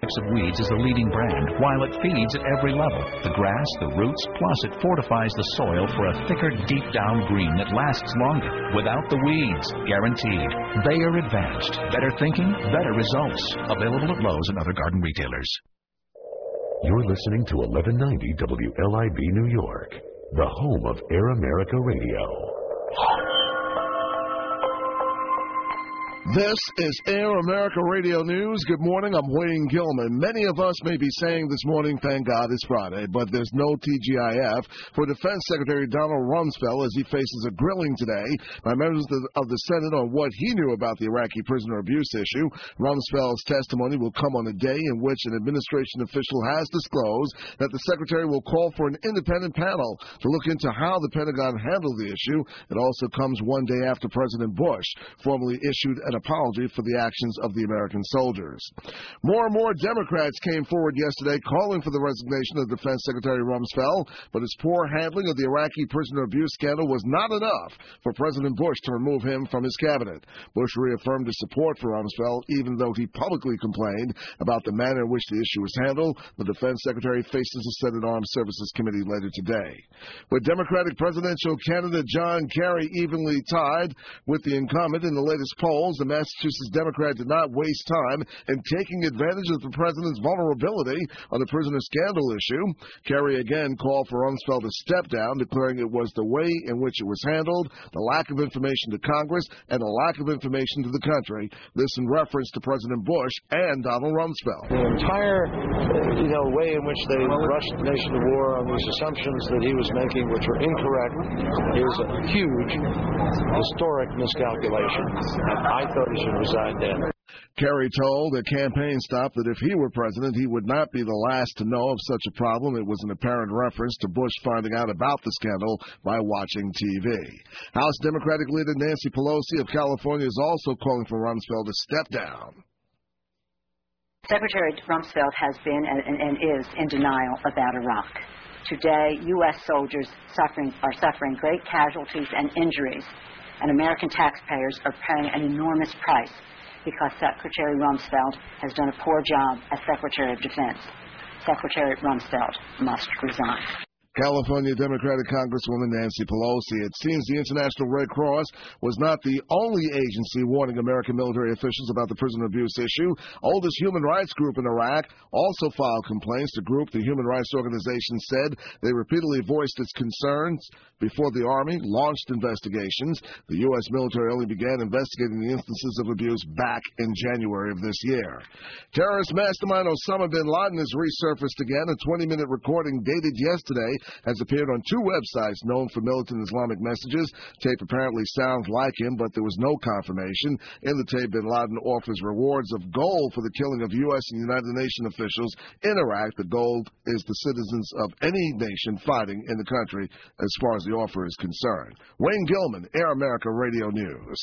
of weeds is the leading brand, while it feeds at every level. The grass, the roots, plus it fortifies the soil for a thicker, deep down green that lasts longer, without the weeds, guaranteed. Bayer Advanced. Better thinking, better results. Available at Lowe's and other garden retailers. You're listening to 1190 WLIB New York, the home of Air America Radio. This is Air America Radio News. Good morning. I'm Wayne Gilman. Many of us may be saying this morning, thank God it's Friday, but there's no TGIF for Defense Secretary Donald Rumsfeld as he faces a grilling today by members of the Senate on what he knew about the Iraqi prisoner abuse issue. Rumsfeld's testimony will come on a day in which an administration official has disclosed that the Secretary will call for an independent panel to look into how the Pentagon handled the issue. It also comes one day after President Bush formally issued an apology for the actions of the American soldiers. More and more Democrats came forward yesterday calling for the resignation of Defense Secretary Rumsfeld, but his poor handling of the Iraqi prisoner abuse scandal was not enough for President Bush to remove him from his cabinet. Bush reaffirmed his support for Rumsfeld, even though he publicly complained about the manner in which the issue was handled. The Defense Secretary faces the Senate Armed Services Committee later today. With Democratic presidential candidate John Kerry evenly tied with the incumbent in the latest polls, the Massachusetts Democrat did not waste time in taking advantage of the president's vulnerability on the prisoner scandal issue. Kerry again called for Rumsfeld to step down, declaring it was the way in which it was handled, the lack of information to Congress, and the lack of information to the country. This in reference to President Bush and Donald Rumsfeld. The entire, way in which they rushed the nation to war on these assumptions that he was making, which were incorrect, is a huge, historic miscalculation. I thought he should resign then. Kerry told a campaign stop that if he were president, he would not be the last to know of such a problem. It was an apparent reference to Bush finding out about the scandal by watching TV. House Democratic leader Nancy Pelosi of California is also calling for Rumsfeld to step down. Secretary Rumsfeld has been and is in denial about Iraq. Today, U.S. soldiers are suffering great casualties and injuries, and American taxpayers are paying an enormous price because Secretary Rumsfeld has done a poor job as Secretary of Defense. Secretary Rumsfeld must resign. California Democratic Congresswoman Nancy Pelosi. It seems the International Red Cross was not the only agency warning American military officials about the prisoner abuse issue. Oldest human rights group in Iraq also filed complaints. The group, the Human Rights Organization, said they repeatedly voiced its concerns before the Army launched investigations. The U.S. military only began investigating the instances of abuse back in January of this year. Terrorist mastermind Osama bin Laden has resurfaced again. A 20-minute recording dated yesterday has appeared on two websites known for militant Islamic messages. Tape apparently sounds like him, but there was no confirmation. In the tape, bin Laden offers rewards of gold for the killing of U.S. and United Nations officials in Iraq. The gold is the citizens of any nation fighting in the country as far as the offer is concerned. Wayne Gilman, Air America Radio News.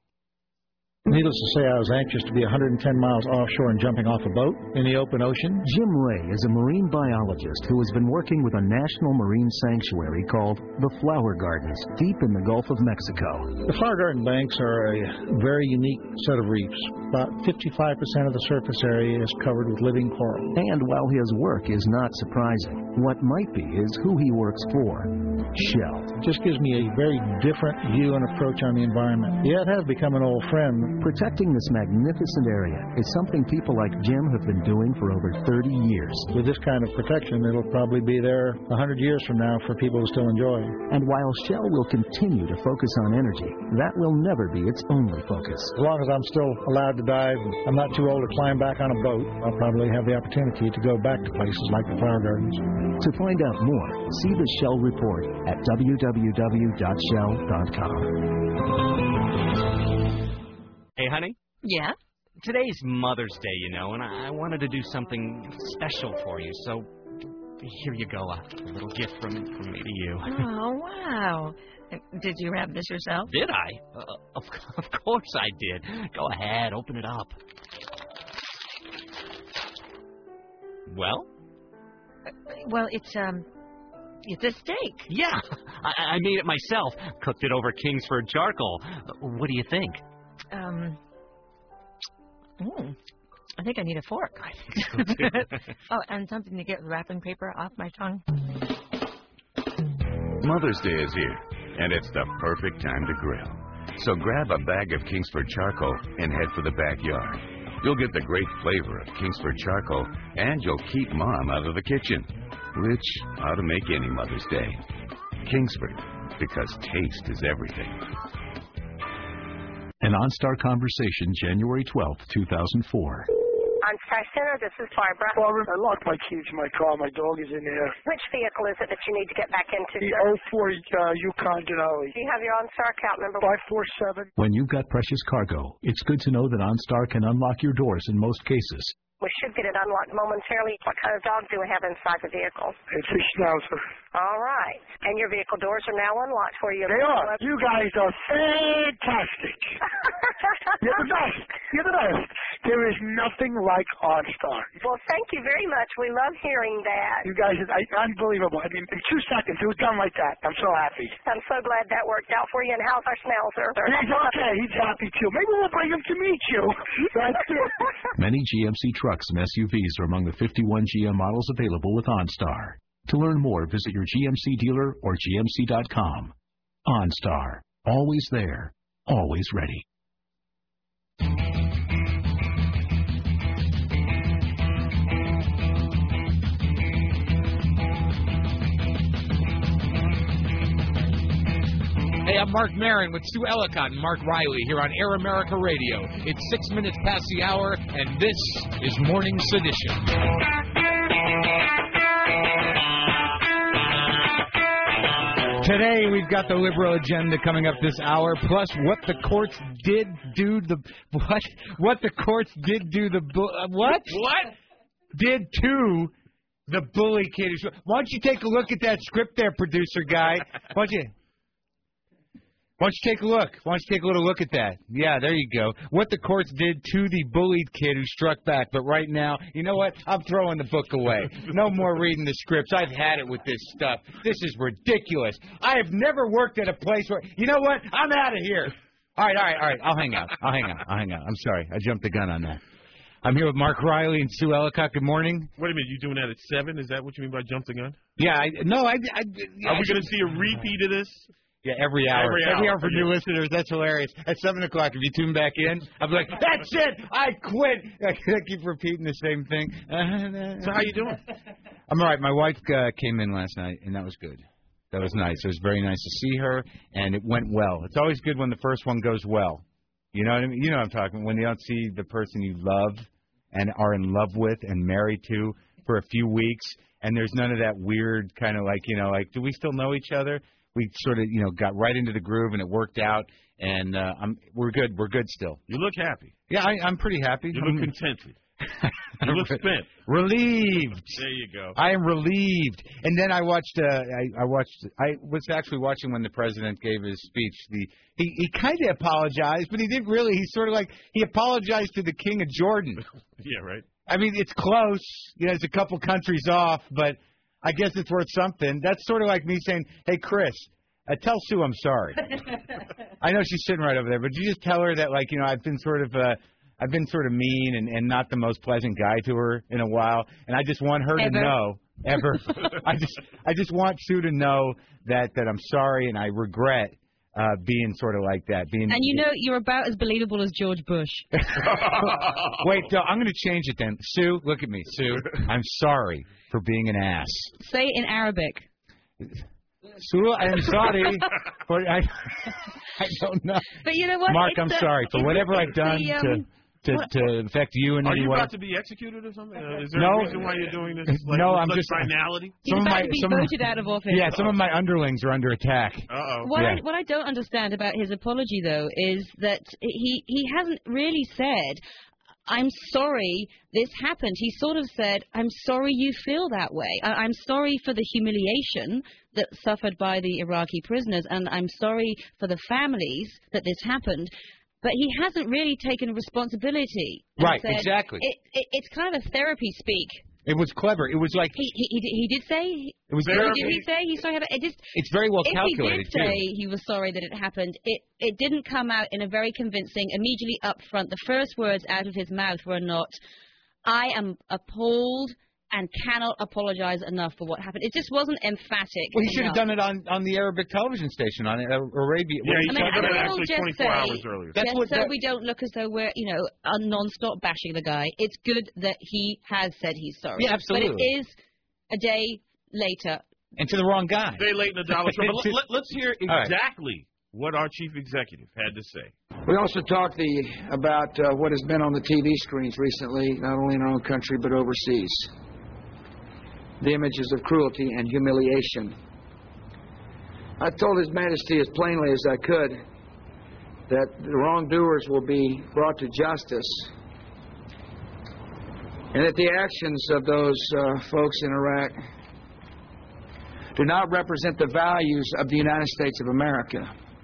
Needless to say, I was anxious to be 110 miles offshore and jumping off a boat in the open ocean. Jim Ray is a marine biologist who has been working with a national marine sanctuary called the Flower Gardens, deep in the Gulf of Mexico. The Flower Garden banks are a very unique set of reefs. About 55% of the surface area is covered with living coral. And while his work is not surprising, what might be is who he works for. Shell. It just gives me a very different view and approach on the environment. Yeah, it has become an old friend. Protecting this magnificent area is something people like Jim have been doing for over 30 years. With this kind of protection, it'll probably be there 100 years from now for people to still enjoy. And while Shell will continue to focus on energy, that will never be its only focus. As long as I'm still allowed to dive, I'm not too old to climb back on a boat, I'll probably have the opportunity to go back to places like the Flower Gardens. To find out more, see the Shell report at www.shell.com. Hey, honey? Yeah? Today's Mother's Day, and I wanted to do something special for you, so here you go, a little gift from me to you. Oh, wow. Did you wrap this yourself? Did I? Of course I did. Go ahead, open it up. Well? Well, it's a steak. Yeah, I made it myself. Cooked it over Kingsford charcoal. What do you think? I think I need a fork. I think so, too. Oh, and something to get wrapping paper off my tongue. Mother's Day is here, and it's the perfect time to grill. So grab a bag of Kingsford charcoal and head for the backyard. You'll get the great flavor of Kingsford charcoal, and you'll keep Mom out of the kitchen, which ought to make any Mother's Day. Kingsford, because taste is everything. An OnStar Conversation, January 12th, 2004. OnStar Center, this is Barbara. Barbara, I locked my keys in my car. My dog is in there. Which vehicle is it that you need to get back into, The sir? 04 Yukon Denali. Do you have your OnStar account number? 547. When you've got precious cargo, it's good to know that OnStar can unlock your doors in most cases. We should get it unlocked momentarily. What kind of dog do we have inside the vehicle? It's a Schnauzer. All right. And your vehicle doors are now unlocked for you. They are. You guys are fantastic. You're the best. You're the best. There is nothing like OnStar. Well, thank you very much. We love hearing that. You guys are unbelievable. I mean, in 2 seconds, it was done like that. I'm so happy. I'm so glad that worked out for you. And how's our Schnauzer? He's okay. He's happy, too. Maybe we'll bring him to meet you. That's it. Many GMC trucks and SUVs are among the 51 GM models available with OnStar. To learn more, visit your GMC dealer or GMC.com. OnStar. Always there. Always ready. Hey, I'm Mark Maron with Sue Ellicott and Mark Riley here on Air America Radio. It's 6 minutes past the hour, and this is Morning Sedition. Today we've got the liberal agenda coming up this hour, plus what the courts did do the what the courts did do the did to the bully kid. Why don't you take a look at that script there, producer guy? Why don't you take a look? Why don't you take a little look at that? Yeah, there you go. What the courts did to the bullied kid who struck back. But right now, you know what? I'm throwing the book away. No more reading the scripts. I've had it with this stuff. This is ridiculous. I have never worked at a place where, you know what? I'm out of here. All right. I'll hang out. I'm sorry. I jumped the gun on that. I'm here with Mark Riley and Sue Ellicott. Good morning. Wait a minute, you doing that at 7? Is that what you mean by jump the gun? Yeah, Are we going to see a repeat of this? Yeah, every hour for new listeners. That's hilarious. At 7 o'clock, if you tune back in, I'll be like, that's it, I quit. I keep repeating the same thing. So how you doing? I'm all right. My wife came in last night, and that was good. That was nice. It was very nice to see her, and it went well. It's always good when the first one goes well. You know what I mean? You know what I'm talking about. When you don't see the person you love and are in love with and married to for a few weeks, and there's none of that weird kind of like, do we still know each other? We sort of, got right into the groove, and it worked out, and we're good. We're good still. You look happy. Yeah, I'm pretty happy. You look contented. You look spent. Relieved. There you go. I am relieved. And then I watched. I was actually watching when the president gave his speech. He kind of apologized, but he didn't really. He's sort of like he apologized to the King of Jordan. Yeah, right. I mean, it's close. It's a couple countries off, but I guess it's worth something. That's sort of like me saying, hey, Chris, tell Sue I'm sorry. I know she's sitting right over there, but you just tell her that, I've been sort of mean and not the most pleasant guy to her in a while, and I just want her to know, I just want Sue to know that I'm sorry and I regret being sort of like that. And you're about as believable as George Bush. Wait, I'm going to change it then. Sue, look at me. Sue, I'm sorry for being an ass. Say it in Arabic. Sue, I am sorry. I don't know. But you know what? Mark, I'm sorry for whatever I've done to affect you in any way. Are you about to be executed or something? Is there a reason why you're doing this? No, I'm just finality. He's about to be voted out of office. Yeah, some of my underlings are under attack. Uh-oh. What I don't understand about his apology, though, is that he hasn't really said, I'm sorry this happened. He sort of said, I'm sorry you feel that way. I'm sorry for the humiliation that's suffered by the Iraqi prisoners, and I'm sorry for the families that this happened. But he hasn't really taken responsibility. Right, said, exactly. It's kind of therapy speak. It was clever. It was like he did say. It was What very. did he say? He's sorry about it. It's very well if calculated he did say too. he was sorry that it happened, it didn't come out in a very convincing. Immediately up front, the first words out of his mouth were not, "I am appalled and cannot apologize enough for what happened." It just wasn't emphatic. Well, he should have enough. done it on the Arabic television station on Arabia. Yeah, he should have done it I will actually just 24 say, hours earlier. so we don't look as though we're, non-stop bashing the guy. It's good that he has said he's sorry. Yeah, absolutely. But it is a day later. And to the wrong guy. Day late in the dollar store. But let's hear exactly what our chief executive had to say. We also talked about what has been on the TV screens recently, not only in our own country but overseas. The images of cruelty and humiliation. I told His Majesty as plainly as I could that the wrongdoers will be brought to justice and that the actions of those folks in Iraq do not represent the values of the United States of America.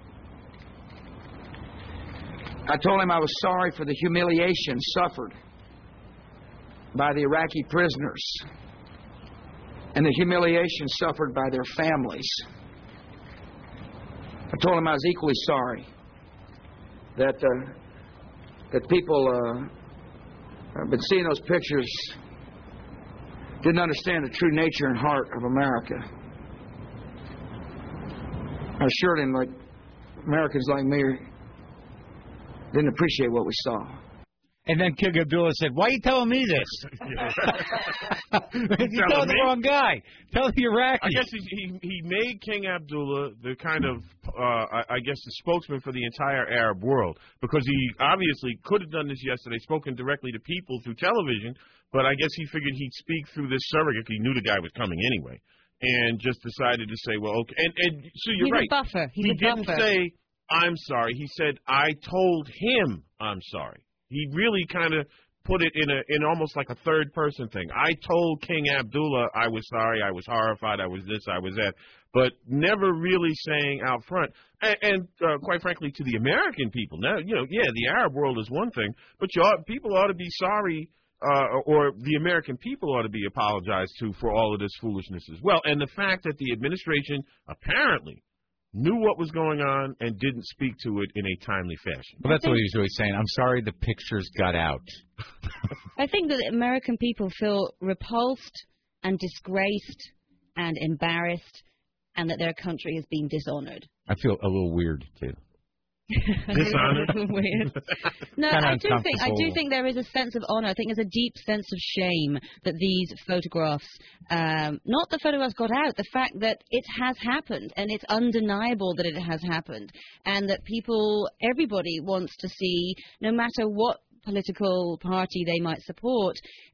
I told him I was sorry for the humiliation suffered by the Iraqi prisoners and the humiliation suffered by their families. I told him I was equally sorry that people have been seeing those pictures, didn't understand the true nature and heart of America. I assured him that Americans like me didn't appreciate what we saw. And then King Abdullah said, "Why are you telling me this? You're telling the wrong guy. Tell the Iraqis." I guess he made King Abdullah the kind of, I guess, the spokesman for the entire Arab world, because he obviously could have done this yesterday, spoken directly to people through television, but I guess he figured he'd speak through this surrogate. He knew the guy was coming anyway, and just decided to say, well, okay. And so you're right. He's a buffer. He didn't say, "I'm sorry." He said, "I told him I'm sorry." He really kind of put it in almost like a third-person thing. I told King Abdullah I was sorry, I was horrified, I was this, I was that, but never really saying out front. And quite frankly, to the American people, now, the Arab world is one thing, but people ought to be sorry, or the American people ought to be apologized to for all of this foolishness as well. And the fact that the administration apparently knew what was going on and didn't speak to it in a timely fashion. Well, that's what he was really saying. I'm sorry the pictures got out. I think that American people feel repulsed and disgraced and embarrassed, and that their country is being dishonored. I feel a little weird, too. Dishonored? Weird. No, Kinda I do uncomfortable. think there is a sense of honor. I think there's a deep sense of shame that these photographs, not the photographs got out, the fact that it has happened, and it's undeniable that it has happened, and that everybody wants to see, no matter what political party they might support,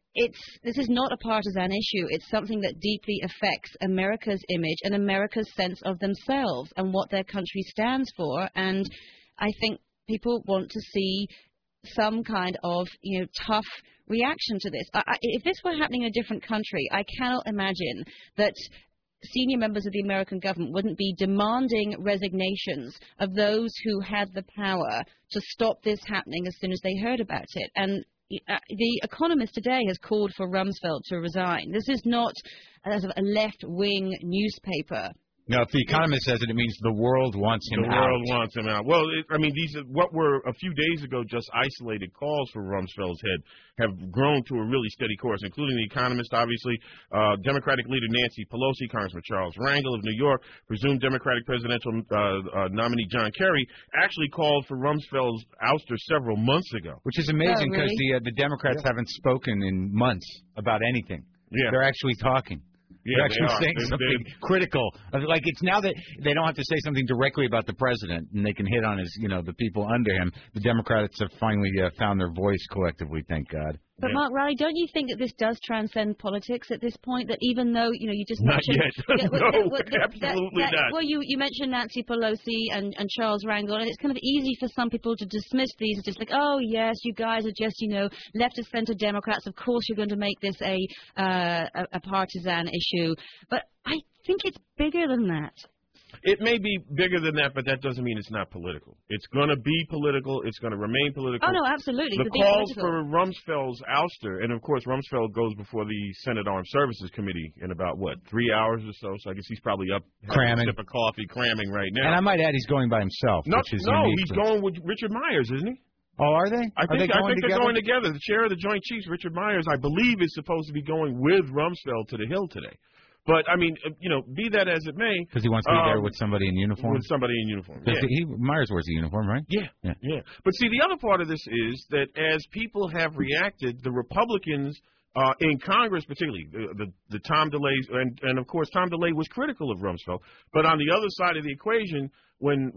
this is not a partisan issue. It's something that deeply affects America's image and America's sense of themselves and what their country stands for. And I think people want to see some kind of, tough reaction to this. If this were happening in a different country, I cannot imagine that senior members of the American government wouldn't be demanding resignations of those who had the power to stop this happening as soon as they heard about it. And the Economist today has called for Rumsfeld to resign. This is not a left-wing newspaper. No, if the Economist says it, it means the world wants him out. The world wants him out. Well, these are what were a few days ago just isolated calls for Rumsfeld's head have grown to a really steady course, including the Economist, obviously, Democratic leader Nancy Pelosi, Congressman Charles Rangel of New York, presumed Democratic presidential nominee John Kerry, actually called for Rumsfeld's ouster several months ago. Which is amazing because the Democrats haven't spoken in months about anything. Yeah. They're actually talking. Yeah, They're actually saying They're something critical. Like, it's now that they don't have to say something directly about the president, and they can hit on his, the people under him. The Democrats have finally found their voice collectively, thank God. But Mark Riley, don't you think that this does transcend politics at this point? That even though you just not mentioned, yet, absolutely not. Well, you mentioned Nancy Pelosi and Charles Rangel, and it's kind of easy for some people to dismiss these as just like, oh yes, you guys are just left of center Democrats. Of course, you're going to make this a partisan issue. But I think it's bigger than that. It may be bigger than that, but that doesn't mean it's not political. It's going to be political. It's going to remain political. Oh, no, absolutely. The calls for Rumsfeld's ouster, and, of course, Rumsfeld goes before the Senate Armed Services Committee in about, 3 hours or so? So I guess he's probably up having a sip of coffee, cramming right now. And I might add he's going by himself, which is unique. He's going with Richard Myers, isn't he? Oh, are they? I think they're going together. The chair of the Joint Chiefs, Richard Myers, I believe, is supposed to be going with Rumsfeld to the Hill today. But, I mean, be that as it may. Because he wants to be there with somebody in uniform? With somebody in uniform, Myers wears a uniform, right? Yeah. But, see, the other part of this is that as people have reacted, the Republicans in Congress particularly, the Tom DeLays, and, of course, Tom DeLay was critical of Rumsfeld. But on the other side of the equation, when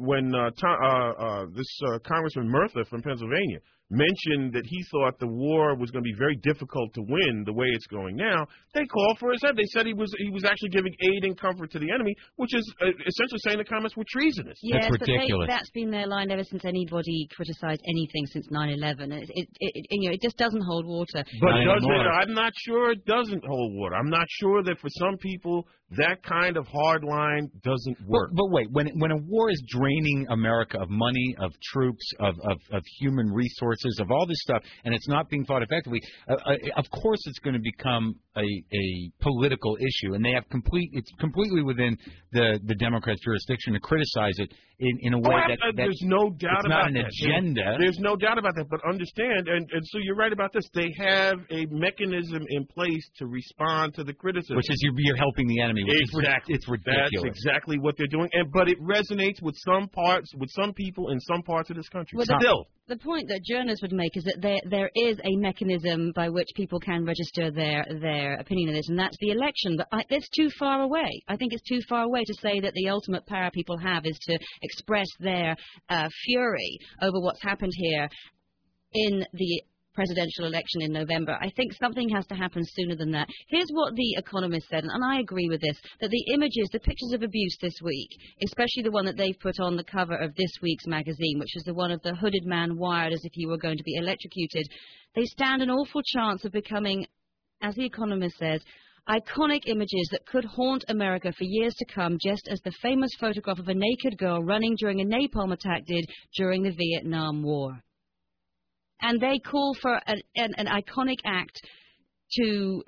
Congressman Murtha from Pennsylvania mentioned that he thought the war was going to be very difficult to win the way it's going now, they called for his head. They said he was actually giving aid and comfort to the enemy, which is essentially saying the comments were treasonous. Yes, that's ridiculous. But that's been their line ever since anybody criticized anything since 9/11. It just doesn't hold water. But I'm not sure it doesn't hold water. I'm not sure that for some people that kind of hard line doesn't work. But wait, when a war is draining America of money, of troops, of human resources, of all this stuff, and it's not being fought effectively, of course it's going to become a political issue, and it's completely within the Democrats' jurisdiction to criticize it in a way that there's no doubt about that. It's not an agenda. There's no doubt about that. But understand, and so you're right about this. They have a mechanism in place to respond to the criticism, which is you're helping the enemy. Exactly. It's ridiculous. That's exactly what they're doing, but it resonates with some people in some parts of this country. Still. The point that journalists would make is that there is a mechanism by which people can register their opinion on this, and that's the election. But it's too far away. I think it's too far away to say that the ultimate power people have is to express their fury over what's happened here in the presidential election in November. I think something has to happen sooner than that. Here's what The Economist said, and I agree with this, that the pictures of abuse this week, especially the one that they've put on the cover of this week's magazine, which is the one of the hooded man wired as if he were going to be electrocuted, they stand an awful chance of becoming, as The Economist says, iconic images that could haunt America for years to come, just as the famous photograph of a naked girl running during a napalm attack did during the Vietnam War. And they call for an iconic act to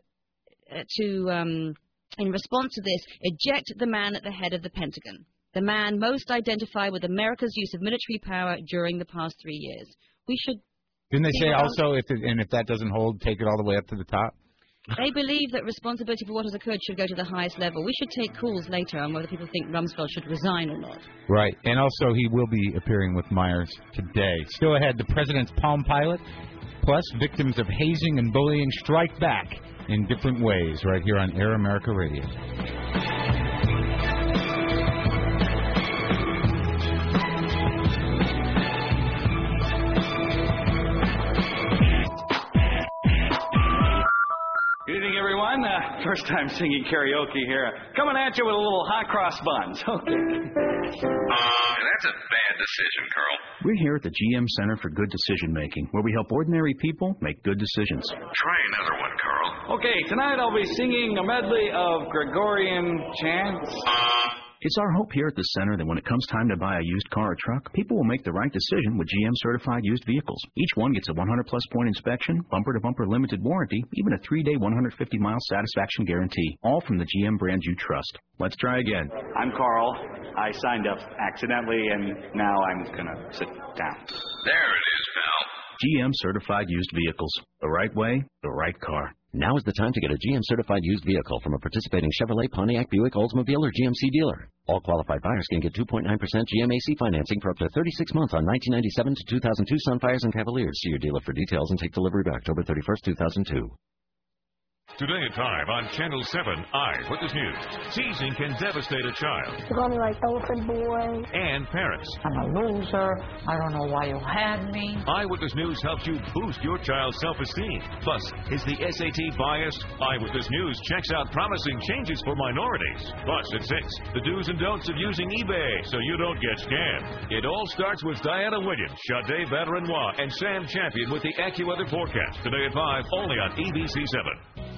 in response to this, eject the man at the head of the Pentagon, the man most identified with America's use of military power during the past 3 years. We should. Didn't they say also, if that doesn't hold, take it all the way up to the top? They believe that responsibility for what has occurred should go to the highest level. We should take calls later on whether people think Rumsfeld should resign or not. Right. And also, he will be appearing with Myers today. Still ahead, the president's Palm Pilot, plus victims of hazing and bullying strike back in different ways right here on Air America Radio. Good evening, everyone. First time singing karaoke here. Coming at you with a little hot cross buns. Okay. That's a bad decision, Carl. We're here at the GM Center for Good Decision Making, where we help ordinary people make good decisions. Try another one, Carl. Okay, tonight I'll be singing a medley of Gregorian chants. It's our hope here at the center that when it comes time to buy a used car or truck, people will make the right decision with GM certified used vehicles. Each one gets a 100-plus point inspection, bumper-to-bumper limited warranty, even a 3-day 150-mile satisfaction guarantee, all from the GM brand you trust. Let's try again. I'm Carl. I signed up accidentally, and now I'm going to sit down. There it is, pal. GM certified used vehicles. The right way, the right car. Now is the time to get a GM-certified used vehicle from a participating Chevrolet, Pontiac, Buick, Oldsmobile, or GMC dealer. All qualified buyers can get 2.9% GMAC financing for up to 36 months on 1997 to 2002 Sunfires and Cavaliers. See your dealer for details and take delivery by October 31st, 2002. Today at 5 on Channel 7, Eyewitness News. Teasing can devastate a child. You call me like Elephant Boy. And parents. I'm a loser. I don't know why you had me. Eyewitness News helps you boost your child's self-esteem. Plus, is the SAT biased? Eyewitness News checks out promising changes for minorities. Plus, at 6, the do's and don'ts of using eBay so you don't get scammed. It all starts with Diana Williams, Sade Baderanois, and Sam Champion with the AccuWeather forecast. Today at 5, only on ABC 7.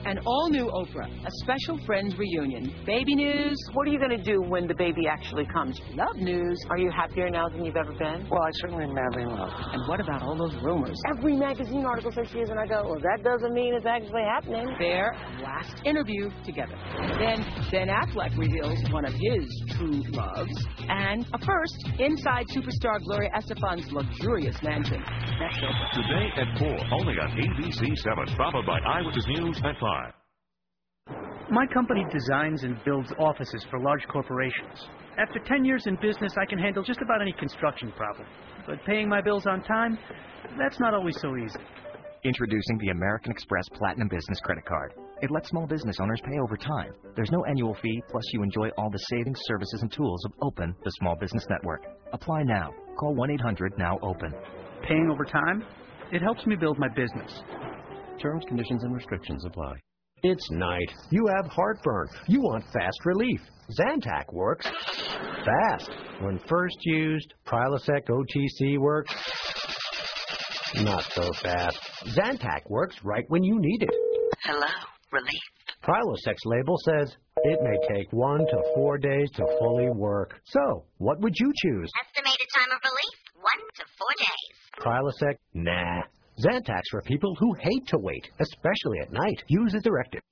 An all-new Oprah, a special Friends reunion. Baby news. What are you going to do when the baby actually comes? Love news. Are you happier now than you've ever been? Well, I certainly am madly in love. And what about all those rumors? Every magazine article says she is, and I go, well, that doesn't mean it's actually happening. Their last interview together. Then Ben Affleck reveals one of his true loves. And a first, inside superstar Gloria Estefan's luxurious mansion. That's Oprah. Today at 4, only on ABC 7, followed by Eyewitness News at 5. My company designs and builds offices for large corporations. After 10 years in business, I can handle just about any construction problem. But paying my bills on time, that's not always so easy. Introducing the American Express Platinum Business Credit Card. It lets small business owners pay over time. There's no annual fee, plus you enjoy all the savings, services, and tools of Open, the small business network. Apply now. Call 1-800-NOW-OPEN. Paying over time? It helps me build my business. Terms, conditions, and restrictions apply. It's night. You have heartburn. You want fast relief. Zantac works fast. When first used, Prilosec OTC works not so fast. Zantac works right when you need it. Hello, relief. Prilosec's label says it may take 1 to 4 days to fully work. So, what would you choose? Estimated time of relief, 1 to 4 days. Prilosec? Nah. Zantac's for people who hate to wait, especially at night. Use as directed.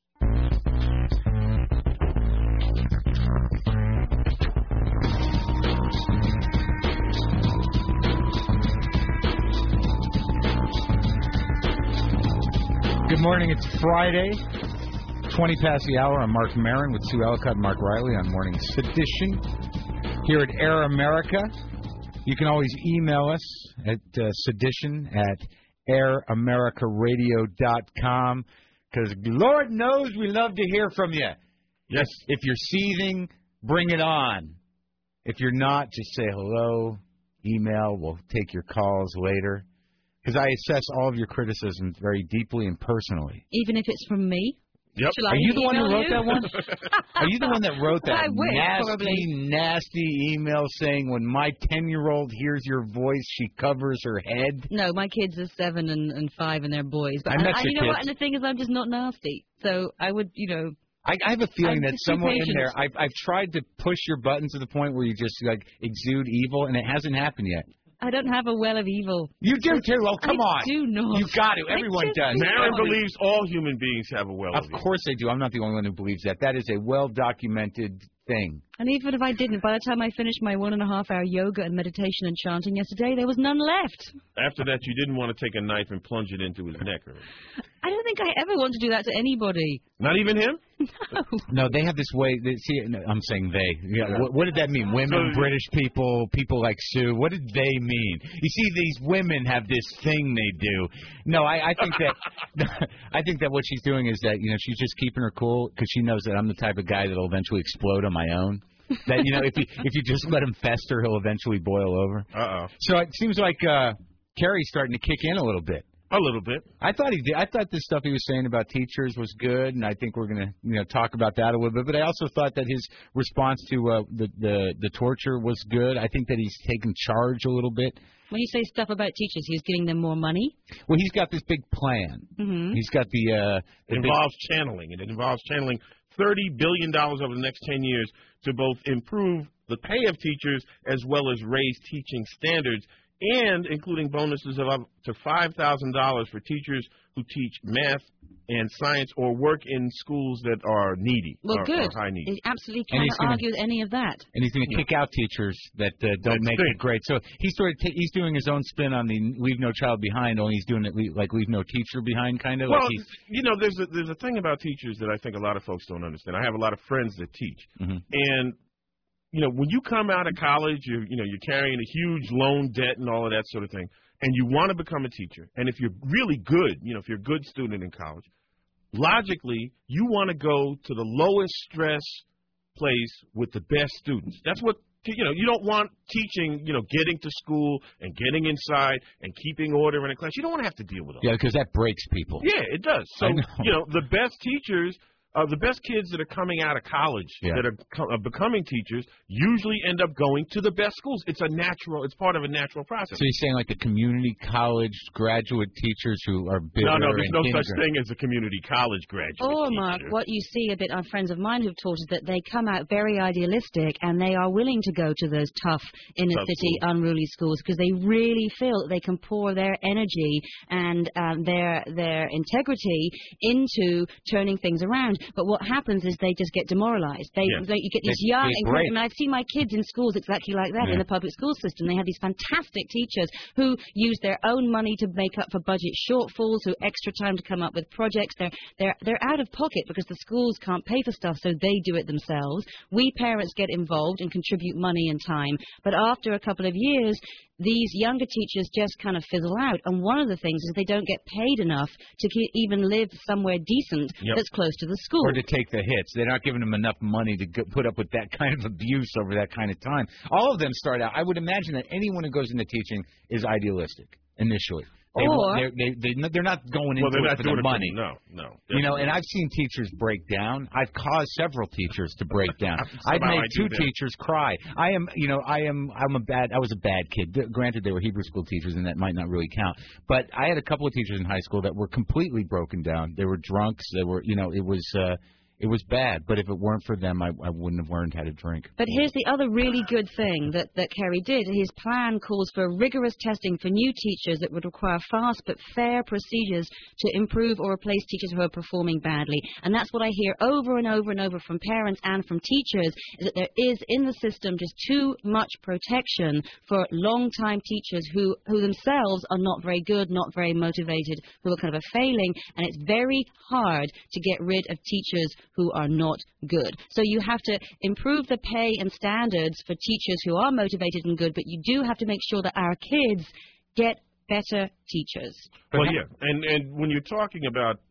Good morning. It's Friday, 20 past the hour. I'm Mark Maron with Sue Ellicott and Mark Riley on Morning Sedition here at Air America. You can always email us at sedition@airamerica.com because Lord knows we love to hear from you. Yes. If you're seething, bring it on. If you're not, just say hello, email. We'll take your calls later. Because I assess all of your criticisms very deeply and personally. Even if it's from me? Yep. Shall I Are you the one who email wrote you? that one? Are you the one that wrote that I wish, nasty email saying when my 10-year-old hears your voice, she covers her head? No, my kids are 7 and 5 and they're boys. But I met your you know what? kids. And the thing is, I'm just not nasty. So I would, I have a feeling I'm that just too somewhere in patient. there, I've tried to push your buttons to the point where you just exude evil, and it hasn't happened yet. I don't have a well of evil. You do too. Well, come on. I do not. You got to. Everyone does. Marin believes all human beings have a well Of course they do. I'm not the only one who believes that. That is a well-documented thing. And even if I didn't, by the time I finished my 1.5-hour yoga and meditation and chanting yesterday, there was none left. After that, you didn't want to take a knife and plunge it into his neck. I don't think I ever want to do that to anybody. Not even him? No, they have this way. I'm saying they. Yeah, what did that mean? Women, British people, people like Sue. What did they mean? You see, these women have this thing they do. No, I think that I think that what she's doing is that she's just keeping her cool because she knows that I'm the type of guy that'll eventually explode on my own. That if you just let him fester, he'll eventually boil over. So it seems like Kerry's starting to kick in a little bit. A little bit. I thought he did. I thought the stuff he was saying about teachers was good, and I think we're going to talk about that a little bit. But I also thought that his response to the torture was good. I think that he's taken charge a little bit. When you say stuff about teachers, he's giving them more money? Well, he's got this big plan. Mm-hmm. He's got the it involves channeling. It involves channeling $30 billion over the next 10 years to both improve the pay of teachers as well as raise teaching standards, and including bonuses of up to $5,000 for teachers who teach math and science or work in schools that are needy. Well, or good. high need. He absolutely cannot argue with any of that. And he's going to kick out teachers that don't make the grade. So he's he's doing his own spin on the Leave No Child Behind, only he's doing it like Leave No Teacher Behind, kind of. Well, there's a thing about teachers that I think a lot of folks don't understand. I have a lot of friends that teach, and when you come out of college, you're carrying a huge loan debt and all of that sort of thing, and you want to become a teacher. And if you're really good, if you're a good student in college, logically, you want to go to the lowest stress place with the best students. That's what, you don't want teaching, getting to school and getting inside and keeping order in a class. You don't want to have to deal with it. Yeah, because that breaks people. Yeah, it does. So, the best teachers the best kids that are coming out of college that are becoming teachers usually end up going to the best schools. It's part of a natural process. So you're saying like the community college graduate teachers who are bitter? No, there's no such thing as a community college graduate Or, teacher. Mark, what you see a bit on friends of mine who've taught us that they come out very idealistic and they are willing to go to those tough inner-city unruly schools because they really feel that they can pour their energy and their integrity into turning things around. But what happens is they just get demoralized. You get these young, incredible. I see my kids in schools exactly like that in the public school system. They have these fantastic teachers who use their own money to make up for budget shortfalls, who extra time to come up with projects. They're out of pocket because the schools can't pay for stuff, so they do it themselves. We parents get involved and contribute money and time. But after a couple of years, these younger teachers just kind of fizzle out. And one of the things is they don't get paid enough to even live somewhere decent that's close to the school. Or to take the hits. They're not giving them enough money to put up with that kind of abuse over that kind of time. All of them start out. I would imagine that anyone who goes into teaching is idealistic initially. They're not going into it for the money. No. You know, and I've seen teachers break down. I've caused several teachers to break down. I've made two teachers cry. I was a bad kid. Granted, they were Hebrew school teachers, and that might not really count. But I had a couple of teachers in high school that were completely broken down. They were drunks. They were, it was bad, but if it weren't for them, I wouldn't have learned how to drink. But here's the other really good thing that Kerry did. His plan calls for rigorous testing for new teachers that would require fast but fair procedures to improve or replace teachers who are performing badly. And that's what I hear over and over and over from parents and from teachers, is that there is in the system just too much protection for long-time teachers who themselves are not very good, not very motivated, who are kind of failing, and it's very hard to get rid of teachers who are not good. So you have to improve the pay and standards for teachers who are motivated and good, but you do have to make sure that our kids get better teachers. Well, yeah, and when you're talking about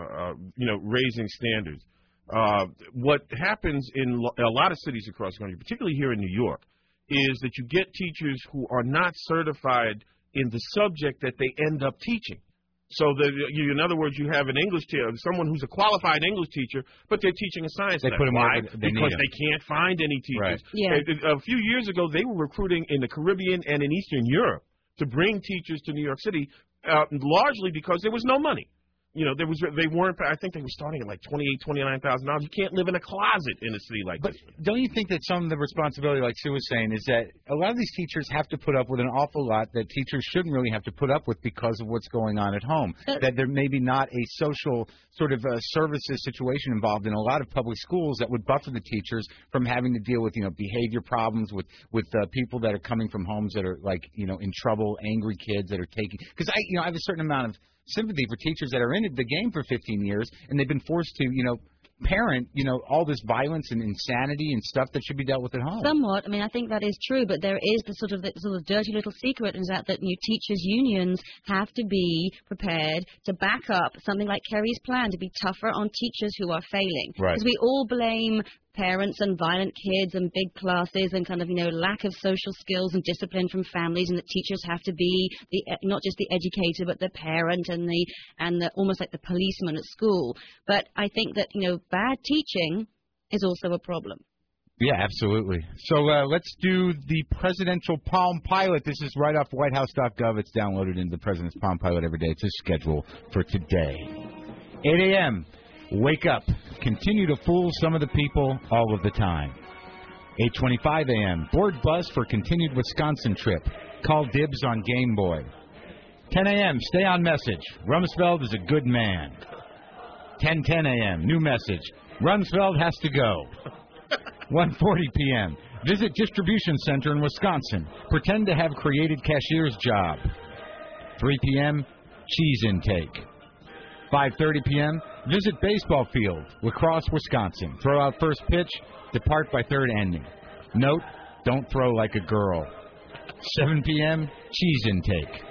raising standards, what happens in a lot of cities across the country, particularly here in New York, is that you get teachers who are not certified in the subject that they end up teaching. So, in other words, you have an English teacher, someone who's a qualified English teacher, but they're teaching a science class. Why? Because they can't find any teachers. Right. Yeah. A few years ago, they were recruiting in the Caribbean and in Eastern Europe to bring teachers to New York City, largely because there was no money. You know, they weren't. I think they were starting at like $29,000. You can't live in a closet in a city like this. But don't you think that some of the responsibility, like Sue was saying, is that a lot of these teachers have to put up with an awful lot that teachers shouldn't really have to put up with because of what's going on at home? That there may be not a social sort of services situation involved in a lot of public schools that would buffer the teachers from having to deal with behavior problems with people that are coming from homes that are in trouble, angry kids that are taking. Because I have a certain amount of sympathy for teachers that are in the game for 15 years and they've been forced to, parent, all this violence and insanity and stuff that should be dealt with at home. Somewhat. I mean, I think that is true, but there is the sort of dirty little secret is that new teachers' unions have to be prepared to back up something like Kerry's plan to be tougher on teachers who are failing. Right. Because we all blame parents and violent kids and big classes and kind of, lack of social skills and discipline from families, and that teachers have to be not just the educator but the parent and the almost like the policeman at school. But I think that, bad teaching is also a problem. Yeah, absolutely. So let's do the presidential Palm Pilot. This is right off whitehouse.gov. It's downloaded into the president's Palm Pilot every day. It's a schedule for today. 8 a.m. Wake up. Continue to fool some of the people all of the time. 8:25 a.m. Board bus for continued Wisconsin trip. Call dibs on Game Boy. 10 a.m. Stay on message. Rumsfeld is a good man. 10:10 a.m. New message. Rumsfeld has to go. 1:40 p.m. Visit distribution center in Wisconsin. Pretend to have created cashier's job. 3 p.m. Cheese intake. 5:30 p.m. Visit baseball field, La Crosse, Wisconsin. Throw out first pitch. Depart by third ending. Note: don't throw like a girl. 7 p.m. Cheese intake.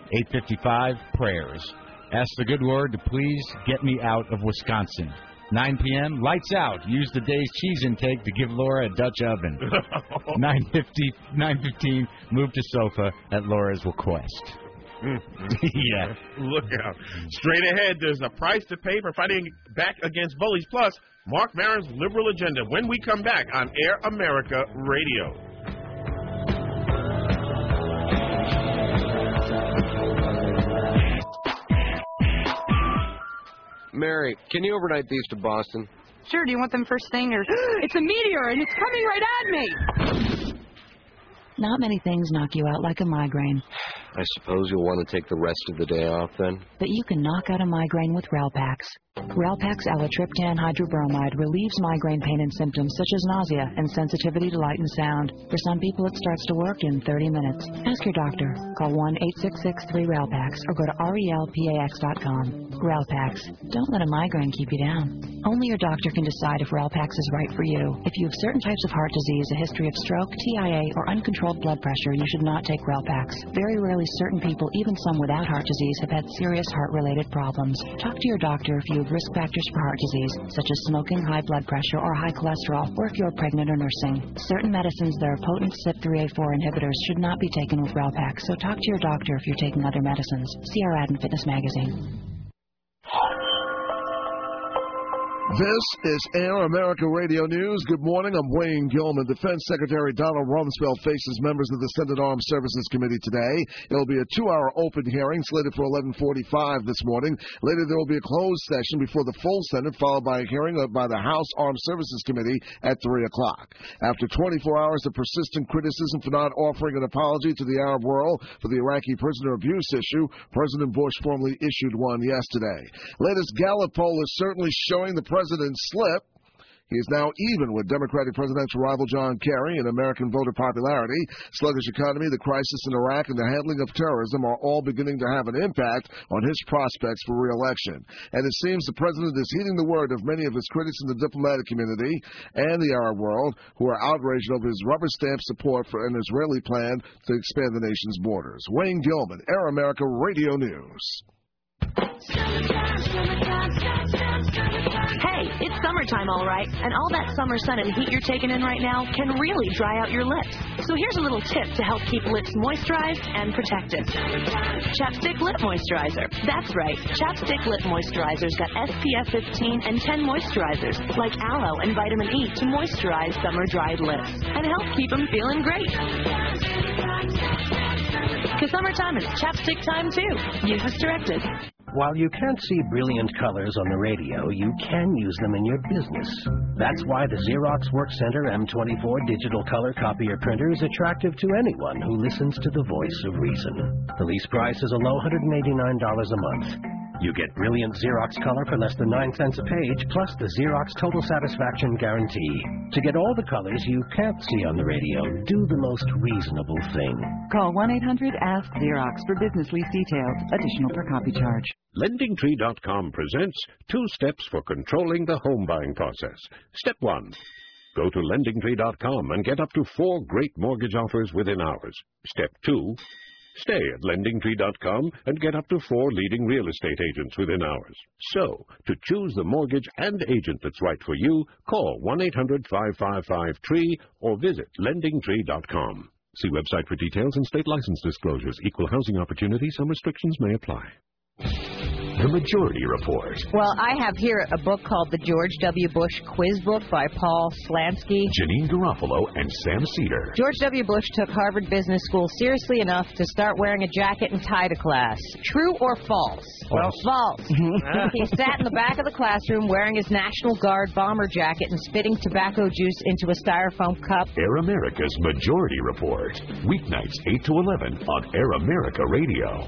8:55 prayers. Ask the good Lord to please get me out of Wisconsin. 9 p.m. Lights out. Use the day's cheese intake to give Laura a Dutch oven. 9:15. Move to sofa at Laura's request. Yeah. Look out. Straight ahead, there's a price to pay for fighting back against bullies. Plus, Mark Maron's liberal agenda when we come back on Air America Radio. Mary, can you overnight these to Boston? Sure, do you want them first thing or... It's a meteor and it's coming right at me! Not many things knock you out like a migraine. I suppose you'll want to take the rest of the day off then? But you can knock out a migraine with Ralpax. Ralpax Alitriptan hydrobromide relieves migraine pain and symptoms such as nausea and sensitivity to light and sound. For some people, it starts to work in 30 minutes. Ask your doctor. Call 1-866-3-RALPAX or go to relpax.com. Ralpax. Don't let a migraine keep you down. Only your doctor can decide if Ralpax is right for you. If you have certain types of heart disease, a history of stroke, TIA, or uncontrolled blood pressure, you should not take Ralpax. Very rarely, certain people, even some without heart disease, have had serious heart-related problems. Talk to your doctor if you have risk factors for heart disease, such as smoking, high blood pressure, or high cholesterol, or if you're pregnant or nursing. Certain medicines that are potent CYP3A4 inhibitors should not be taken with Ralpax, so talk to your doctor if you're taking other medicines. See our ad in Fitness Magazine. This is Air America Radio News. Good morning. I'm Wayne Gilman. Defense Secretary Donald Rumsfeld faces members of the Senate Armed Services Committee today. It will be a 2-hour open hearing slated for 11:45 this morning. Later, there will be a closed session before the full Senate, followed by a hearing by the House Armed Services Committee at 3 o'clock. After 24 hours of persistent criticism for not offering an apology to the Arab world for the Iraqi prisoner abuse issue, President Bush formally issued one yesterday. Latest Gallup poll is certainly showing the president's slip. He is now even with Democratic presidential rival John Kerry in American voter popularity. Sluggish economy, the crisis in Iraq, and the handling of terrorism are all beginning to have an impact on his prospects for re-election. And it seems the president is heeding the word of many of his critics in the diplomatic community and the Arab world who are outraged over his rubber-stamp support for an Israeli plan to expand the nation's borders. Wayne Gilman, Air America Radio News. Hey, it's summertime, all right, and all that summer sun and heat you're taking in right now can really dry out your lips. So here's a little tip to help keep lips moisturized and protected. Chapstick Lip Moisturizer. That's right, Chapstick Lip Moisturizer's got SPF 15 and 10 moisturizers, like aloe and vitamin E, to moisturize summer-dried lips and help keep them feeling great. Because summertime is chapstick time, too. Use as directed. While you can't see brilliant colors on the radio, you can use them in your business. That's why the Xerox WorkCenter M24 digital color copier printer is attractive to anyone who listens to the voice of reason. The lease price is a low $189 a month. You get brilliant Xerox color for less than 9 cents a page, plus the Xerox Total Satisfaction Guarantee. To get all the colors you can't see on the radio, do the most reasonable thing. Call 1-800-ASK-XEROX for business lease details. Additional per copy charge. LendingTree.com presents 2 steps for controlling the home buying process. Step 1. Go to LendingTree.com and get up to 4 great mortgage offers within hours. Step 2. Stay at LendingTree.com and get up to 4 leading real estate agents within hours. So, to choose the mortgage and agent that's right for you, call 1-800-555-TREE or visit LendingTree.com. See website for details and state license disclosures. Equal housing opportunity. Some restrictions may apply. The Majority Report. Well, I have here a book called The George W. Bush Quiz Book by Paul Slansky. Janine Garofalo and Sam Cedar. George W. Bush took Harvard Business School seriously enough to start wearing a jacket and tie to class. True or false? Well, false. He sat in the back of the classroom wearing his National Guard bomber jacket and spitting tobacco juice into a styrofoam cup. Air America's Majority Report. Weeknights 8 to 11 on Air America Radio.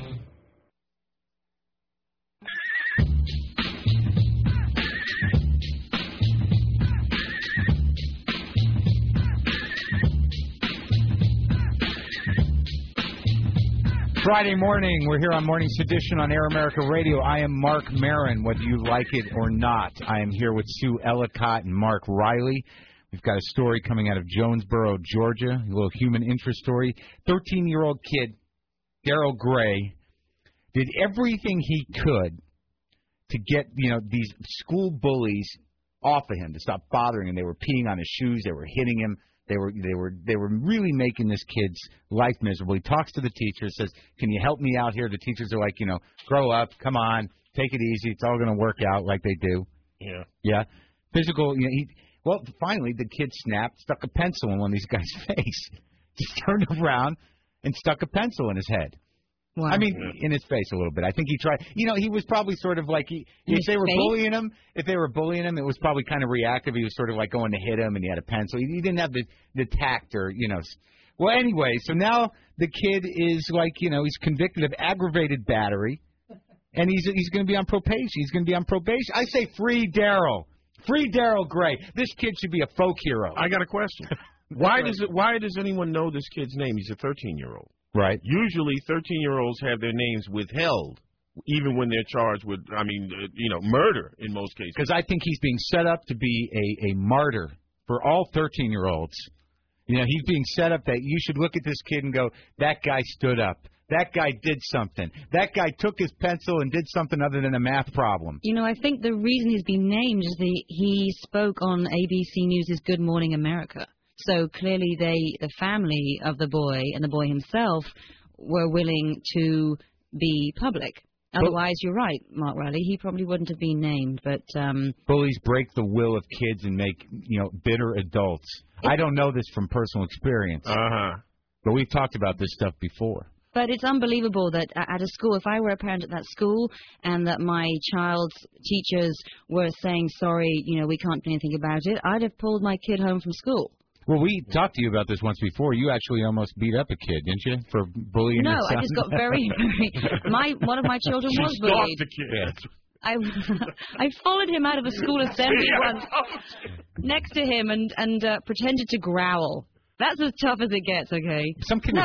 Friday morning, we're here on Morning Sedition on Air America Radio. I am Mark Maron, whether you like it or not. I am here with Sue Ellicott and Mark Riley. We've got a story coming out of Jonesboro, Georgia, a little human interest story. 13-year-old kid, Darryl Gray, did everything he could to get, these school bullies off of him, to stop bothering him. They were peeing on his shoes. They were hitting him. They were really making this kid's life miserable. He talks to the teacher, says, "Can you help me out here?" The teachers are like, grow up, come on, take it easy. It's all going to work out, like they do. Yeah. Yeah. Physical. Well, finally, the kid snapped, stuck a pencil in one of these guys' face, just turned around and stuck a pencil in his head. Wow. I mean, in his face a little bit. I think he tried. He was probably sort of like if they were bullying him, it was probably kind of reactive. He was sort of like going to hit him, and he had a pencil. He didn't have the tact or. Well, anyway, so now the kid is like he's convicted of aggravated battery, and he's going to be on probation. He's going to be on probation. I say free Daryl. Free Daryl Gray. This kid should be a folk hero. I got a question. Why does anyone know this kid's name? He's a 13-year-old. Right. Usually 13-year-olds have their names withheld, even when they're charged with, murder in most cases. Because I think he's being set up to be a martyr for all 13-year-olds. He's being set up that you should look at this kid and go, that guy stood up. That guy did something. That guy took his pencil and did something other than a math problem. I think the reason he's been named is he spoke on ABC News' Good Morning America. So clearly the family of the boy and the boy himself were willing to be public. Otherwise, you're right, Mark Riley, he probably wouldn't have been named. But bullies break the will of kids and make, bitter adults. I don't know this from personal experience. Uh-huh. But we've talked about this stuff before. But it's unbelievable that at a school, if I were a parent at that school and that my child's teachers were saying, sorry, we can't do anything about it, I'd have pulled my kid home from school. Well, we talked to you about this once before. You actually almost beat up a kid, didn't you, for bullying your son? No, I just got very, one of my children was bullied. The kid. I followed him out of a school assembly once next to him and pretended to growl. That's as tough as it gets, okay? Some kids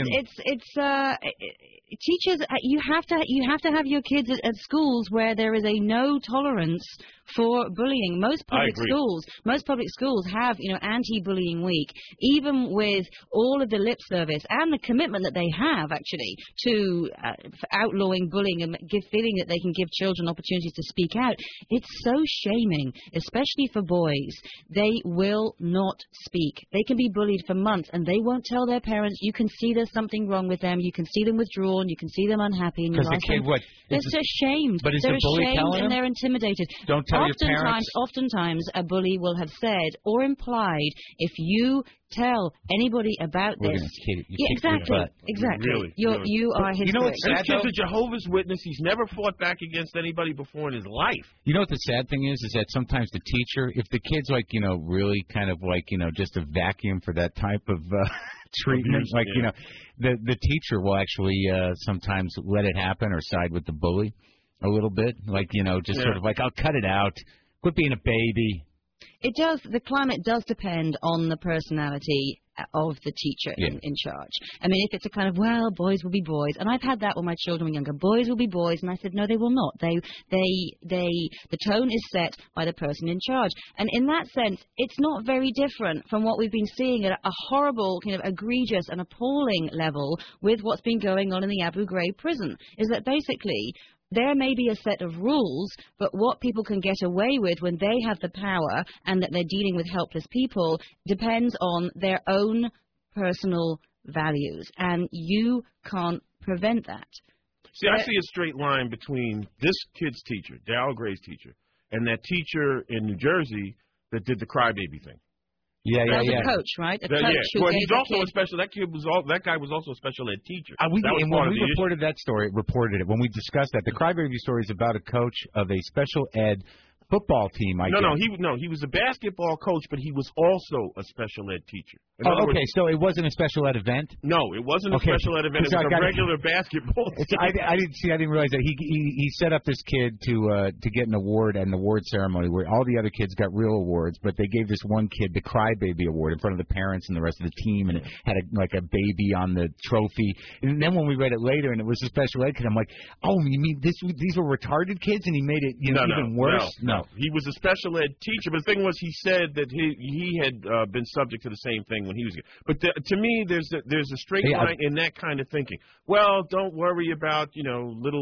teachers, you have to have your kids at schools where there is a no tolerance for bullying. Most public schools have, anti-bullying week, even with all of the lip service and the commitment that they have actually to outlawing bullying and feeling that they can give children opportunities to speak out. It's so shaming, especially for boys. They will not speak. They can be bullied for months and they won't tell their parents. You can see there's something wrong with them. You can see them withdrawn. You can see them unhappy. Because the kid, they're so ashamed. But is the bully telling them? And they're intimidated. Don't tell your parents. Oftentimes, a bully will have said or implied, if you tell anybody about this, exactly. Really? You are his. This kid's a Jehovah's Witness. He's never fought back against anybody before in his life. You know what the sad thing is that sometimes the teacher, if the kid's like, really kind of like, just a vacuum for that type of treatment, the teacher will actually sometimes let it happen or side with the bully a little bit, sort of like, I'll cut it out. Quit being a baby. It does. The climate does depend on the personality of the teacher in charge. I mean, if it's a kind of, boys will be boys, and I've had that when my children were younger. Boys will be boys, and I said, no, they will not. The tone is set by the person in charge, and in that sense, it's not very different from what we've been seeing at a horrible, kind of egregious and appalling level with what's been going on in the Abu Ghraib prison. Is that basically there may be a set of rules, but what people can get away with when they have the power and that they're dealing with helpless people depends on their own personal values, and you can't prevent that. See, I see a straight line between this kid's teacher, Daryl Gray's teacher, and that teacher in New Jersey that did the crybaby thing. That was a coach, right? A coach who well, gave he's also a special. That guy was also a special ed teacher. When we reported that story, when we discussed that, the crybaby story is about a coach of a special ed football team. He was a basketball coach, but he was also a special ed teacher. So it wasn't a special ed event? No, it wasn't a special ed event. It was a regular basketball team. I didn't realize that he set up this kid to get an award at an award ceremony where all the other kids got real awards, but they gave this one kid the Crybaby Award in front of the parents and the rest of the team, and it had a baby on the trophy. And then when we read it later and it was a special ed kid, I'm like, oh, you mean these were retarded kids, and he made it even worse? No. He was a special ed teacher, but the thing was, he said that he had been subject to the same thing when he was here. But to me, there's a straight line in that kind of thinking. Well, don't worry about little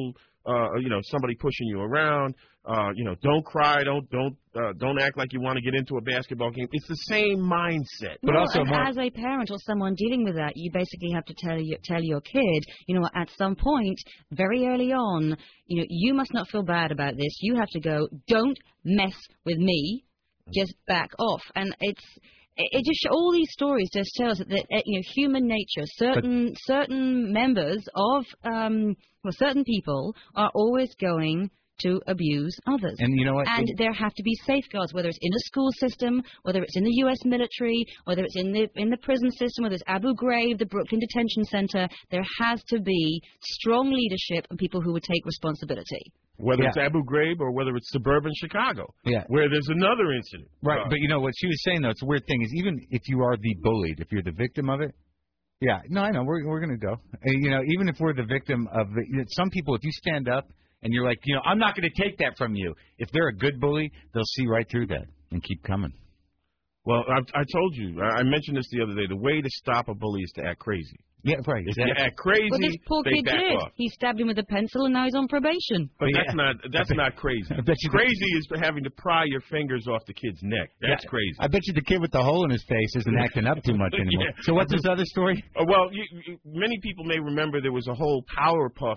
somebody pushing you around. Don't cry, don't act like you want to get into a basketball game. It's the same mindset. But also, as a parent or someone dealing with that, you basically have to tell your kid, at some point, very early on, you must not feel bad about this. You have to go, don't mess with me, just back off. And it just all these stories just tell us that human nature, certain members of certain people are always going to abuse others. And you know what? And there have to be safeguards, whether it's in a school system, whether it's in the U.S. military, whether it's in the prison system, whether it's Abu Ghraib, the Brooklyn Detention Center. There has to be strong leadership and people who would take responsibility. Whether it's Abu Ghraib or whether it's suburban Chicago, where there's another incident. Right, but what she was saying, though, it's a weird thing, is even if you are the bullied, if you're the victim of it, I know, we're going to go. Even if we're the victim of it, some people, if you stand up and you're like, I'm not going to take that from you. If they're a good bully, they'll see right through that and keep coming. Well, I told you, I mentioned this the other day, the way to stop a bully is to act crazy. Yeah, right. If you act crazy, well, this poor they kid back did. off. He stabbed him with a pencil and now he's on probation. But that's not crazy. Crazy is having to pry your fingers off the kid's neck. That's crazy. I bet you the kid with the hole in his face isn't acting up too much anymore. So what's this other story? Well, many people may remember there was a whole powder puff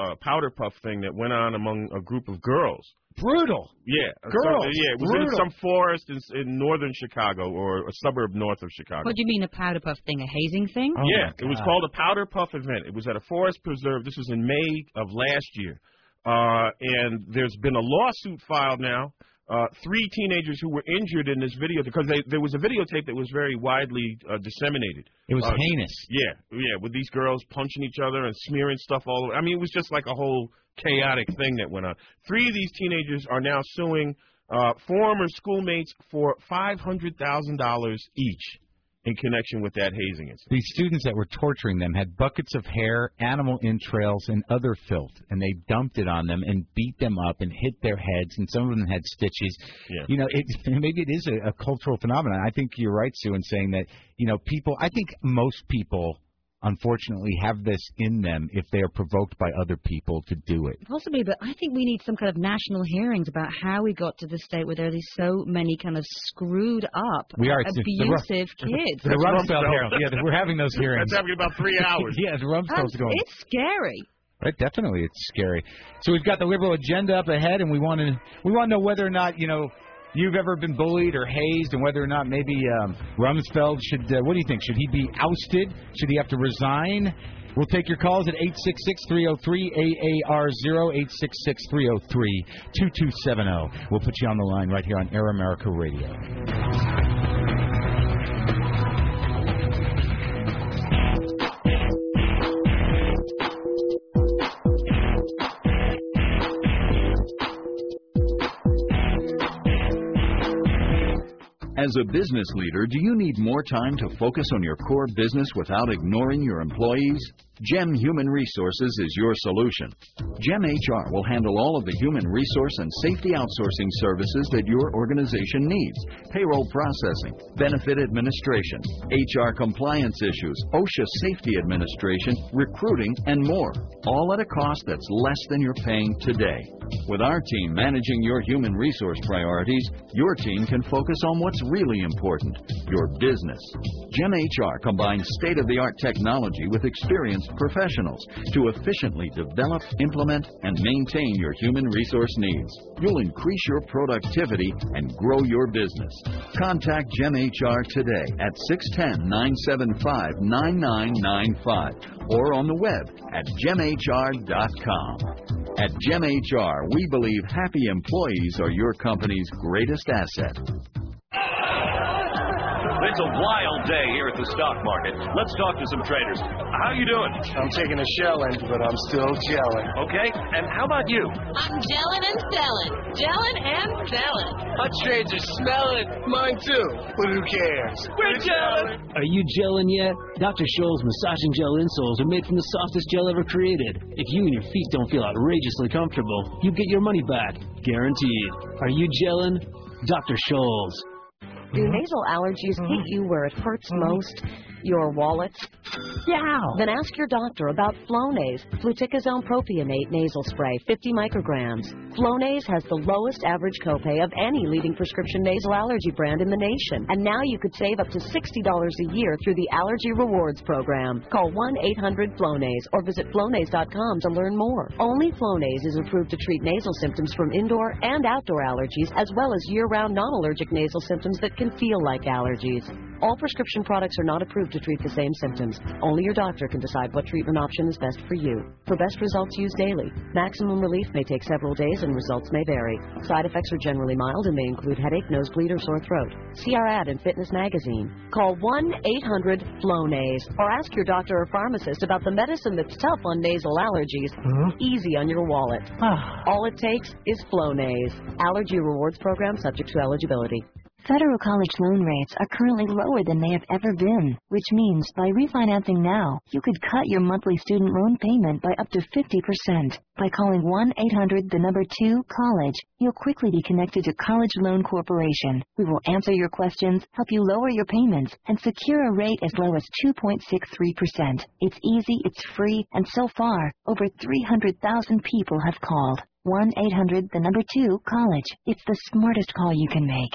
thing that went on among a group of girls. Brutal. Yeah. Girls. It was in some forest in northern Chicago or a suburb north of Chicago. What do you mean, a powder puff thing? A hazing thing? It was called a powder puff event. It was at a forest preserve. This was in May of last year. And there's been a lawsuit filed now. 3 teenagers who were injured in this video because there was a videotape that was very widely disseminated. It was heinous. Yeah, with these girls punching each other and smearing stuff all over. I mean, it was just like a whole chaotic thing that went on. 3 of these teenagers are now suing former schoolmates for $500,000 each in connection with that hazing incident. These students that were torturing them had buckets of hair, animal entrails, and other filth, and they dumped it on them and beat them up and hit their heads, and some of them had stitches. Yeah. Maybe it is a cultural phenomenon. I think you're right, Sue, in saying that, I think most people, unfortunately, have this in them if they are provoked by other people to do it. Possibly, but I think we need some kind of national hearings about how we got to the state where there are so many kind of screwed up, abusive kids. The Rumsfeld hearing. Yeah, we're having those hearings. That's happening about 3 hours. Yeah, the Rumsfeld's going. It's scary. Right, definitely, it's scary. So we've got the liberal agenda up ahead, and we want to know whether or not you've ever been bullied or hazed, and whether or not maybe Rumsfeld should, what do you think? Should he be ousted? Should he have to resign? We'll take your calls at 866-303-AAR0, 866-303-2270. We'll put you on the line right here on Air America Radio. As a business leader, do you need more time to focus on your core business without ignoring your employees? GEM Human Resources is your solution. GEM HR will handle all of the human resource and safety outsourcing services that your organization needs. Payroll processing, benefit administration, HR compliance issues, OSHA safety administration, recruiting, and more. All at a cost that's less than you're paying today. With our team managing your human resource priorities, your team can focus on what's really important, your business. GEM HR combines state-of-the-art technology with experienced professionals to efficiently develop, implement, and maintain your human resource needs. You'll increase your productivity and grow your business. Contact GEM HR today at 610-975-9995 or on the web at gemhr.com. At GEM HR, we believe happy employees are your company's greatest asset. It's a wild day here at the stock market. Let's talk to some traders. How you doing? I'm taking a shelling, but I'm still gelling. Okay, and how about you? I'm gelling and selling. Gelling and selling. My trades are smelling. Mine too. But who cares? We're gelling. Are you gelling yet? Dr. Scholl's massaging gel insoles are made from the softest gel ever created. If you and your feet don't feel outrageously comfortable, you get your money back. Guaranteed. Are you gelling? Dr. Scholl's. Do nasal allergies hit you where it hurts most? Your wallet? Yeah. Then ask your doctor about Flonase, fluticasone propionate nasal spray, 50 micrograms. Flonase has the lowest average copay of any leading prescription nasal allergy brand in the nation. And now you could save up to $60 a year through the Allergy Rewards program. Call 1-800-FLONASE or visit Flonase.com to learn more. Only Flonase is approved to treat nasal symptoms from indoor and outdoor allergies, as well as year-round non-allergic nasal symptoms that can feel like allergies. All prescription products are not approved to treat the same symptoms. Only your doctor can decide what treatment option is best for you. For best results, use daily. Maximum relief may take several days and results may vary. Side effects are generally mild and may include headache, nosebleed, or sore throat. See our ad in Fitness Magazine. Call 1-800-FLONASE or ask your doctor or pharmacist about the medicine that's tough on nasal allergies, easy on your wallet. All it takes is Flonase. Allergy Rewards program subject to eligibility. Federal college loan rates are currently lower than they have ever been, which means by refinancing now, you could cut your monthly student loan payment by up to 50%. By calling 1-800-2-COLLEGE, you'll quickly be connected to College Loan Corporation. We will answer your questions, help you lower your payments, and secure a rate as low as 2.63%. It's easy, it's free, and so far, over 300,000 people have called. 1-800-2-COLLEGE. It's the smartest call you can make.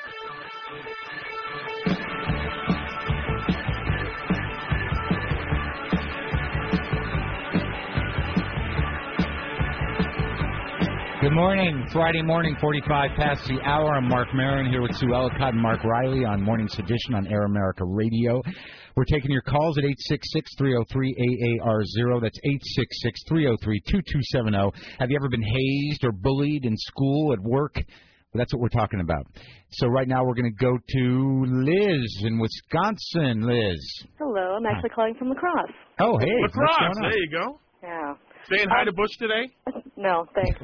Good morning. Friday morning, 45 past the hour. I'm Mark Maron here with Sue Ellicott and Mark Riley on Morning Sedition on Air America Radio. We're taking your calls at 866-303-AAR0. That's 866-303-2270. Have you ever been hazed or bullied in school, at work? Well, that's what we're talking about. So right now we're going to go to Liz in Wisconsin. Liz. Hello. I'm actually calling from La Crosse. Oh, hey. La Crosse. There you go. Yeah. Saying hi to Bush today? No, thanks.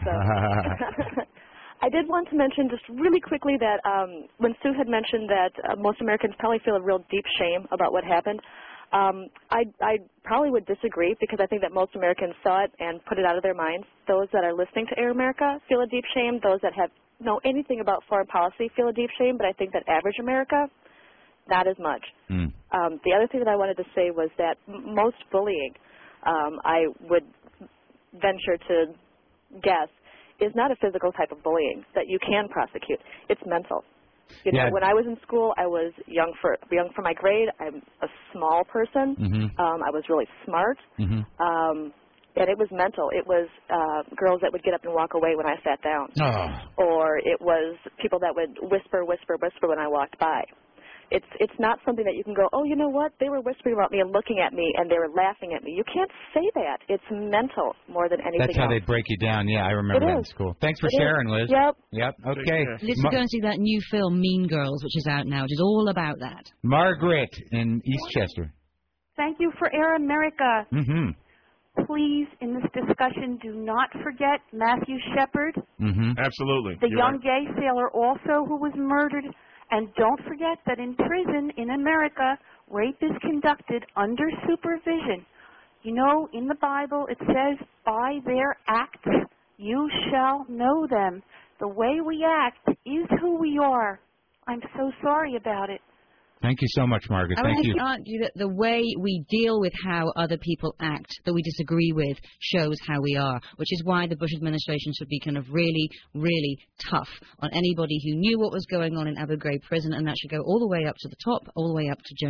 I did want to mention just really quickly that when Sue had mentioned that most Americans probably feel a real deep shame about what happened, I probably would disagree because I think that most Americans saw it and put it out of their minds. Those that are listening to Air America feel a deep shame. Those that know anything about foreign policy feel a deep shame, but I think that average America, not as much. The other thing that I wanted to say was that most bullying, I would venture to guess, is not a physical type of bullying that you can prosecute. It's mental. You know, when I was in school, I was young for my grade. I'm a small person. I was really smart. And it was mental. It was girls that would get up and walk away when I sat down. Or it was people that would whisper when I walked by. It's not something that you can go, oh, you know what? They were whispering about me and looking at me, and they were laughing at me. You can't say that. It's mental more than anything That's how else. they break you down. Yeah, I remember that in school. Thanks for sharing, Liz. Yep. Okay. Let's go and see that new film, Mean Girls, which is out now, which is all about that. Margaret in Eastchester. Thank you for Air America. Please, in this discussion, do not forget Matthew Shepard. Absolutely. The You're young right. gay sailor also who was murdered. And don't forget that in prison in America, rape is conducted under supervision. You know, in the Bible it says, by their acts you shall know them. The way we act is who we are. I'm so sorry about it. Thank you so much, Margaret. I would Thank you. argue that the way we deal with how other people act, that we disagree with, shows how we are, which is why the Bush administration should be kind of really, really tough on anybody who knew what was going on in Abu Ghraib prison, and that should go all the way up to the top, all the way up to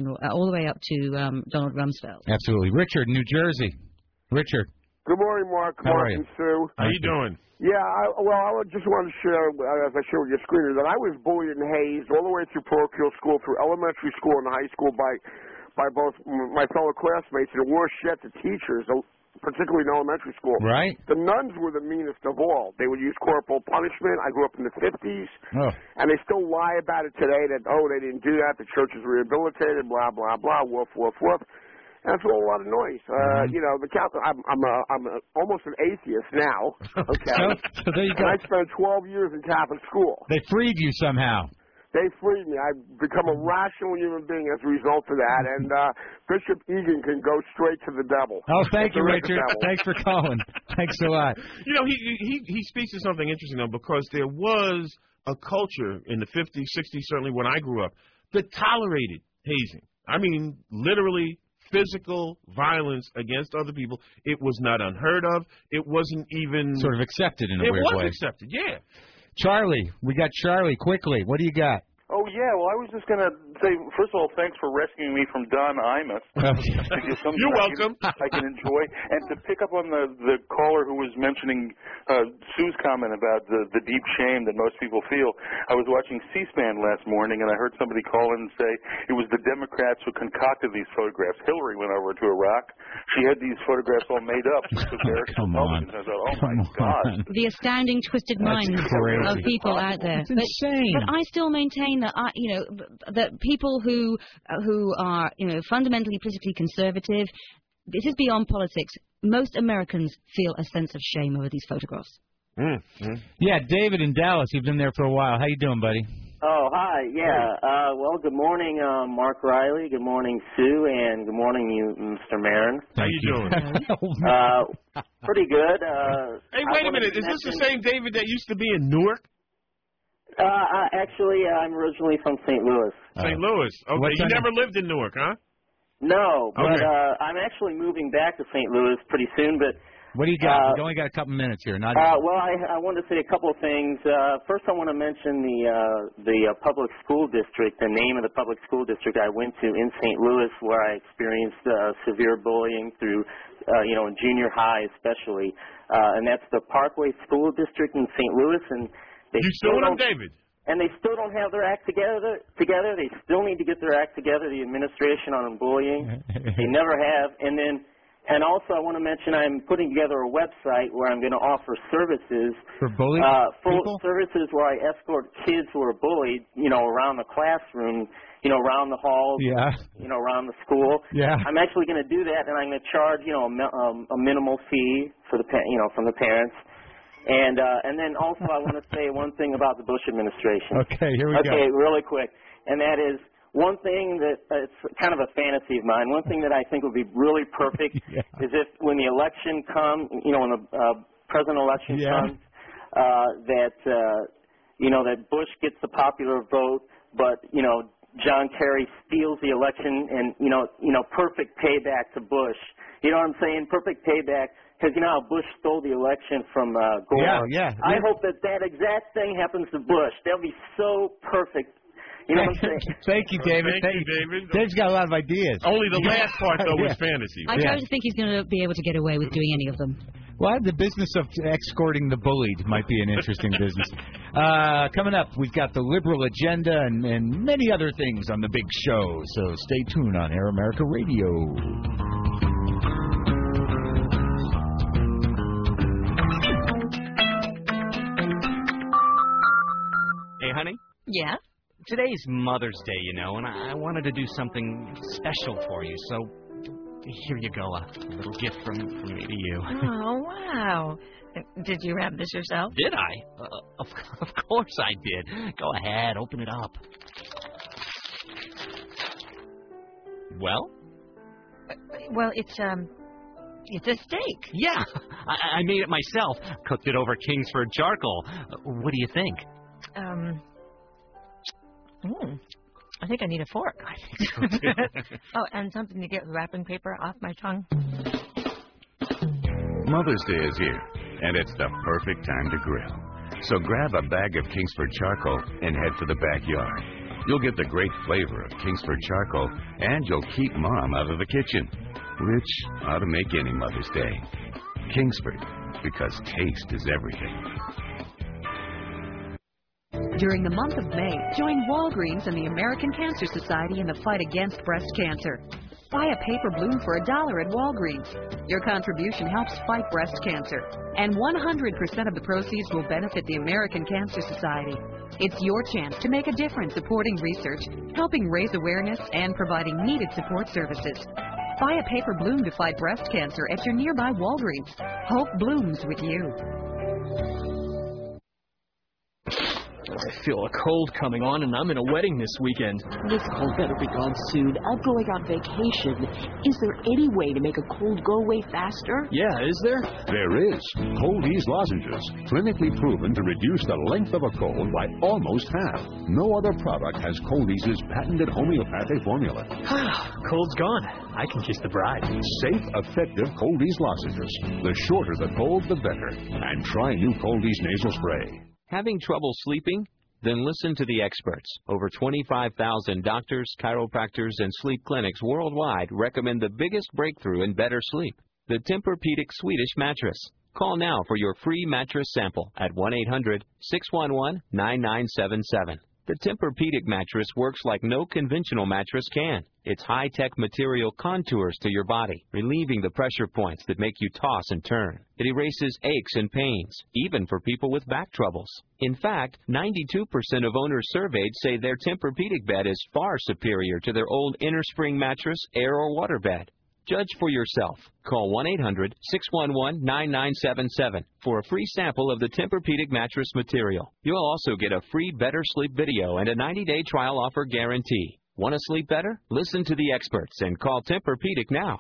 Donald Rumsfeld. Absolutely. Richard, New Jersey. Richard. Good morning, Mark. How are Mark you? and Sue. How you doing? Yeah, I just wanted to share, as I share with your screener, that I was bullied and hazed all the way through parochial school, through elementary school and high school by both my fellow classmates, and worse yet, the teachers, particularly in elementary school. Right. The nuns were the meanest of all. They would use corporal punishment. I grew up in the 50s, and they still lie about it today that, they didn't do that, the church is rehabilitated, blah, blah, blah, woof, woof, woof. That's a lot of noise. You know, the Catholic. I'm almost an atheist now. Okay. So there you go. And I spent 12 years in Catholic school. They freed you somehow. They freed me. I've become a rational human being as a result of that. And Bishop Egan can go straight to the devil. Oh, thank you, Richard. Thanks for calling. Thanks a lot. You know, he speaks to something interesting though, because there was a culture in the 50s, 60s, certainly when I grew up, that tolerated hazing. I mean, literally physical violence against other people. It was not unheard of. It wasn't even sort of accepted in a weird way. It was accepted, yeah. Charlie, we got Charlie. Quickly, what do you got? Oh, yeah, well, I was just going to say, first of all, thanks for rescuing me from Don Imus. You're welcome. I can enjoy. And to pick up on the caller who was mentioning Sue's comment about the deep shame that most people feel, I was watching C-SPAN last morning, and I heard somebody call in and say it was the Democrats who concocted these photographs. Hillary went over to Iraq. She had these photographs all made up. Come on. I thought, oh, my God. The astounding twisted minds of people out there. It's insane. But I still maintain that that people who are fundamentally politically conservative, this is beyond politics. Most Americans feel a sense of shame over these photographs. Yeah, David in Dallas, you've been there for a while. How you doing, buddy? Oh, hi. Yeah. Well, good morning, Mark Riley. Good morning, Sue, and good morning, you, Mr. Marin. How you doing? Pretty good. Hey, wait a minute. Is this the same David that used to be in Newark? Actually, I'm originally from St. Louis. St. Louis. Okay, you never lived in Newark, huh? No, but Okay. I'm actually moving back to St. Louis pretty soon. But what do you got? We only got a couple minutes here. Not well, I wanted to say a couple of things. First, I want to mention the public school district, the name of the public school district I went to in St. Louis, where I experienced severe bullying through, in junior high especially, and that's the Parkway School District in St. Louis, and you suing them, David? And they still don't have their act together. They still need to get their act together, the administration on bullying. They never have. And also I want to mention I'm putting together a website where I'm going to offer services. For bullied full people? Services where I escort kids who are bullied, around the classroom, around the halls, around the school. Yeah. I'm actually going to do that, and I'm going to charge, a minimal fee for from the parents. And then also I want to say one thing about the Bush administration. Okay, here we go. Okay, really quick. And that is one thing that it's kind of a fantasy of mine. One thing that I think would be really perfect is if when the election comes, when the president election comes, that Bush gets the popular vote, but, John Kerry steals the election and, perfect payback to Bush. You know what I'm saying? Perfect payback. Because you know how Bush stole the election from Gore? Yeah. I hope that exact thing happens to Bush. That'll be so perfect. You know what I'm saying? Thank you, David. Thank you, David. Dave's got a lot of ideas. Only the last part, though, was fantasy. I don't think he's going to be able to get away with doing any of them. Well, the business of escorting the bullied might be an interesting business. Coming up, we've got the liberal agenda and many other things on the big show. So stay tuned on Air America Radio. Hey, honey? Yeah? Today's Mother's Day, and I wanted to do something special for you, so here you go, a little gift from me to you. Oh, wow. Did you wrap this yourself? Did I? Of course I did. Go ahead, open it up. Well? Well, it's a steak. Yeah, I made it myself. Cooked it over Kingsford charcoal. What do you think? I think I need a fork. I think so, too. Oh, and something to get wrapping paper off my tongue. Mother's Day is here, and it's the perfect time to grill. So grab a bag of Kingsford charcoal and head for the backyard. You'll get the great flavor of Kingsford charcoal, and you'll keep Mom out of the kitchen, which ought to make any Mother's Day. Kingsford, because taste is everything. During the month of May, join Walgreens and the American Cancer Society in the fight against breast cancer. Buy a paper balloon for $1 at Walgreens. Your contribution helps fight breast cancer, and 100% of the proceeds will benefit the American Cancer Society. It's your chance to make a difference supporting research, helping raise awareness, and providing needed support services. Buy a paper balloon to fight breast cancer at your nearby Walgreens. Hope blooms with you. I feel a cold coming on, and I'm in a wedding this weekend. This cold better be gone soon. I'm going on vacation. Is there any way to make a cold go away faster? Yeah, is there? There is. Cold Ease lozenges, clinically proven to reduce the length of a cold by almost half. No other product has Cold Ease's patented homeopathic formula. Cold's gone. I can kiss the bride. Safe, effective Cold Ease lozenges. The shorter the cold, the better. And try new Cold Ease nasal spray. Having trouble sleeping? Then listen to the experts. Over 25,000 doctors, chiropractors, and sleep clinics worldwide recommend the biggest breakthrough in better sleep, the Tempur-Pedic Swedish mattress. Call now for your free mattress sample at 1-800-611-9977. The Tempur-Pedic mattress works like no conventional mattress can. Its high-tech material contours to your body, relieving the pressure points that make you toss and turn. It erases aches and pains, even for people with back troubles. In fact, 92% of owners surveyed say their Tempur-Pedic bed is far superior to their old innerspring mattress, air, or water bed. Judge for yourself. Call 1-800-611-9977 for a free sample of the Tempur-Pedic mattress material. You'll also get a free Better Sleep video and a 90-day trial offer guarantee. Want to sleep better? Listen to the experts and call Tempur-Pedic now.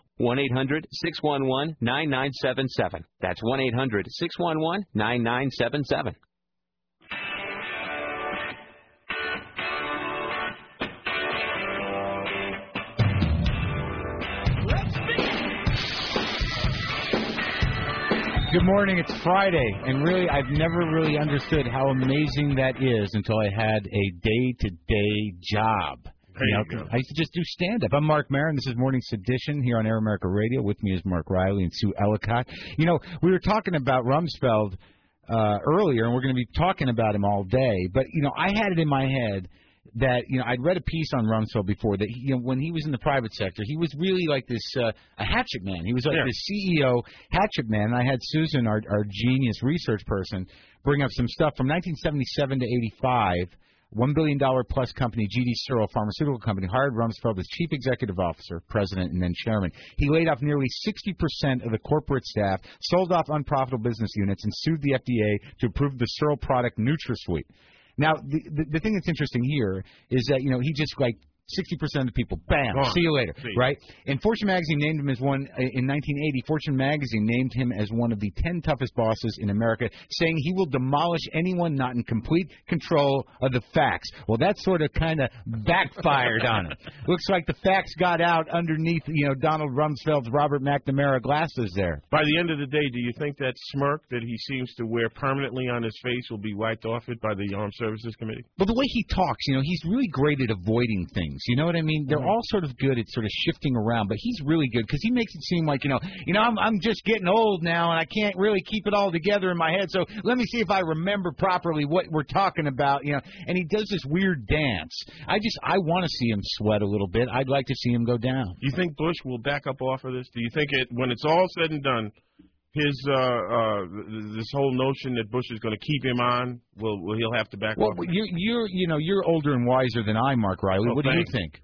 1-800-611-9977. That's 1-800-611-9977. Good morning. It's Friday, and really, I've never really understood how amazing that is until I had a day-to-day job. I used to just do stand-up. I'm Mark Maron. This is Morning Sedition here on Air America Radio. With me is Mark Riley and Sue Ellicott. You know, we were talking about Rumsfeld earlier, and we're going to be talking about him all day. But, you know, I had it in my head that, you know, I'd read a piece on Rumsfeld before that, you know, when he was in the private sector, he was really like this, a hatchet man. He was like this CEO hatchet man. And I had Susan, our genius research person, bring up some stuff from 1977 to 85. $1 billion plus company, GD Searle Pharmaceutical Company, hired Rumsfeld as chief executive officer, president, and then chairman. He laid off nearly 60% of the corporate staff, sold off unprofitable business units, and sued the FDA to approve the Searle product NutraSweet. Now, the thing that's interesting here is that, you know, he just, like, 60% of the people, bam, see you later, right? And Fortune magazine named him as one, in 1980, Fortune magazine named him as one of the 10 toughest bosses in America, saying he will demolish anyone not in complete control of the facts. Well, that sort of kind of backfired on him. Looks like the facts got out underneath, you know, Donald Rumsfeld's Robert McNamara glasses there. By the end of the day, do you think that smirk that he seems to wear permanently on his face will be wiped off it by the Armed Services Committee? Well, the way he talks, you know, he's really great at avoiding things. You know what I mean? They're all sort of good at sort of shifting around, but he's really good because he makes it seem like, I'm just getting old now and I can't really keep it all together in my head. So let me see if I remember properly what we're talking about, you know. And he does this weird dance. I want to see him sweat a little bit. I'd like to see him go down. Do you think Bush will back up off of this? Do you think when it's all said and done, his this whole notion that Bush is going to keep him on, he'll have to back off? Well, you're older and wiser than I, Mark Riley. What do you think?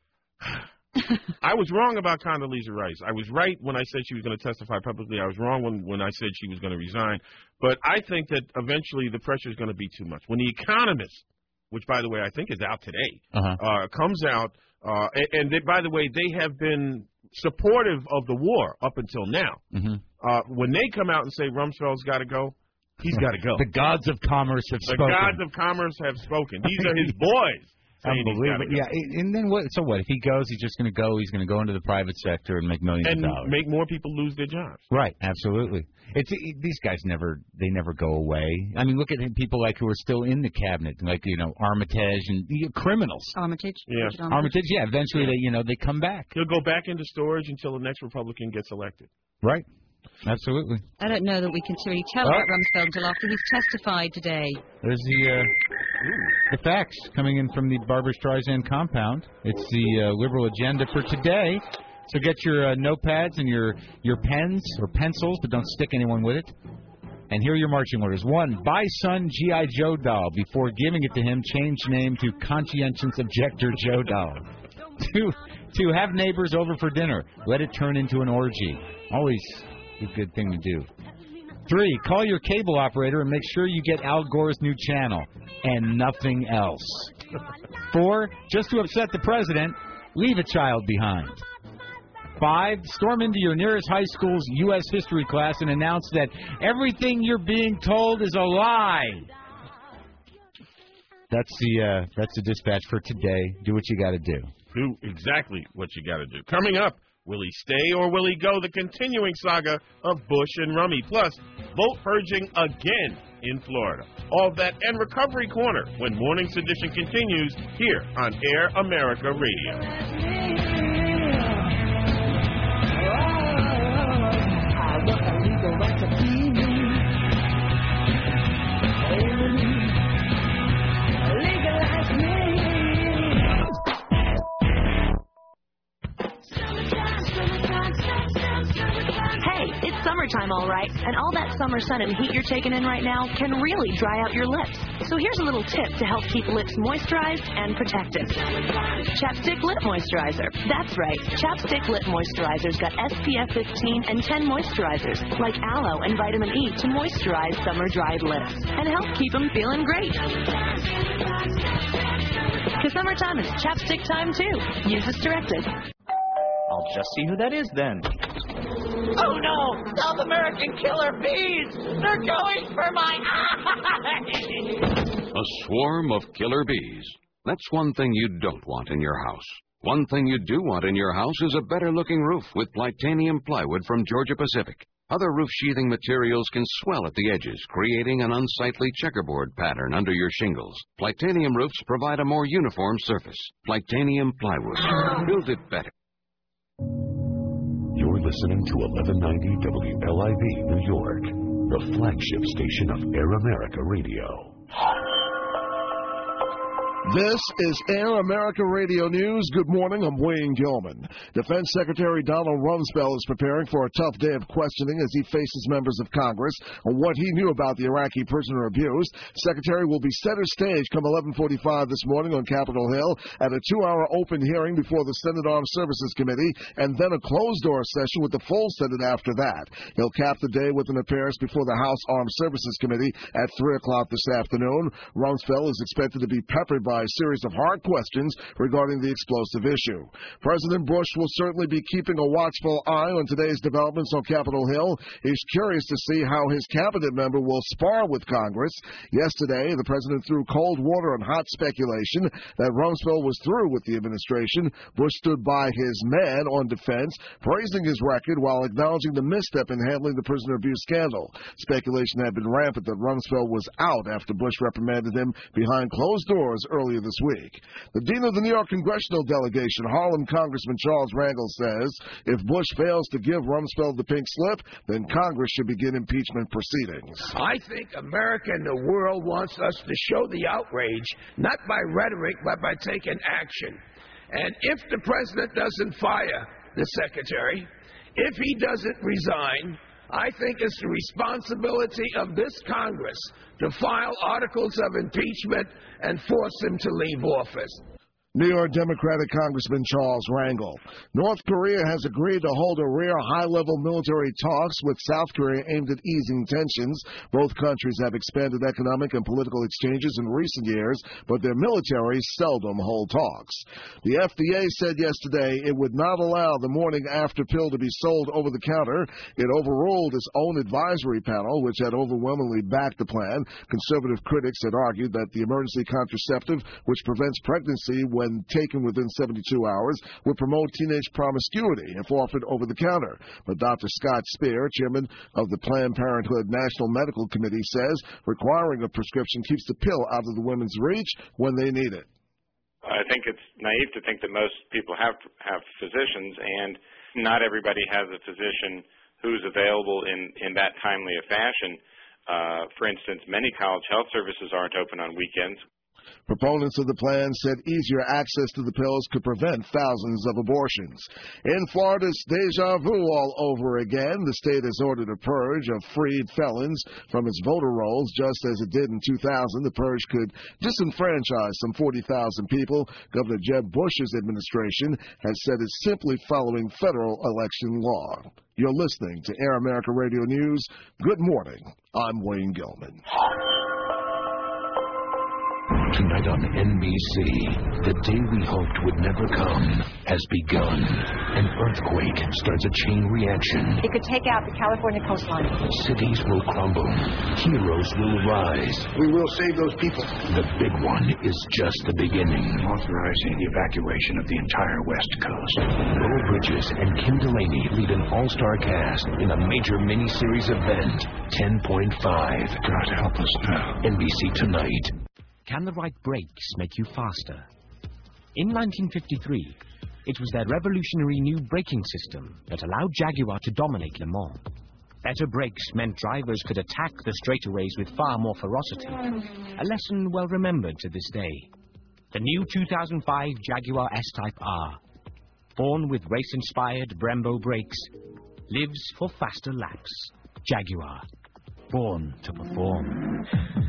I was wrong about Condoleezza Rice. I was right when I said she was going to testify publicly. I was wrong when I said she was going to resign. But I think that eventually the pressure is going to be too much. When The Economist, which, by the way, I think is out today, comes out, and they, by the way, they have been supportive of the war up until now. When they come out and say Rumsfeld's got to go, he's got to go. The gods of commerce have spoken. The gods of commerce have spoken. These are his boys. Unbelievable. Yeah, and then what? So what? If he goes, he's just going to go. He's going to go into the private sector and make millions of dollars. And make more people lose their jobs. Right, absolutely. These guys never go away. I mean, look at people like who are still in the cabinet, like, you know, Armitage and criminals. Armitage. Yeah. Armitage. Yeah. Eventually, they come back. He'll go back into storage until the next Republican gets elected. Right. Absolutely. I don't know that we can really tell about Rumsfeld until after he's testified today. There's the facts coming in from the Barbra Streisand compound. It's the liberal agenda for today. So get your notepads and your pens or pencils, but don't stick anyone with it. And here are your marching orders. 1, buy son G.I. Joe doll. Before giving it to him, change name to Conscientious Objector Joe doll. 2, have neighbors over for dinner. Let it turn into an orgy. Always a good thing to do. 3, call your cable operator and make sure you get Al Gore's new channel and nothing else. 4, just to upset the president, leave a child behind. 5, storm into your nearest high school's U.S. history class and announce that everything you're being told is a lie. That's the dispatch for today. Do what you got to do. Do exactly what you got to do. Coming up, will he stay or will he go? The continuing saga of Bush and Rummy. Plus, vote purging again in Florida. All that and Recovery Corner when Morning's edition continues here on Air America Radio. Hey, it's summertime, all right, and all that summer sun and heat you're taking in right now can really dry out your lips. So here's a little tip to help keep lips moisturized and protected. Chapstick Lip Moisturizer. That's right, Chapstick Lip Moisturizer's got SPF 15 and 10 moisturizers, like aloe and vitamin E to moisturize summer-dried lips and help keep them feeling great. Because summertime is chapstick time, too. Use as directed. I'll just see who that is then. Oh no! South American killer bees! They're going for my eyes! A swarm of killer bees. That's one thing you don't want in your house. One thing you do want in your house is a better-looking roof with Plitanium plywood from Georgia Pacific. Other roof sheathing materials can swell at the edges, creating an unsightly checkerboard pattern under your shingles. Plitanium roofs provide a more uniform surface. Plitanium plywood. Build it better. You're listening to 1190 WLIV New York, the flagship station of Air America Radio. This is Air America Radio News. Good morning. I'm Wayne Gilman. Defense Secretary Donald Rumsfeld is preparing for a tough day of questioning as he faces members of Congress on what he knew about the Iraqi prisoner abuse. Secretary will be center stage come 11:45 this morning on Capitol Hill at a 2-hour open hearing before the Senate Armed Services Committee and then a closed-door session with the full Senate after that. He'll cap the day with an appearance before the House Armed Services Committee at 3 o'clock this afternoon. Rumsfeld is expected to be peppered by a series of hard questions regarding the explosive issue. President Bush will certainly be keeping a watchful eye on today's developments on Capitol Hill. He's curious to see how his cabinet member will spar with Congress. Yesterday, the president threw cold water on hot speculation that Rumsfeld was through with the administration. Bush stood by his man on defense, praising his record while acknowledging the misstep in handling the prisoner abuse scandal. Speculation had been rampant that Rumsfeld was out after Bush reprimanded him behind closed doors earlier this week. The dean of the New York congressional delegation, Harlem Congressman Charles Rangel, says if Bush fails to give Rumsfeld the pink slip, then Congress should begin impeachment proceedings. I think America and the world wants us to show the outrage, not by rhetoric, but by taking action. And if the president doesn't fire the secretary, if he doesn't resign, I think it's the responsibility of this Congress to file articles of impeachment and force him to leave office. New York Democratic Congressman Charles Rangel. North Korea has agreed to hold a rare high-level military talks with South Korea aimed at easing tensions. Both countries have expanded economic and political exchanges in recent years, but their militaries seldom hold talks. The FDA said yesterday it would not allow the morning after pill to be sold over the counter. It overruled its own advisory panel, which had overwhelmingly backed the plan. Conservative critics had argued that the emergency contraceptive, which prevents pregnancy when taken within 72 hours, would promote teenage promiscuity if offered over the counter. But Dr. Scott Speer, chairman of the Planned Parenthood National Medical Committee, says requiring a prescription keeps the pill out of the women's reach when they need it. I think it's naive to think that most people have physicians, and not everybody has a physician who's available in that timely a fashion. For instance, many college health services aren't open on weekends. Proponents of the plan said easier access to the pills could prevent thousands of abortions. In Florida, it's deja vu all over again. The state has ordered a purge of freed felons from its voter rolls, just as it did in 2000. The purge could disenfranchise some 40,000 people. Governor Jeb Bush's administration has said it's simply following federal election law. You're listening to Air America Radio News. Good morning. I'm Wayne Gilman. Tonight on NBC, the day we hoped would never come has begun. An earthquake starts a chain reaction. It could take out the California coastline. Cities will crumble. Heroes will rise. We will save those people. The big one is just the beginning. Authorizing the evacuation of the entire West Coast. Beau Bridges and Kim Delaney lead an all-star cast in a major miniseries event, 10.5. God help us now. NBC Tonight. Can the right brakes make you faster? In 1953, it was their revolutionary new braking system that allowed Jaguar to dominate Le Mans. Better brakes meant drivers could attack the straightaways with far more ferocity, a lesson well remembered to this day. The new 2005 Jaguar S-Type R, born with race-inspired Brembo brakes, lives for faster laps. Jaguar, born to perform.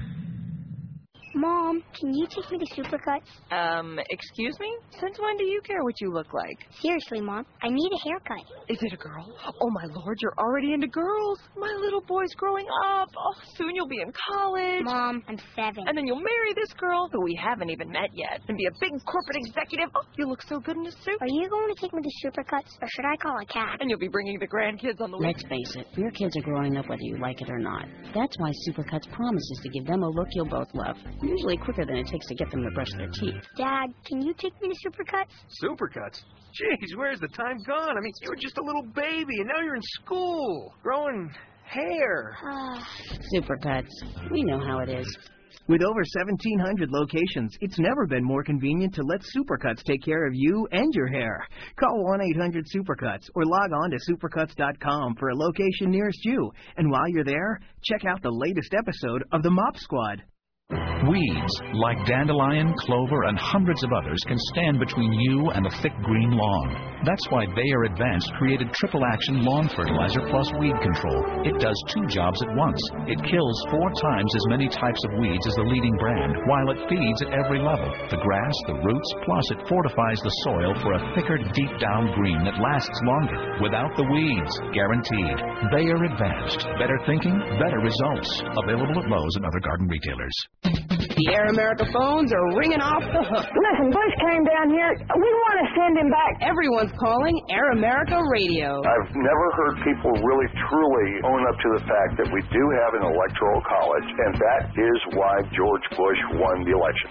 Mom, can you take me to Supercuts? Excuse me? Since when do you care what you look like? Seriously, Mom, I need a haircut. Is it a girl? Oh, my Lord, you're already into girls. My little boy's growing up. Oh, soon you'll be in college. Mom, I'm 7. And then you'll marry this girl, who we haven't even met yet, and be a big corporate executive. Oh, you look so good in a suit. Are you going to take me to Supercuts, or should I call a cab? And you'll be bringing the grandkids on the way. Let's face it, your kids are growing up whether you like it or not. That's why Supercuts promises to give them a look you'll both love. Usually quicker than it takes to get them to brush their teeth. Dad, can you take me to Supercuts? Supercuts? Jeez, where's the time gone? I mean, you were just a little baby, and now you're in school, growing hair. Supercuts. We know how it is. With over 1,700 locations, it's never been more convenient to let Supercuts take care of you and your hair. Call 1-800-SUPERCUTS or log on to supercuts.com for a location nearest you. And while you're there, check out the latest episode of The Mop Squad. Weeds, like dandelion, clover, and hundreds of others, can stand between you and the thick green lawn. That's why Bayer Advanced created Triple Action Lawn Fertilizer plus Weed Control. It does 2 jobs at once. It kills 4 times as many types of weeds as the leading brand, while it feeds at every level. The grass, the roots, plus it fortifies the soil for a thicker, deep-down green that lasts longer, without the weeds. Guaranteed. Bayer Advanced. Better thinking, better results. Available at Lowe's and other garden retailers. The Air America phones are ringing off the hook. Listen, Bush came down here. We want to send him back. Everyone's calling Air America Radio. I've never heard people really, truly own up to the fact that we do have an electoral college, and that is why George Bush won the election.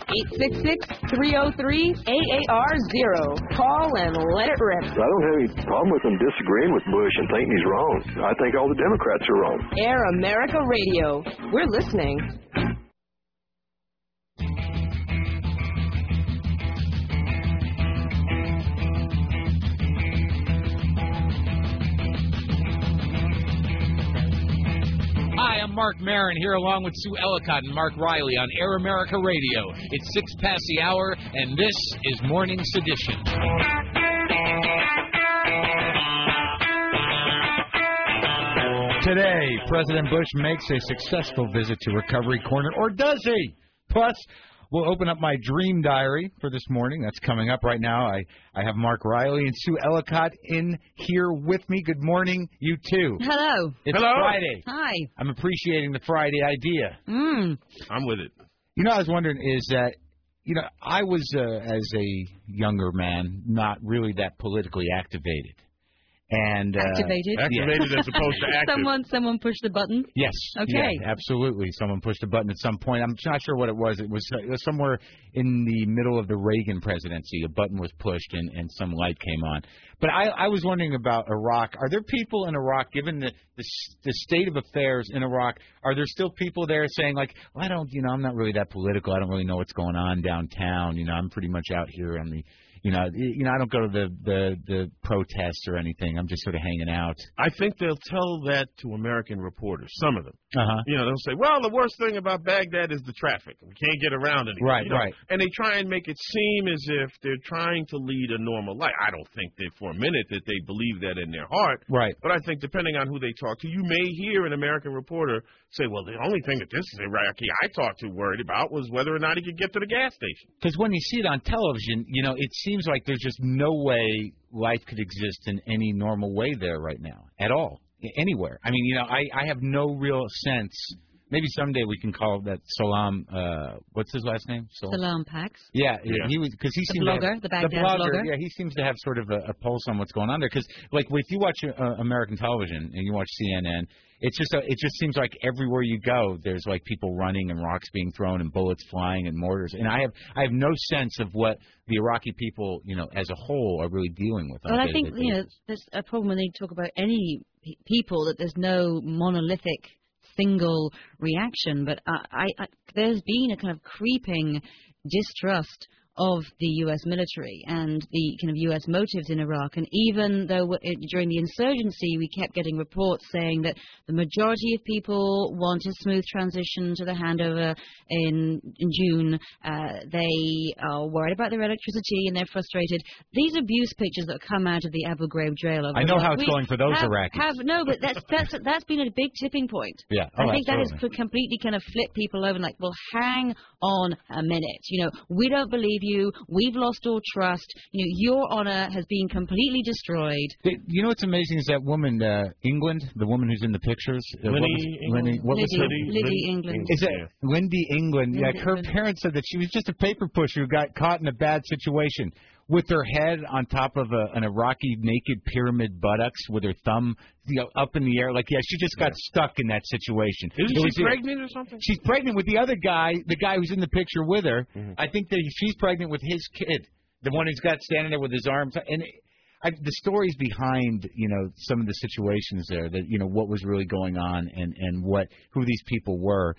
866-303-AAR0. Call and let it rip. I don't have any problem with them disagreeing with Bush and thinking he's wrong. I think all the Democrats are wrong. Air America Radio. We're listening. Hi, I'm Mark Maron here along with Sue Ellicott and Mark Riley on Air America Radio. It's 6 past the hour, and this is Morning Sedition. Today, President Bush makes a successful visit to Recovery Corner, or does he? Plus, we'll open up my dream diary for this morning. That's coming up right now. I have Mark Riley and Sue Ellicott in here with me. Good morning, you two. Hello. It's Hello. Friday. Hi. I'm appreciating the Friday idea. I'm with it. You know, I was wondering is that, you know, I was, as a younger man, not really that politically activated. And Activated as opposed to active. Someone pushed the button. Yes. Okay. Yeah, absolutely. Someone pushed a button at some point. I'm not sure what it was. It was somewhere in the middle of the Reagan presidency. A button was pushed and some light came on. But I was wondering about Iraq. Are there people in Iraq, given the state of affairs in Iraq, are there still people there saying like, well, I'm not really that political. I don't really know what's going on downtown. I'm pretty much out here on the I don't go to the protests or anything. I'm just sort of hanging out. I think they'll tell that to American reporters, some of them. Uh-huh. They'll say, well, the worst thing about Baghdad is the traffic. We can't get around anymore. Right. And they try and make it seem as if they're trying to lead a normal life. I don't think that for a minute that they believe that in their heart. Right. But I think depending on who they talk to, you may hear an American reporter say, well, the only thing that this Iraqi I talked to worried about was whether or not he could get to the gas station. Because when you see it on television, it seems like there's just no way life could exist in any normal way there right now at all, anywhere. I mean, I have no real sense. Maybe someday we can call that Salam. What's his last name? Salam Pax. Yeah. He was because he seems the Baghdad blogger. Yeah, he seems to have sort of a pulse on what's going on there. Because like if you watch American television and you watch CNN, it just seems like everywhere you go, there's like people running and rocks being thrown and bullets flying and mortars. And I have no sense of what the Iraqi people, as a whole, are really dealing with. Well, I think there's a problem when they talk about any people that there's no monolithic single reaction, but there's been a kind of creeping distrust of the U.S. military and the kind of U.S. motives in Iraq. And even though during the insurgency we kept getting reports saying that the majority of people want a smooth transition to the handover in June, they are worried about their electricity and they're frustrated. These abuse pictures that come out of the Abu Ghraib jail. I know how it's going for those Iraqis. No, but that's been a big tipping point. Yeah. I think that has completely kind of flipped people over and like, well, hang on a minute. We don't believe you. We've lost all trust. Your honor has been completely destroyed. What's amazing is that woman, England, the woman who's in the pictures. Liddy England. Is that Lindy England? Yeah, her parents said that she was just a paper pusher who got caught in a bad situation with her head on top of an Iraqi naked pyramid buttocks with her thumb up in the air. She just got stuck in that situation. Isn't she pregnant or something? She's pregnant with the other guy, the guy who's in the picture with her. Mm-hmm. I think that she's pregnant with his kid, the one who's got standing there with his arms. And the stories behind, some of the situations there, that, what was really going on and who these people were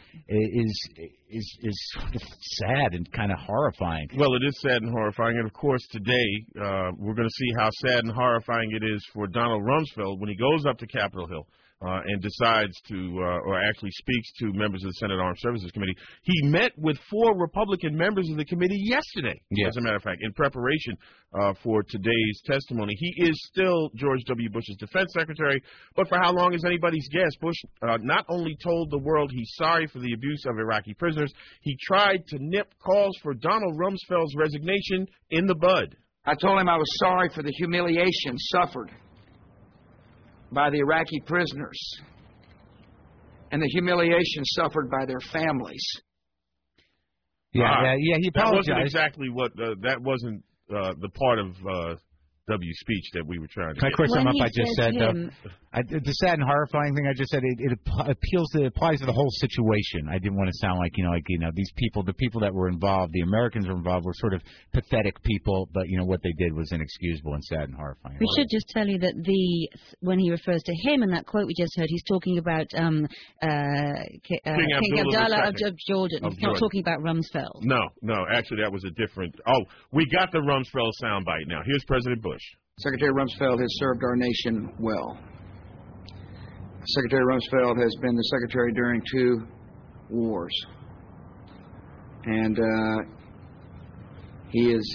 is sort of sad and kind of horrifying. Well, it is sad and horrifying. And, of course, today we're going to see how sad and horrifying it is for Donald Rumsfeld when he goes up to Capitol Hill and decides to, or actually speaks to members of the Senate Armed Services Committee. He met with 4 Republican members of the committee yesterday, as a matter of fact, in preparation for today's testimony. He is still George W. Bush's defense secretary, but for how long is anybody's guess? Bush not only told the world he's sorry for the abuse of Iraqi prisoners, he tried to nip calls for Donald Rumsfeld's resignation in the bud. I told him I was sorry for the humiliation suffered by the Iraqi prisoners and the humiliation suffered by their families. He apologized. That wasn't exactly what that wasn't the part of W speech that we were trying to Can I clear something up I just said, the sad and horrifying thing I just said, it applies to the whole situation. I didn't want to sound like, these people, the people that were involved, the Americans were involved, were sort of pathetic people, but, what they did was inexcusable and sad and horrifying. We should just tell you that when he refers to him in that quote we just heard, he's talking about King Abdullah of Jordan. He's not talking about Rumsfeld. No, actually that was a different... Oh, we got the Rumsfeld soundbite now. Here's President Bush. Secretary Rumsfeld has served our nation well. Secretary Rumsfeld has been the secretary during 2 wars. And he's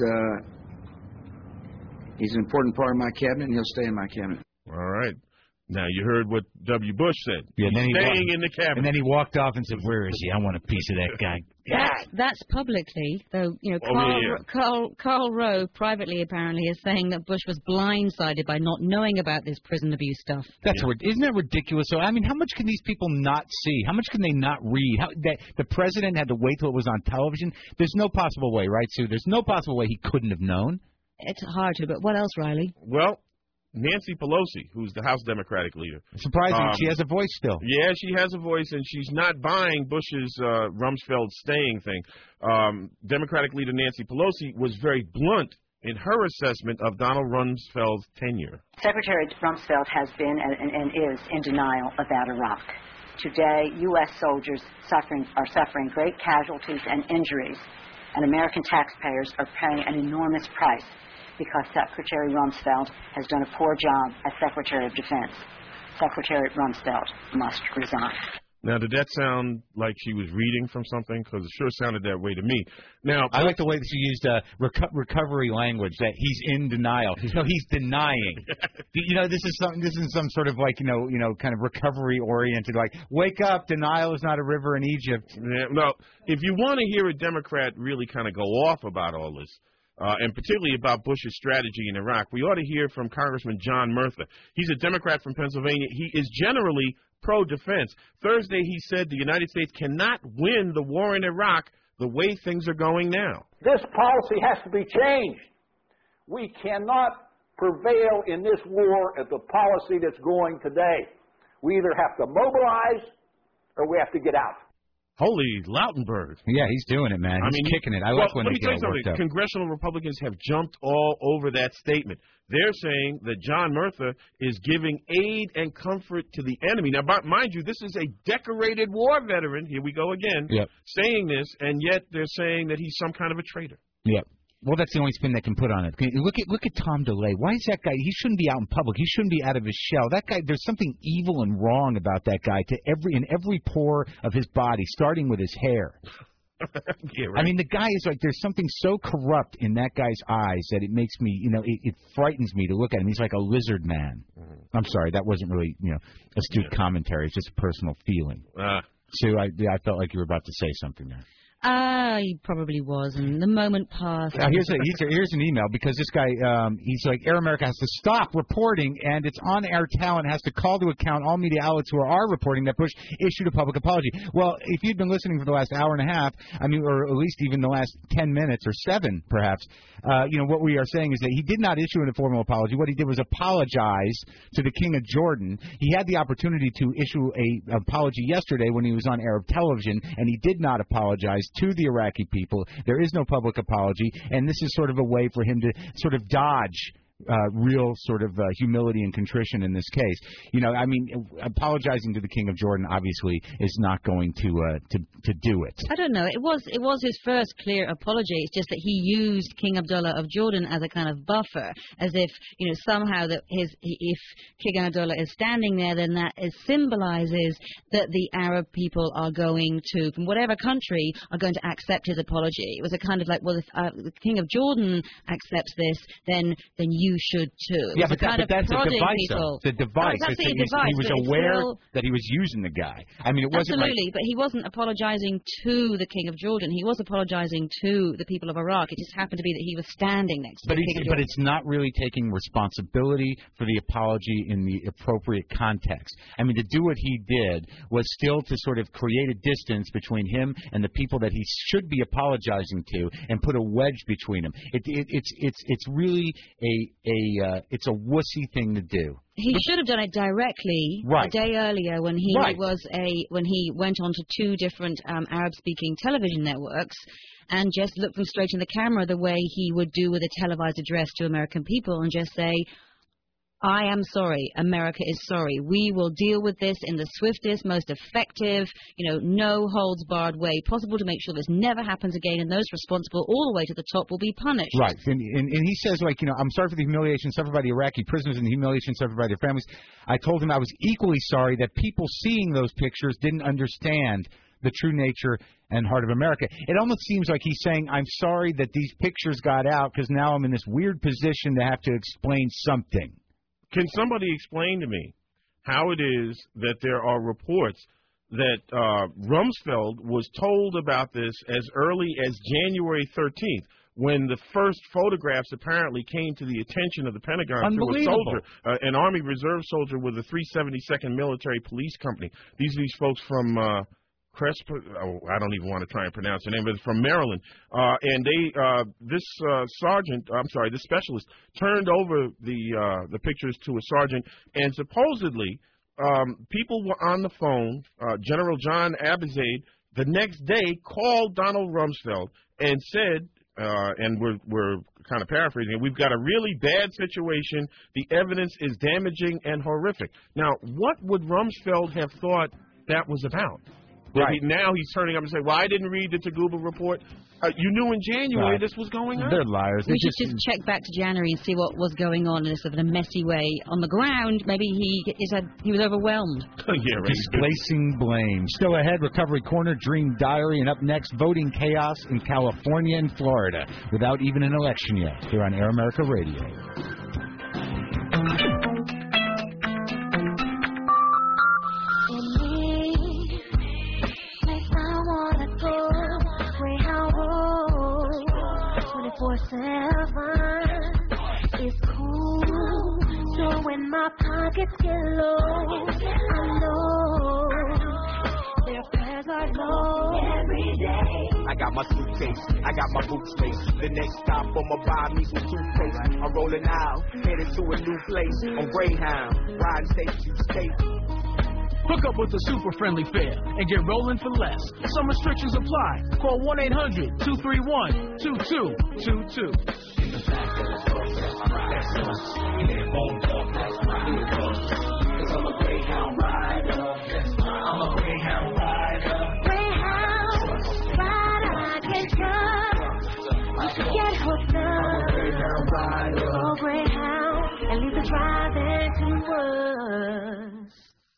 an important part of my cabinet, and he'll stay in my cabinet. All right. Now, you heard what W. Bush said. Yeah, He's staying in the cabinet. And then he walked off and said, where is he? I want a piece of that guy. That's publicly, though. Karl Rove privately apparently is saying that Bush was blindsided by not knowing about this prison abuse stuff. Isn't that ridiculous? So, I mean, how much can these people not see? How much can they not read? The president had to wait till it was on television? There's no possible way, right, Sue? There's no possible way he couldn't have known. It's hard to, but what else, Riley? Well, Nancy Pelosi, who's the House Democratic leader. Surprising, she has a voice still. Yeah, she has a voice, and she's not buying Bush's Rumsfeld staying thing. Democratic leader Nancy Pelosi was very blunt in her assessment of Donald Rumsfeld's tenure. Secretary Rumsfeld has been and is in denial about Iraq. Today, U.S. soldiers are suffering great casualties and injuries And American taxpayers are paying an enormous price because Secretary Rumsfeld has done a poor job as Secretary of Defense. Secretary Rumsfeld must resign. Now, did that sound like she was reading from something? Because it sure sounded that way to me. Now, I like the way that she used recovery language. That he's in denial. No, he's denying. This is some sort of like kind of recovery oriented. Like, wake up! Denial is not a river in Egypt. Yeah, no, if you want to hear a Democrat really kind of go off about all this, and particularly about Bush's strategy in Iraq, we ought to hear from Congressman John Murtha. He's a Democrat from Pennsylvania. He is generally pro-defense. Thursday, he said the United States cannot win the war in Iraq the way things are going now. This policy has to be changed. We cannot prevail in this war at the policy that's going today. We either have to mobilize or we have to get out. Holy Lautenberg. Yeah, he's doing it, man. He's kicking it. I like when they get worked up. Congressional Republicans have jumped all over that statement. They're saying that John Murtha is giving aid and comfort to the enemy. Now, mind you, this is a decorated war veteran, here we go again, saying this, and yet they're saying that he's some kind of a traitor. Yep. Well, that's the only spin they can put on it. Look at Tom DeLay. Why is that guy? He shouldn't be out in public. He shouldn't be out of his shell. That guy, there's something evil and wrong about that guy in every pore of his body, starting with his hair. Yeah, right. I mean, the guy is like, there's something so corrupt in that guy's eyes that it makes me, it frightens me to look at him. He's like a lizard man. I'm sorry, that wasn't really, astute commentary. It's just a personal feeling. Sue, I felt like you were about to say something there. He probably was, and the moment passed. Now, here's an email, because this guy, he's like, Air America has to stop reporting, and its on-air talent has to call to account all media outlets who are reporting that Bush issued a public apology. Well, if you'd been listening for the last hour and a half, or at least even the last 10 minutes, or 7 perhaps, what we are saying is that he did not issue an formal apology. What he did was apologize to the King of Jordan. He had the opportunity to issue an apology yesterday when he was on Arab television, and he did not apologize to the Iraqi people. There is no public apology, and this is sort of a way for him to sort of dodge real sort of humility and contrition in this case. Apologizing to the King of Jordan obviously is not going to do it. I don't know. It was his first clear apology. It's just that he used King Abdullah of Jordan as a kind of buffer, as if somehow that if King Abdullah is standing there, then that symbolizes that the Arab people are going to, from whatever country, are going to accept his apology. It was a kind of like, well, if the King of Jordan accepts this, then you should too. Yeah, but that's a device. Though. It's a device. He was aware that he was using the guy. I mean, it wasn't absolutely, but he wasn't apologizing to the King of Jordan. He was apologizing to the people of Iraq. It just happened to be that he was standing next to the King of Jordan. But it's not really taking responsibility for the apology in the appropriate context. I mean, to do what he did was still to sort of create a distance between him and the people that he should be apologizing to, and put a wedge between them. It's really it's a wussy thing to do. He should have done it directly a day earlier when he when he went on to 2 different Arab-speaking television networks and just looked them straight in the camera the way he would do with a televised address to American people, and just say, I am sorry. America is sorry. We will deal with this in the swiftest, most effective, no holds barred way possible to make sure this never happens again, and those responsible all the way to the top will be punished. Right. And he says, I'm sorry for the humiliation suffered by the Iraqi prisoners and the humiliation suffered by their families. I told him I was equally sorry that people seeing those pictures didn't understand the true nature and heart of America. It almost seems like he's saying, I'm sorry that these pictures got out because now I'm in this weird position to have to explain something. Can somebody explain to me how it is that there are reports that Rumsfeld was told about this as early as January 13th, when the first photographs apparently came to the attention of the Pentagon through a soldier, an Army Reserve soldier with the 372nd Military Police Company. These folks from I don't even want to try and pronounce the name, but it's from Maryland. And this specialist turned over the pictures to a sergeant, and supposedly people were on the phone. General John Abizaid the next day called Donald Rumsfeld and said, and we're kind of paraphrasing it, we've got a really bad situation. The evidence is damaging and horrific. Now, what would Rumsfeld have thought that was about? Right. Now he's turning up and saying, well, I didn't read the Taguba report. You knew in January this was going on. They're liars. We should just check back to January and see what was going on in a sort of a messy way. On the ground, maybe he was overwhelmed. Yeah, right. Displacing blame. Still ahead, Recovery Corner, Dream Diary, and up next, voting chaos in California and Florida without even an election yet, here on Air America Radio. It's cool, so when my pockets get low, I know their prayers are low every day. I got my suitcase, I got my boot space. The next stop, I'ma buy me some toothpaste. I'm rolling out, headed to a new place on Greyhound, riding state to state. Hook up with a super friendly fare and get rolling for less. Some restrictions apply. Call 1-800-231-2222. I'm a Greyhound rider. I'm a Greyhound rider. Greyhound rider, I can trust. You should get hooked up. I'm a Greyhound rider. Oh, Greyhound, and leave the driving to us.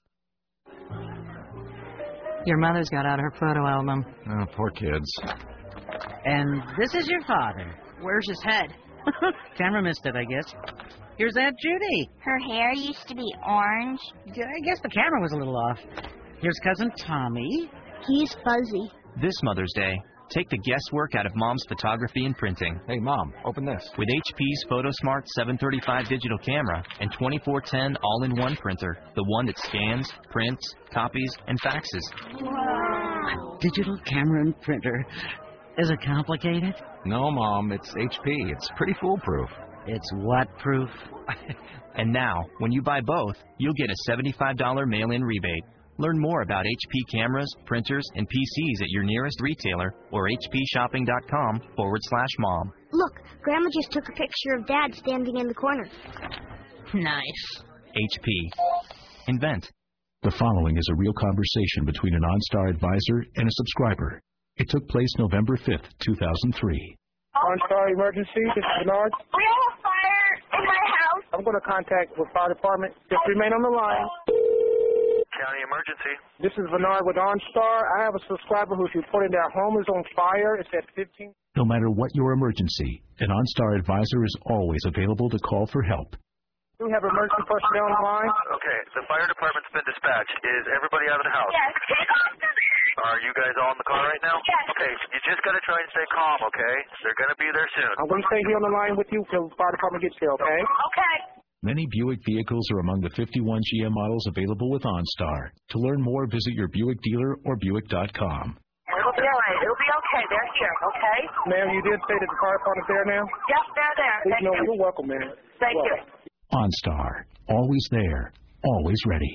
Your mother's got out her photo album. Oh, poor kids. And this is your father. Where's his head? Camera missed it, I guess. Here's Aunt Judy. Her hair used to be orange. I guess the camera was a little off. Here's Cousin Tommy. He's fuzzy. This Mother's Day, take the guesswork out of Mom's photography and printing. Hey, Mom, open this. With HP's PhotoSmart 735 digital camera and 2410 all-in-one printer, the one that scans, prints, copies, and faxes. Wow. Digital camera and printer. Is it complicated? No, Mom, it's HP. It's pretty foolproof. It's what proof? And now, when you buy both, you'll get a $75 mail-in rebate. Learn more about HP cameras, printers, and PCs at your nearest retailer or hpshopping.com/mom. Look, Grandma just took a picture of Dad standing in the corner. Nice. HP. Invent. The following is a real conversation between an OnStar advisor and a subscriber. It took place November 5th, 2003. OnStar emergency, this is Bernard. We have a fire in my house. I'm going to contact the fire department. Just remain on the line. County emergency. This is Bernard with OnStar. I have a subscriber who's reporting their home is on fire. It's at 15. No matter what your emergency, an OnStar advisor is always available to call for help. Do we have emergency personnel on the line? Okay, the fire department's been dispatched. Is everybody out of the house? Yes. Are you guys all in the car right now? Yes. Okay, you just got to try and stay calm, okay? They're going to be there soon. I'm going to stay here on the line with you till the fire department gets here, okay? Okay. Many Buick vehicles are among the 51 GM models available with OnStar. To learn more, visit your Buick dealer or Buick.com. It'll be all right. It'll be okay. They're here, okay? Ma'am, you did say that the fire department's there now? Yes, they're there. Thank you. You're welcome, ma'am. Thank you. OnStar. Always there. Always ready.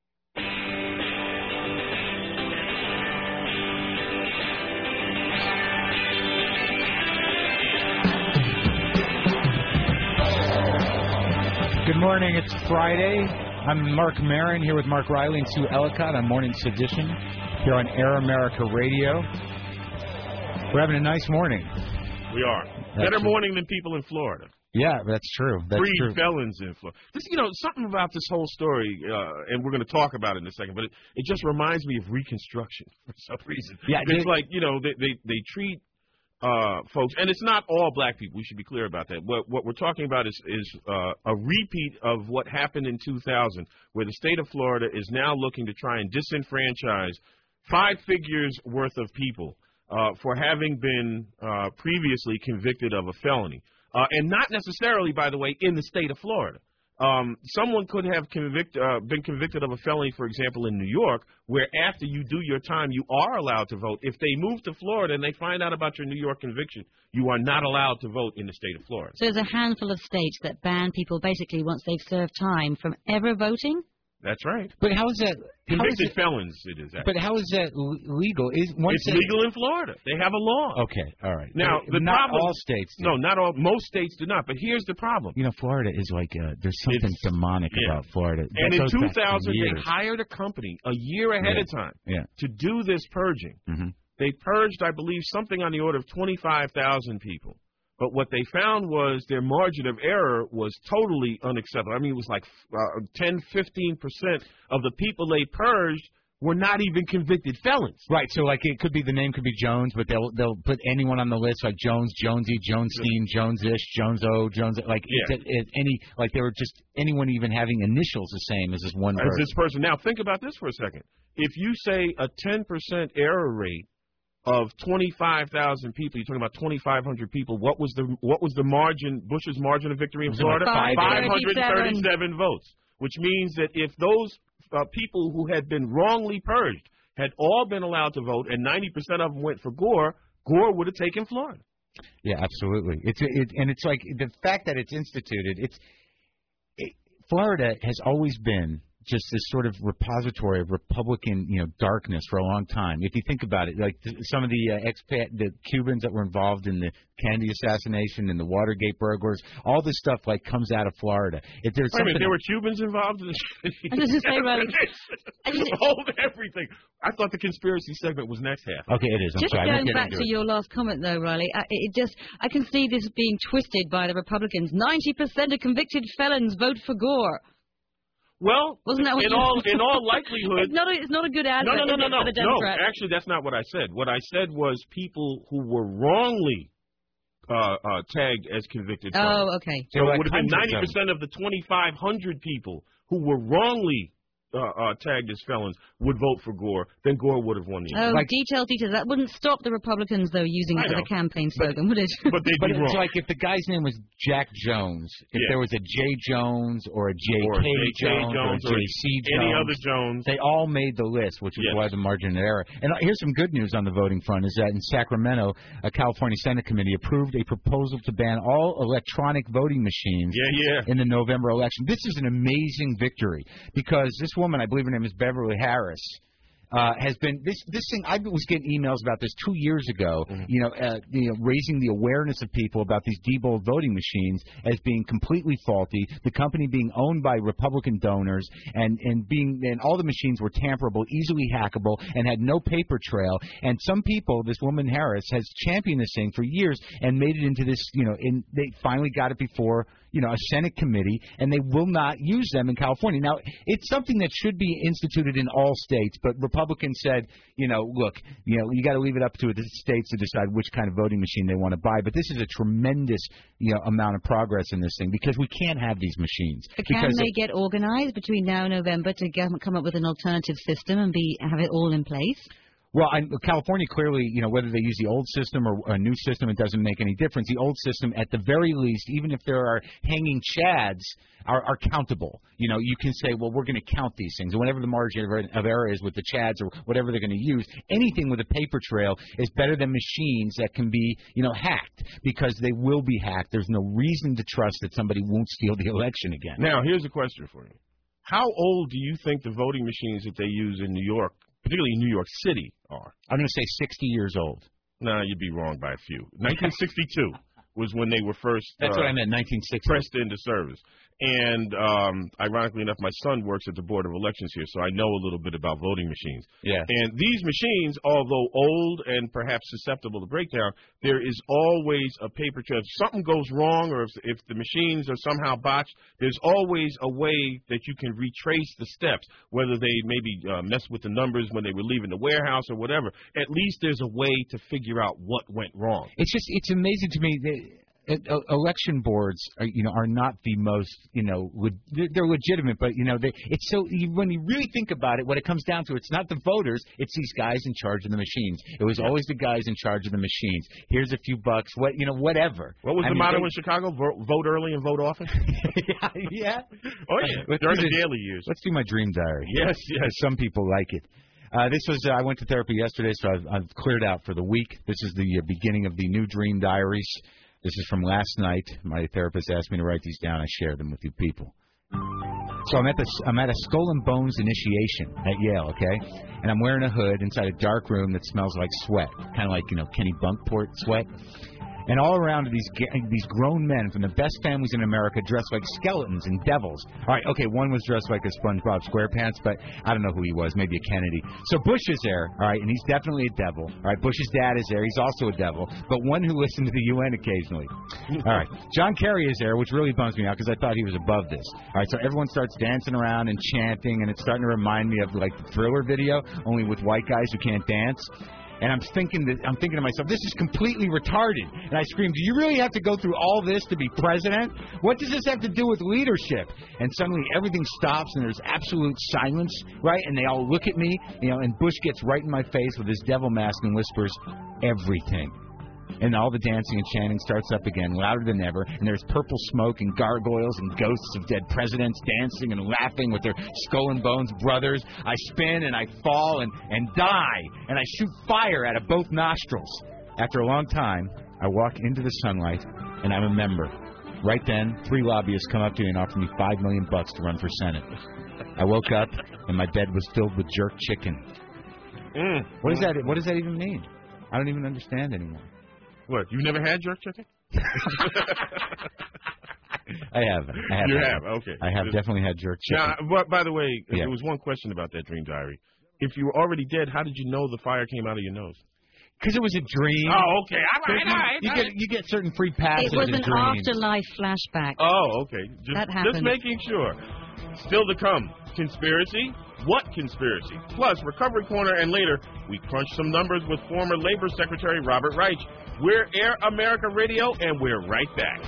Good morning. It's Friday. I'm Mark Marin here with Mark Riley and Sue Ellicott on Morning Sedition here on Air America Radio. We're having a nice morning. We are. Better morning than people in Florida. Yeah, that's true. That's Three true. felons in Florida. This, something about this whole story, and we're going to talk about it in a second, but it just reminds me of Reconstruction for some reason. Yeah, it's like, they treat folks, and it's not all black people. We should be clear about that. What we're talking about is a repeat of what happened in 2000, where the state of Florida is now looking to try and disenfranchise 5 figures worth of people for having been previously convicted of a felony. And not necessarily, by the way, in the state of Florida. Someone could have been convicted of a felony, for example, in New York, where after you do your time, you are allowed to vote. If they move to Florida and they find out about your New York conviction, you are not allowed to vote in the state of Florida. So there's a handful of states that ban people basically once they've served time from ever voting? That's right. But how is that? Convicted felons, it is. But how is that legal? It's legal in Florida. They have a law. Okay, all right. Now, not problem, all states do. No, not all. Most states do not. But here's the problem. You know, Florida is like there's something demonic about Florida. And That in goes back 2000, for they years. hired a company a year ahead of time to do this purging. Mm-hmm. They purged, I believe, something on the order of 25,000 people. But what they found was their margin of error was totally unacceptable. I mean, it was like 10, 15% of the people they purged were not even convicted felons. Right, so like it could be the name could be Jones, but they'll put anyone on the list like Jones, Jonesy, Jonestein, Jones-ish, Jones-O, Jones, like any like they were just anyone even having initials the same as this one person. As this person. Now think about this for a second. If you say a 10% error rate of 25,000 people, you're talking about 2,500 people. What was the margin? Bush's margin of victory in Florida? 537 votes, which means that if those people who had been wrongly purged had all been allowed to vote, and 90% of them went for Gore, Gore would have taken Florida. Yeah, absolutely. It's like the fact that it's instituted. Florida has always been just this sort of repository of Republican, darkness for a long time. If you think about it, like some of the Cubans that were involved in the Kennedy assassination and the Watergate burglars, all this stuff like comes out of Florida. If there's Wait a minute, there were Cubans involved in this? I was just saying, Riley. Hold everything. I thought the conspiracy segment was next half. Okay, it is. I'm just sorry. going back to your last comment, though, Riley, I can see this being twisted by the Republicans. 90% of convicted felons vote for Gore. Well, wasn't that what in all likelihood, it's not a good advert. No. For the Democrats. No, actually, that's not what I said. What I said was people who were wrongly tagged as convicted felons. Oh, okay. So it would have been 90% of the 2,500 people who were wrongly tagged as felons would vote for Gore, then Gore would have won the election. Details. That wouldn't stop the Republicans, though, using it as a campaign slogan, would it? But they'd be wrong. It's like if the guy's name was Jack Jones, if there was a J. Jones or a J.K. Jones or a J.C. Jones, any other Jones, they all made the list, which is why the margin of error. And here's some good news on the voting front, is that in Sacramento, a California Senate committee approved a proposal to ban all electronic voting machines in the November election. This is an amazing victory because this woman, I believe her name is Beverly Harris, has been this thing. I was getting emails about this 2 years ago. Raising the awareness of people about these Diebold voting machines as being completely faulty. The company being owned by Republican donors, and all the machines were tamperable, easily hackable, and had no paper trail. And some people, this woman Harris, has championed this thing for years and made it into this. They finally got it before a Senate committee, and they will not use them in California. Now, it's something that should be instituted in all states, but Republicans said, look, you got to leave it up to the states to decide which kind of voting machine they want to buy. But this is a tremendous, amount of progress in this thing because we can't have these machines. But can they get organized between now and November to come up with an alternative system and have it all in place? Well, California clearly, whether they use the old system or a new system, it doesn't make any difference. The old system, at the very least, even if there are hanging chads, are countable. You can say, well, we're going to count these things. And whatever the margin of error is with the chads or whatever they're going to use, anything with a paper trail is better than machines that can be, hacked, because they will be hacked. There's no reason to trust that somebody won't steal the election again. Now, here's a question for you. How old do you think the voting machines that they use in New York, particularly in New York City, are? I'm going to say 60 years old. No, you'd be wrong by a few. 1962 was when they were first That's what I meant, 1960. Pressed into service. And ironically enough, my son works at the Board of Elections here, so I know a little bit about voting machines. Yeah. And these machines, although old and perhaps susceptible to breakdown, there is always a paper trail. If something goes wrong or if the machines are somehow botched, there's always a way that you can retrace the steps, whether they maybe mess with the numbers when they were leaving the warehouse or whatever. At least there's a way to figure out what went wrong. It's amazing to me that election boards are not the most, they're legitimate, but it's so, when you really think about it, what it comes down to, it's not the voters, it's these guys in charge of the machines. It was always the guys in charge of the machines. Here's a few bucks, whatever. What was the motto in Chicago? Vote early and vote often? Yeah. Oh, yeah. During the daily years. Let's do my dream diary. Yes. Some people like it. I went to therapy yesterday, so I've cleared out for the week. This is the beginning of the new dream diaries. This is from last night. My therapist asked me to write these down. I share them with you people. So I'm at a Skull and Bones initiation at Yale, okay? And I'm wearing a hood inside a dark room that smells like sweat, kind of like, Kenny Bunkport sweat. And all around are these grown men from the best families in America dressed like skeletons and devils. All right, okay, one was dressed like a SpongeBob SquarePants, but I don't know who he was, maybe a Kennedy. So Bush is there, all right, and he's definitely a devil. All right, Bush's dad is there. He's also a devil, but one who listened to the UN occasionally. All right, John Kerry is there, which really bums me out because I thought he was above this. All right, so everyone starts dancing around and chanting, and it's starting to remind me of like the Thriller video, only with white guys who can't dance. And I'm thinking to myself, this is completely retarded. And I scream, do you really have to go through all this to be president? What does this have to do with leadership? And suddenly everything stops and there's absolute silence, right? And they all look at me, and Bush gets right in my face with his devil mask and whispers, everything. And all the dancing and chanting starts up again, louder than ever. And there's purple smoke and gargoyles and ghosts of dead presidents dancing and laughing with their Skull and Bones brothers. I spin and I fall and die. And I shoot fire out of both nostrils. After a long time, I walk into the sunlight and I remember. Right then, 3 lobbyists come up to me and offer me $5 million to run for Senate. I woke up and my bed was filled with jerk chicken. What does that even mean? I don't even understand anymore. What, you never had jerk chicken? I haven't. You have, okay. I have definitely had jerk chicken. Now, by the way, there was one question about that dream diary. If you were already dead, how did you know the fire came out of your nose? Because it was a dream. Oh, okay. All right. You get certain free passes. It was in an dreams. afterlife flashback. Oh, okay. That happened. Just making sure. Still to come, conspiracy? What conspiracy? Plus, Recovery Corner, and later, we crunch some numbers with former Labor Secretary Robert Reich. We're Air America Radio, and we're right back.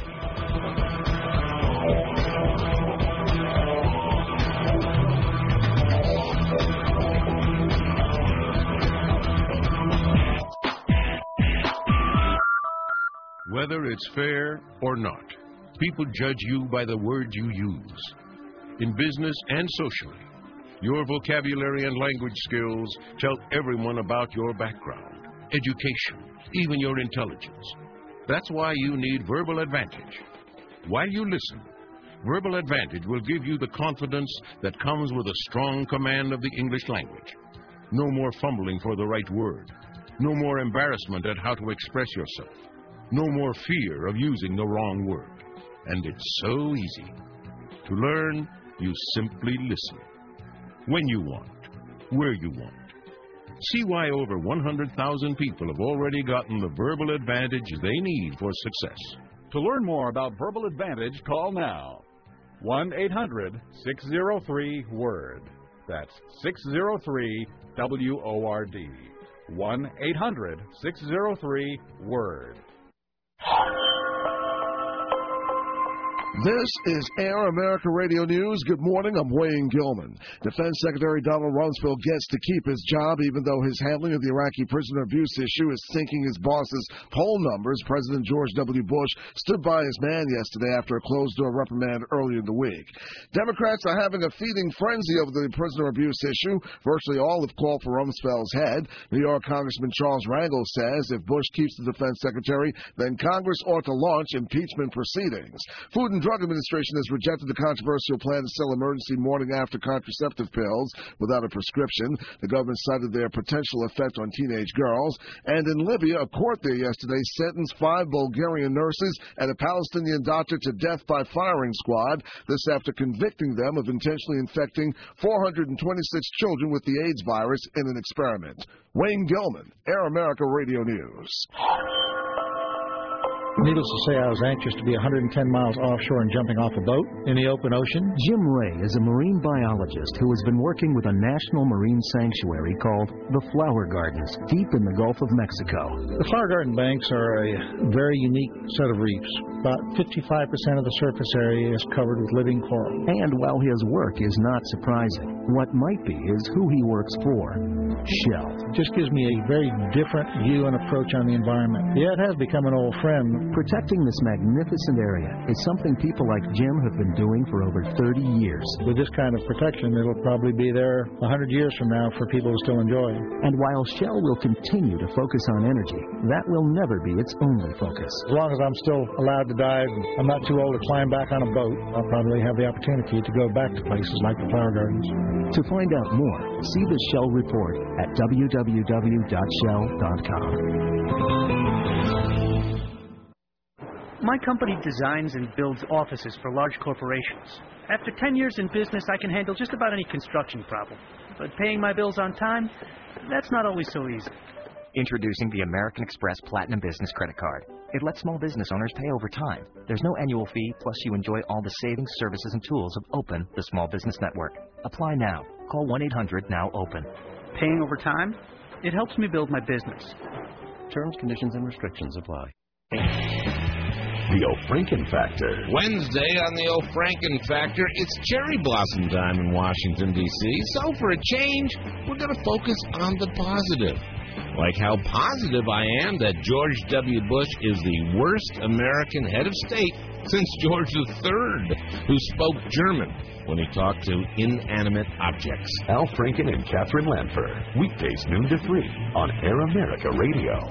Whether it's fair or not, people judge you by the words you use. In business and socially, your vocabulary and language skills tell everyone about your background, education, even your intelligence. That's why you need Verbal Advantage. While you listen, Verbal Advantage will give you the confidence that comes with a strong command of the English language. No more fumbling for the right word. No more embarrassment at how to express yourself. No more fear of using the wrong word. And it's so easy. To learn, you simply listen. When you want, where you want. See why over 100,000 people have already gotten the Verbal Advantage they need for success. To learn more about Verbal Advantage, call now. 1-800-603-WORD. That's 603-WORD. 1-800-603-WORD. This is Air America Radio News. Good morning. I'm Wayne Gilman. Defense Secretary Donald Rumsfeld gets to keep his job even though his handling of the Iraqi prisoner abuse issue is sinking his boss's poll numbers. President George W. Bush stood by his man yesterday after a closed-door reprimand earlier in the week. Democrats are having a feeding frenzy over the prisoner abuse issue. Virtually all have called for Rumsfeld's head. New York Congressman Charles Rangel says if Bush keeps the defense secretary, then Congress ought to launch impeachment proceedings. Food and Drug Administration has rejected the controversial plan to sell emergency morning-after contraceptive pills without a prescription. The government cited their potential effect on teenage girls. And in Libya, a court there yesterday sentenced 5 Bulgarian nurses and a Palestinian doctor to death by firing squad. This after convicting them of intentionally infecting 426 children with the AIDS virus in an experiment. Wayne Gilman, Air America Radio News. Needless to say, I was anxious to be 110 miles offshore and jumping off a boat in the open ocean. Jim Ray is a marine biologist who has been working with a national marine sanctuary called the Flower Gardens, deep in the Gulf of Mexico. The Flower Garden banks are a very unique set of reefs. About 55% of the surface area is covered with living coral. And while his work is not surprising, what might be is who he works for. Shell. It just gives me a very different view and approach on the environment. Yeah, it has become an old friend. Protecting this magnificent area is something people like Jim have been doing for over 30 years. With this kind of protection, it'll probably be there 100 years from now for people to still enjoy. And while Shell will continue to focus on energy, that will never be its only focus. As long as I'm still allowed to dive, and I'm not too old to climb back on a boat, I'll probably have the opportunity to go back to places like the Flower Gardens. To find out more, see the Shell report at www.shell.com. My company designs and builds offices for large corporations. After 10 years in business, I can handle just about any construction problem. But paying my bills on time, that's not always so easy. Introducing the American Express Platinum Business Credit Card. It lets small business owners pay over time. There's no annual fee, plus you enjoy all the savings, services, and tools of OPEN, the small business network. Apply now. Call 1-800-NOW-OPEN. Paying over time? It helps me build my business. Terms, conditions, and restrictions apply. The O'Franken Factor. Wednesday on the O'Franken Factor, it's cherry blossom time in Washington, D.C. So for a change, we're going to focus on the positive. Like how positive I am that George W. Bush is the worst American head of state since George III, who spoke German when he talked to inanimate objects. Al Franken and Catherine Lanfer. Weekdays noon to 3 on Air America Radio.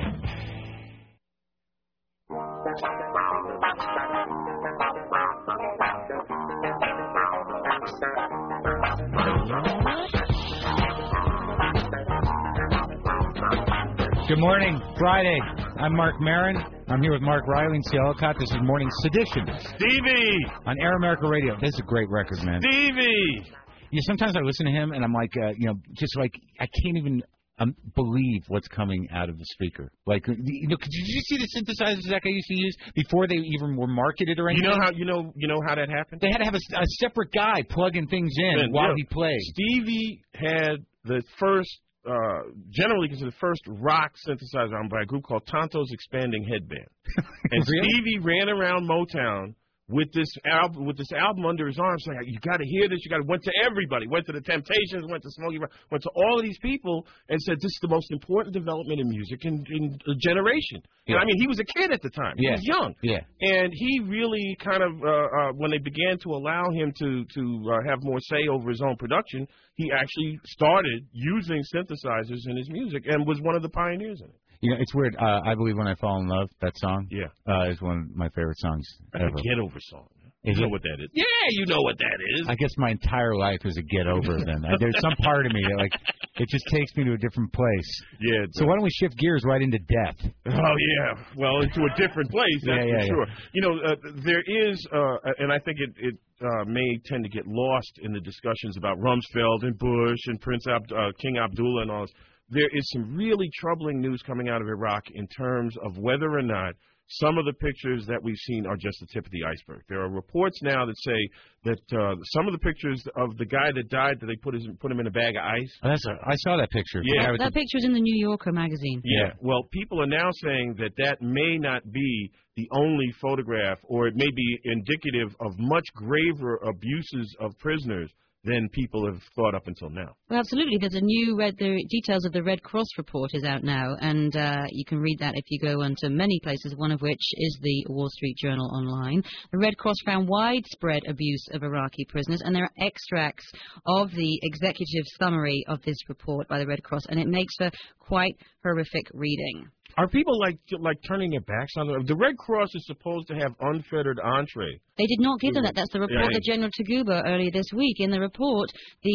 Good morning, Friday. I'm Mark Marin. I'm here with Mark Riley and C. Ellicott. This is Morning Sedition. Stevie! On Air America Radio. This is a great record, man. Stevie! Sometimes I listen to him and I'm like, just like, I can't even believe what's coming out of the speaker. Like, did you see the synthesizers that guy used to use before they even were marketed or anything? You know how that happened? They had to have a separate guy plugging things in while he played. Stevie had the first, generally considered the first rock synthesizer by a group called Tonto's Expanding Headband. And Really? Stevie ran around Motown with this album under his arm, saying, "You got to hear this. You got to." Went to everybody. Went to the Temptations. Went to Smokey. Went to all of these people and said, "This is the most important development in music in a generation." Yeah. And I mean, he was a kid at the time. He was young. Yeah. And he really kind of, when they began to allow him to have more say over his own production, he actually started using synthesizers in his music and was one of the pioneers in it. It's weird. I Believe When I Fall in Love, that song, is one of my favorite songs That's ever. a get-over song. Is You know it? what that is? Yeah, you know what that is. I guess my entire life is a get-over then. There's some part of me that, like, it just takes me to a different place. Yeah. So why don't we shift gears right into death? Oh, yeah. Well, into a different place, that's for sure. There is, and I think it may tend to get lost in the discussions about Rumsfeld and Bush and King Abdullah and all this. There is some really troubling news coming out of Iraq in terms of whether or not some of the pictures that we've seen are just the tip of the iceberg. There are reports now that say that some of the pictures of the guy that died, that they put him in a bag of ice. I saw that picture. Yeah. That picture was in the New Yorker magazine. Yeah. Well, people are now saying that may not be the only photograph, or it may be indicative of much graver abuses of prisoners than people have thought up until now. Well, absolutely. There's a new the details of the Red Cross report is out now, and you can read that if you go onto many places, one of which is the Wall Street Journal online. The Red Cross found widespread abuse of Iraqi prisoners, and there are extracts of the executive summary of this report by the Red Cross, and it makes for quite horrific reading. Are people like turning their backs on them? The Red Cross is supposed to have unfettered entree. They did not give them that. That's the report of General Taguba earlier this week. In the report,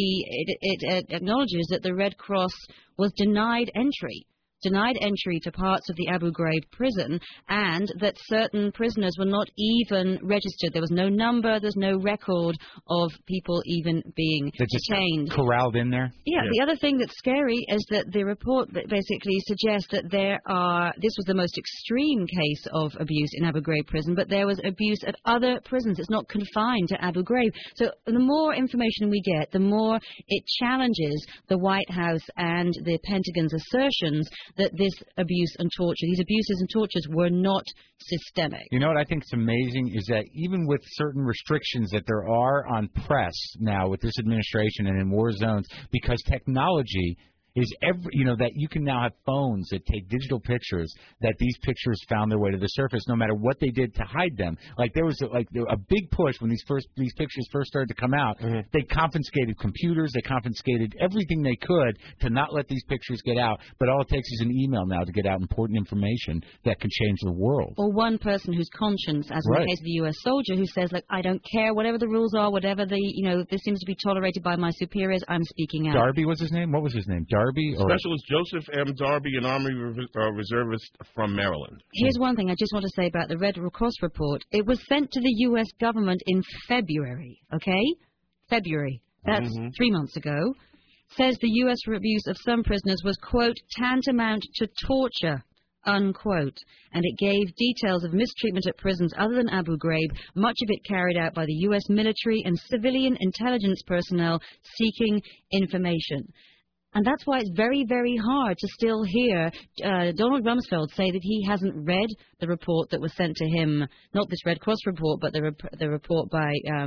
it acknowledges that the Red Cross was denied entry to parts of the Abu Ghraib prison, and that certain prisoners were not even registered. There was no number, there's no record of people even being detained. Corralled in there? Yeah, the other thing that's scary is that the report basically suggests that this was the most extreme case of abuse in Abu Ghraib prison, but there was abuse at other prisons. It's not confined to Abu Ghraib. So the more information we get, the more it challenges the White House and the Pentagon's assertions that these abuses and tortures were not systemic. You know what I think is amazing is that even with certain restrictions that there are on press now with this administration and in war zones, because technology is that you can now have phones that take digital pictures, that these pictures found their way to the surface no matter what they did to hide them. Like there was a big push when these pictures first started to come out. Mm-hmm. They confiscated computers, they confiscated everything they could to not let these pictures get out. But all it takes is an email now to get out important information that can change the world. Or one person whose conscience, as in the case of the U.S. soldier, who says, like, I don't care, whatever the rules are, whatever this seems to be tolerated by my superiors, I'm speaking out. Darby was his name? What was his name? Darby? Specialist Joseph M. Darby, an Army reservist from Maryland. Here's one thing I just want to say about the Red Cross report. It was sent to the U.S. government in February, okay? February. That's 3 months ago. Says the U.S. abuse of some prisoners was, quote, tantamount to torture, unquote. And it gave details of mistreatment at prisons other than Abu Ghraib, much of it carried out by the U.S. military and civilian intelligence personnel seeking information. And that's why it's very, very hard to still hear Donald Rumsfeld say that he hasn't read the report that was sent to him, not this Red Cross report, but the report by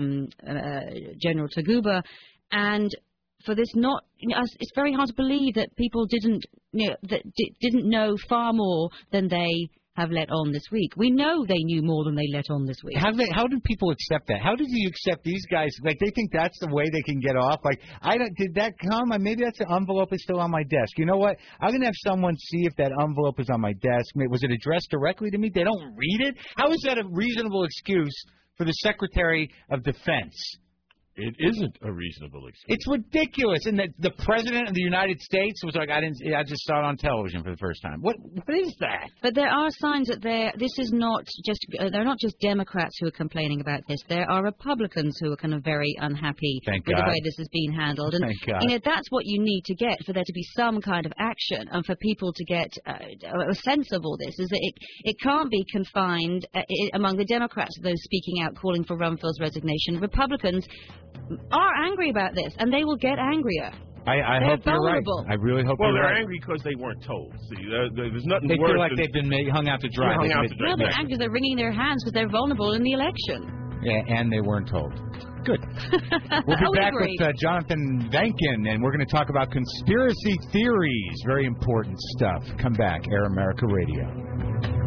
General Taguba. And for this it's very hard to believe that people didn't know far more than they have let on this week. We know they knew more than they let on this week. How do people accept that? How did you accept these guys? Like, they think that's the way they can get off? Like, did that come? Maybe that's the envelope is still on my desk. You know what? I'm going to have someone see if that envelope is on my desk. Was it addressed directly to me? They don't read it? How is that a reasonable excuse for the Secretary of Defense? It isn't a reasonable excuse. It's ridiculous. And the President of the United States was like, I just saw it on television for the first time. What is that? But there are signs that they're not just Democrats who are complaining about this. There are Republicans who are kind of very unhappy with the way this is being handled. And that's what you need to get for there to be some kind of action and for people to get a sense of all this, is that it can't be confined among the Democrats, those speaking out calling for Rumsfeld's resignation. Republicans are angry about this, and they will get angrier. I hope you're right. I really hope you're right. Well, they're angry because they weren't told. See, there's nothing they worse. feel like they've been hung out to dry. Well, they're angry because they're wringing their hands because they're vulnerable in the election. Yeah, and they weren't told. Good. We'll be back with Jonathan Vankin, and we're going to talk about conspiracy theories. Very important stuff. Come back. Air America Radio.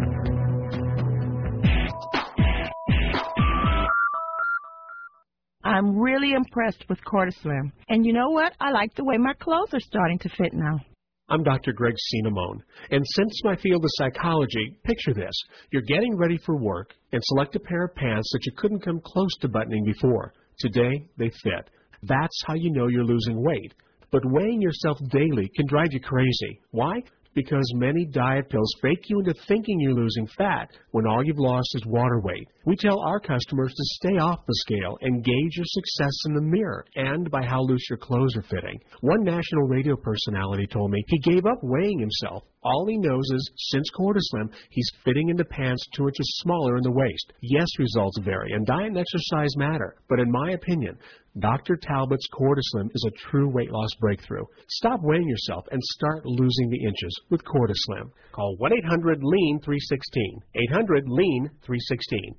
I'm really impressed with Cortislim. And you know what? I like the way my clothes are starting to fit now. I'm Dr. Greg Cinnamone, and since my field is psychology, picture this. You're getting ready for work and select a pair of pants that you couldn't come close to buttoning before. Today, they fit. That's how you know you're losing weight. But weighing yourself daily can drive you crazy. Why? Because many diet pills fake you into thinking you're losing fat when all you've lost is water weight. We tell our customers to stay off the scale and gauge your success in the mirror and by how loose your clothes are fitting. One national radio personality told me he gave up weighing himself. All he knows is, since Cortislim, he's fitting into pants 2 inches smaller in the waist. Yes, results vary, and diet and exercise matter. But in my opinion, Dr. Talbot's Cortislim is a true weight loss breakthrough. Stop weighing yourself and start losing the inches with Cortislim. Call 1-800-LEAN-316. 800-LEAN-316.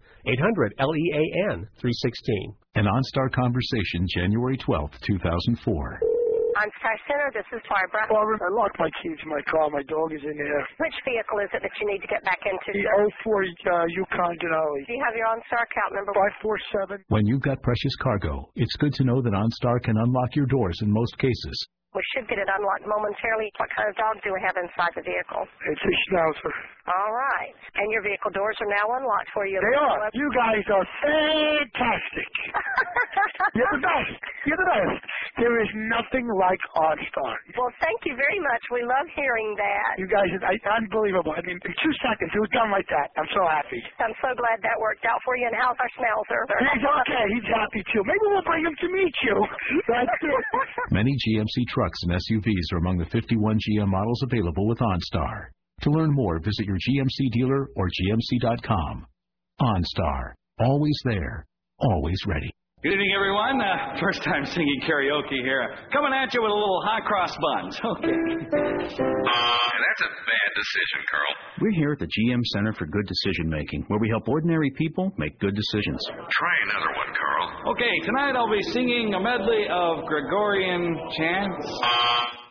800-LEAN-316. An OnStar Conversation, January 12th, 2004. OnStar Center, this is Barbara. Barbara, I locked my keys in my car. My dog is in there. Which vehicle is it that you need to get back into, The sir? 04 Yukon Denali. Do you have your OnStar account number? 547. When you've got precious cargo, it's good to know that OnStar can unlock your doors in most cases. We should get it unlocked momentarily. What kind of dog do we have inside the vehicle? It's a Schnauzer. All right. And your vehicle doors are now unlocked for you. They are. You guys are fantastic. You're the best. You're the best. There is nothing like OnStar. Well, thank you very much. We love hearing that. You guys are unbelievable. I mean, in 2 seconds, it was done like that. I'm so happy. I'm so glad that worked out for you. And how's our Schnauzer? He's okay. He's happy, too. Maybe we'll bring him to meet you. That's it. Many GMC trucks and SUVs are among the 51 GM models available with OnStar. To learn more, visit your GMC dealer or gmc.com. OnStar. Always there. Always ready. Good evening, everyone. First time singing karaoke here. Coming at you with a little hot cross buns. Okay. That's a bad decision, Carl. We're here at the GM Center for Good Decision Making, where we help ordinary people make good decisions. Try another one, Carl. Okay, tonight I'll be singing a medley of Gregorian chants.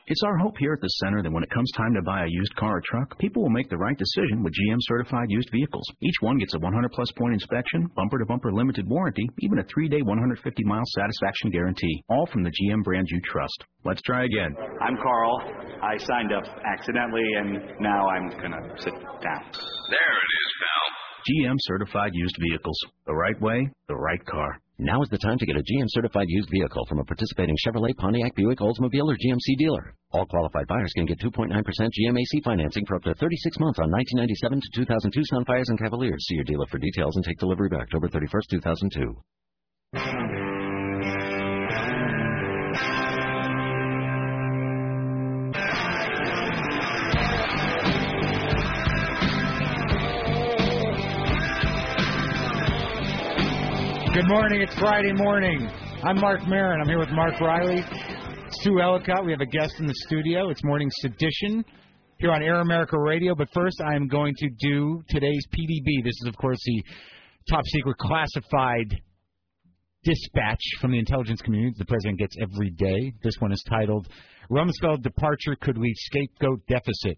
It's our hope here at the center that when it comes time to buy a used car or truck, people will make the right decision with GM certified used vehicles. Each one gets a 100-plus point inspection, bumper-to-bumper limited warranty, even a 3-day, 150-mile satisfaction guarantee, all from the GM brand you trust. Let's try again. I'm Carl. I signed up accidentally, and now I'm going to sit down. There it is, pal. GM certified used vehicles. The right way, the right car. Now is the time to get a GM-certified used vehicle from a participating Chevrolet, Pontiac, Buick, Oldsmobile, or GMC dealer. All qualified buyers can get 2.9% GMAC financing for up to 36 months on 1997 to 2002 Sunfires and Cavaliers. See your dealer for details and take delivery by October 31st, 2002. Good morning. It's Friday morning. I'm Mark Maron. I'm here with Mark Riley, Sue Ellicott. We have a guest in the studio. It's Morning Sedition here on Air America Radio. But first, I'm going to do today's PDB. This is, of course, the top secret classified dispatch from the intelligence community the president gets every day. This one is titled, Rumsfeld Departure Could Leave Scapegoat Deficit.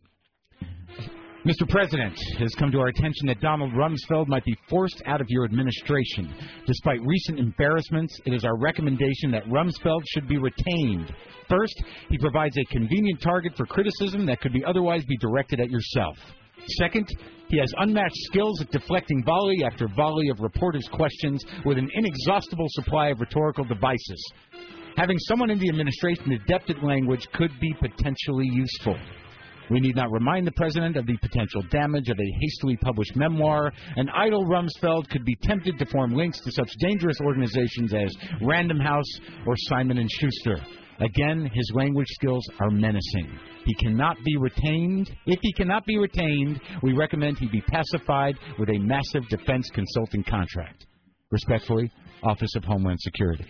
Mr. President, it has come to our attention that Donald Rumsfeld might be forced out of your administration. Despite recent embarrassments, it is our recommendation that Rumsfeld should be retained. First, he provides a convenient target for criticism that could otherwise be directed at yourself. Second, he has unmatched skills at deflecting volley after volley of reporters' questions with an inexhaustible supply of rhetorical devices. Having someone in the administration adept at language could be potentially useful. We need not remind the president of the potential damage of a hastily published memoir. An idle Rumsfeld could be tempted to form links to such dangerous organizations as Random House or Simon & Schuster. Again, his language skills are menacing. He cannot be retained. If he cannot be retained, we recommend he be pacified with a massive defense consulting contract. Respectfully, Office of Homeland Security.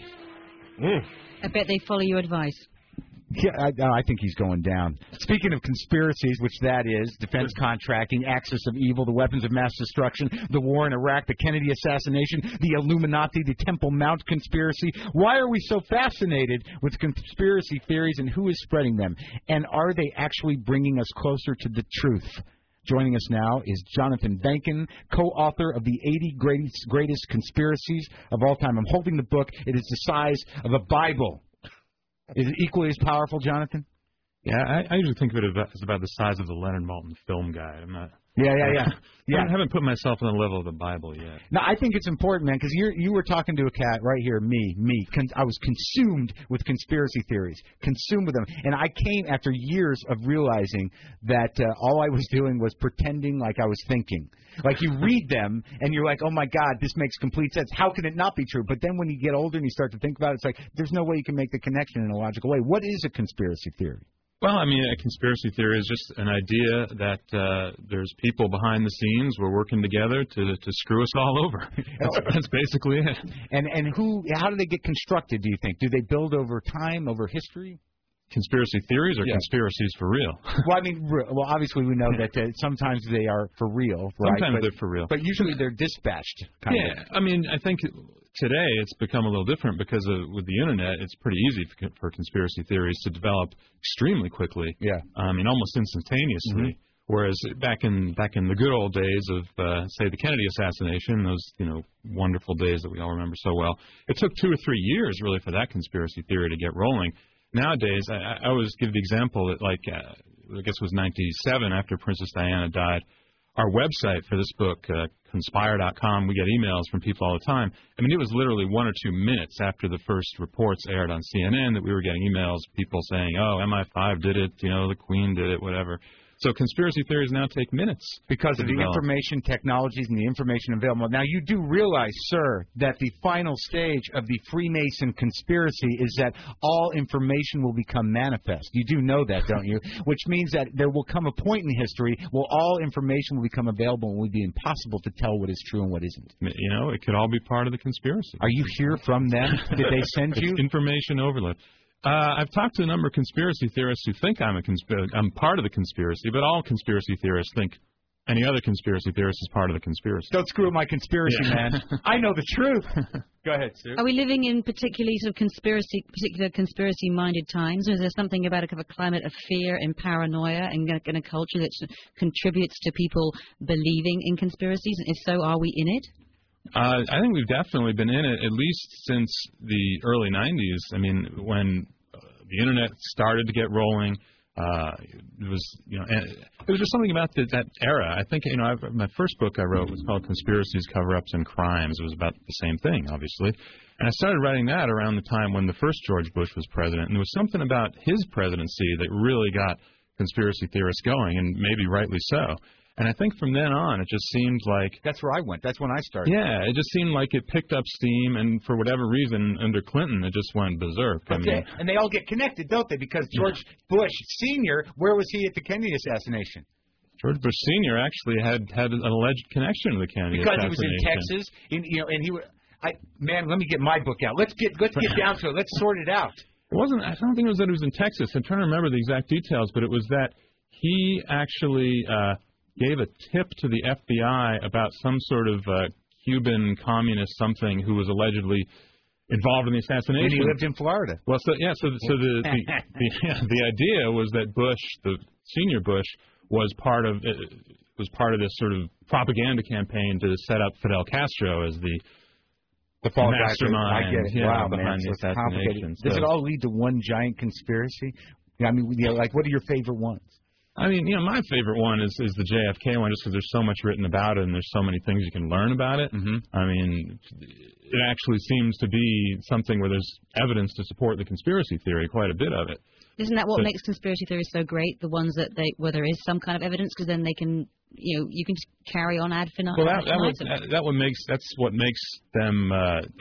I bet they follow your advice. Yeah, I think he's going down. Speaking of conspiracies, which that is, defense contracting, axis of evil, the weapons of mass destruction, the war in Iraq, the Kennedy assassination, the Illuminati, the Temple Mount conspiracy. Why are we so fascinated with conspiracy theories and who is spreading them? And are they actually bringing us closer to the truth? Joining us now is Jonathan Benkin, co-author of the 80 Greatest Conspiracies of All Time. I'm holding the book. It is the size of a Bible. Is it equally as powerful, Jonathan? Yeah, I usually think of it as about the size of the Leonard Maltin film guide. I'm not. Yeah. I haven't put myself on the level of the Bible yet. No, I think it's important, man, because you were talking to a cat right here, me. I was consumed with conspiracy theories, consumed with them. And I came after years of realizing that all I was doing was pretending like I was thinking. Like you read them and you're like, oh, my God, this makes complete sense. How can it not be true? But then when you get older and you start to think about it, it's like there's no way you can make the connection in a logical way. What is a conspiracy theory? Well, I mean, a conspiracy theory is just an idea that there's people behind the scenes. We're working together to screw us all over. That's basically it. And how do they get constructed, do you think? Do they build over time, over history? Conspiracy theories or conspiracies for real? Well, I mean, obviously we know that sometimes they are for real, right? Sometimes they're for real. But usually they're dispatched. I mean, I think today it's become a little different because with the Internet, it's pretty easy for conspiracy theories to develop extremely quickly. Yeah. I mean, almost instantaneously. Mm-hmm. Whereas back in the good old days of, say, the Kennedy assassination, those wonderful days that we all remember so well, it took 2 or 3 years really for that conspiracy theory to get rolling. Nowadays, I always give the example that, like, I guess it was 1997 after Princess Diana died, our website for this book, conspire.com, we get emails from people all the time. I mean, it was literally 1 or 2 minutes after the first reports aired on CNN that we were getting emails, people saying, oh, MI5 did it, the Queen did it, whatever. So conspiracy theories now take minutes. Because of the information technologies and the information available. Now, you do realize, sir, that the final stage of the Freemason conspiracy is that all information will become manifest. You do know that, don't you? Which means that there will come a point in history where all information will become available and it will be impossible to tell what is true and what isn't. It could all be part of the conspiracy. Are you here from them? Did they send you? Information overload. I've talked to a number of conspiracy theorists who think I'm part of the conspiracy, but all conspiracy theorists think any other conspiracy theorist is part of the conspiracy. Don't screw with my conspiracy, man. I know the truth. Go ahead, Sue. Are we living in particular conspiracy-minded times? Or is there something about a kind of a climate of fear and paranoia and in a culture that contributes to people believing in conspiracies? And if so, are we in it? I think we've definitely been in it, at least since the early 90s. I mean, when the Internet started to get rolling, it was just something about that era. I think, my first book I wrote was called Conspiracies, Cover-Ups, and Crimes. It was about the same thing, obviously. And I started writing that around the time when the first George Bush was president. And there was something about his presidency that really got conspiracy theorists going, and maybe rightly so. And I think from then on, it just seemed like... That's where I went. That's when I started. Yeah, it just seemed like it picked up steam, and for whatever reason, under Clinton, it just went berserk. Okay, and they all get connected, don't they? Because George Bush Sr., where was he at the Kennedy assassination? George Bush Sr. actually had an alleged connection to the Kennedy assassination. Because he was in Texas, and he was... Man, let me get my book out. Let's get down to it. Let's sort it out. It wasn't... I don't think it was that he was in Texas. I'm trying to remember the exact details, but it was that he actually... gave a tip to the FBI about some sort of Cuban communist something who was allegedly involved in the assassination. And he lived in Florida. Well, the idea was that Bush, the senior Bush, was part of this sort of propaganda campaign to set up Fidel Castro as the mastermind. I get it. Wow, behind man, the assassination. Does it all lead to one giant conspiracy? I mean, like, what are your favorite ones? I mean, my favorite one is the JFK one, just because there's so much written about it and there's so many things you can learn about it. Mm-hmm. I mean, it actually seems to be something where there's evidence to support the conspiracy theory, quite a bit of it. Isn't that what makes conspiracy theories so great? The ones where there is some kind of evidence, because then they can, you can just carry on ad infinitum. Well, that's what makes them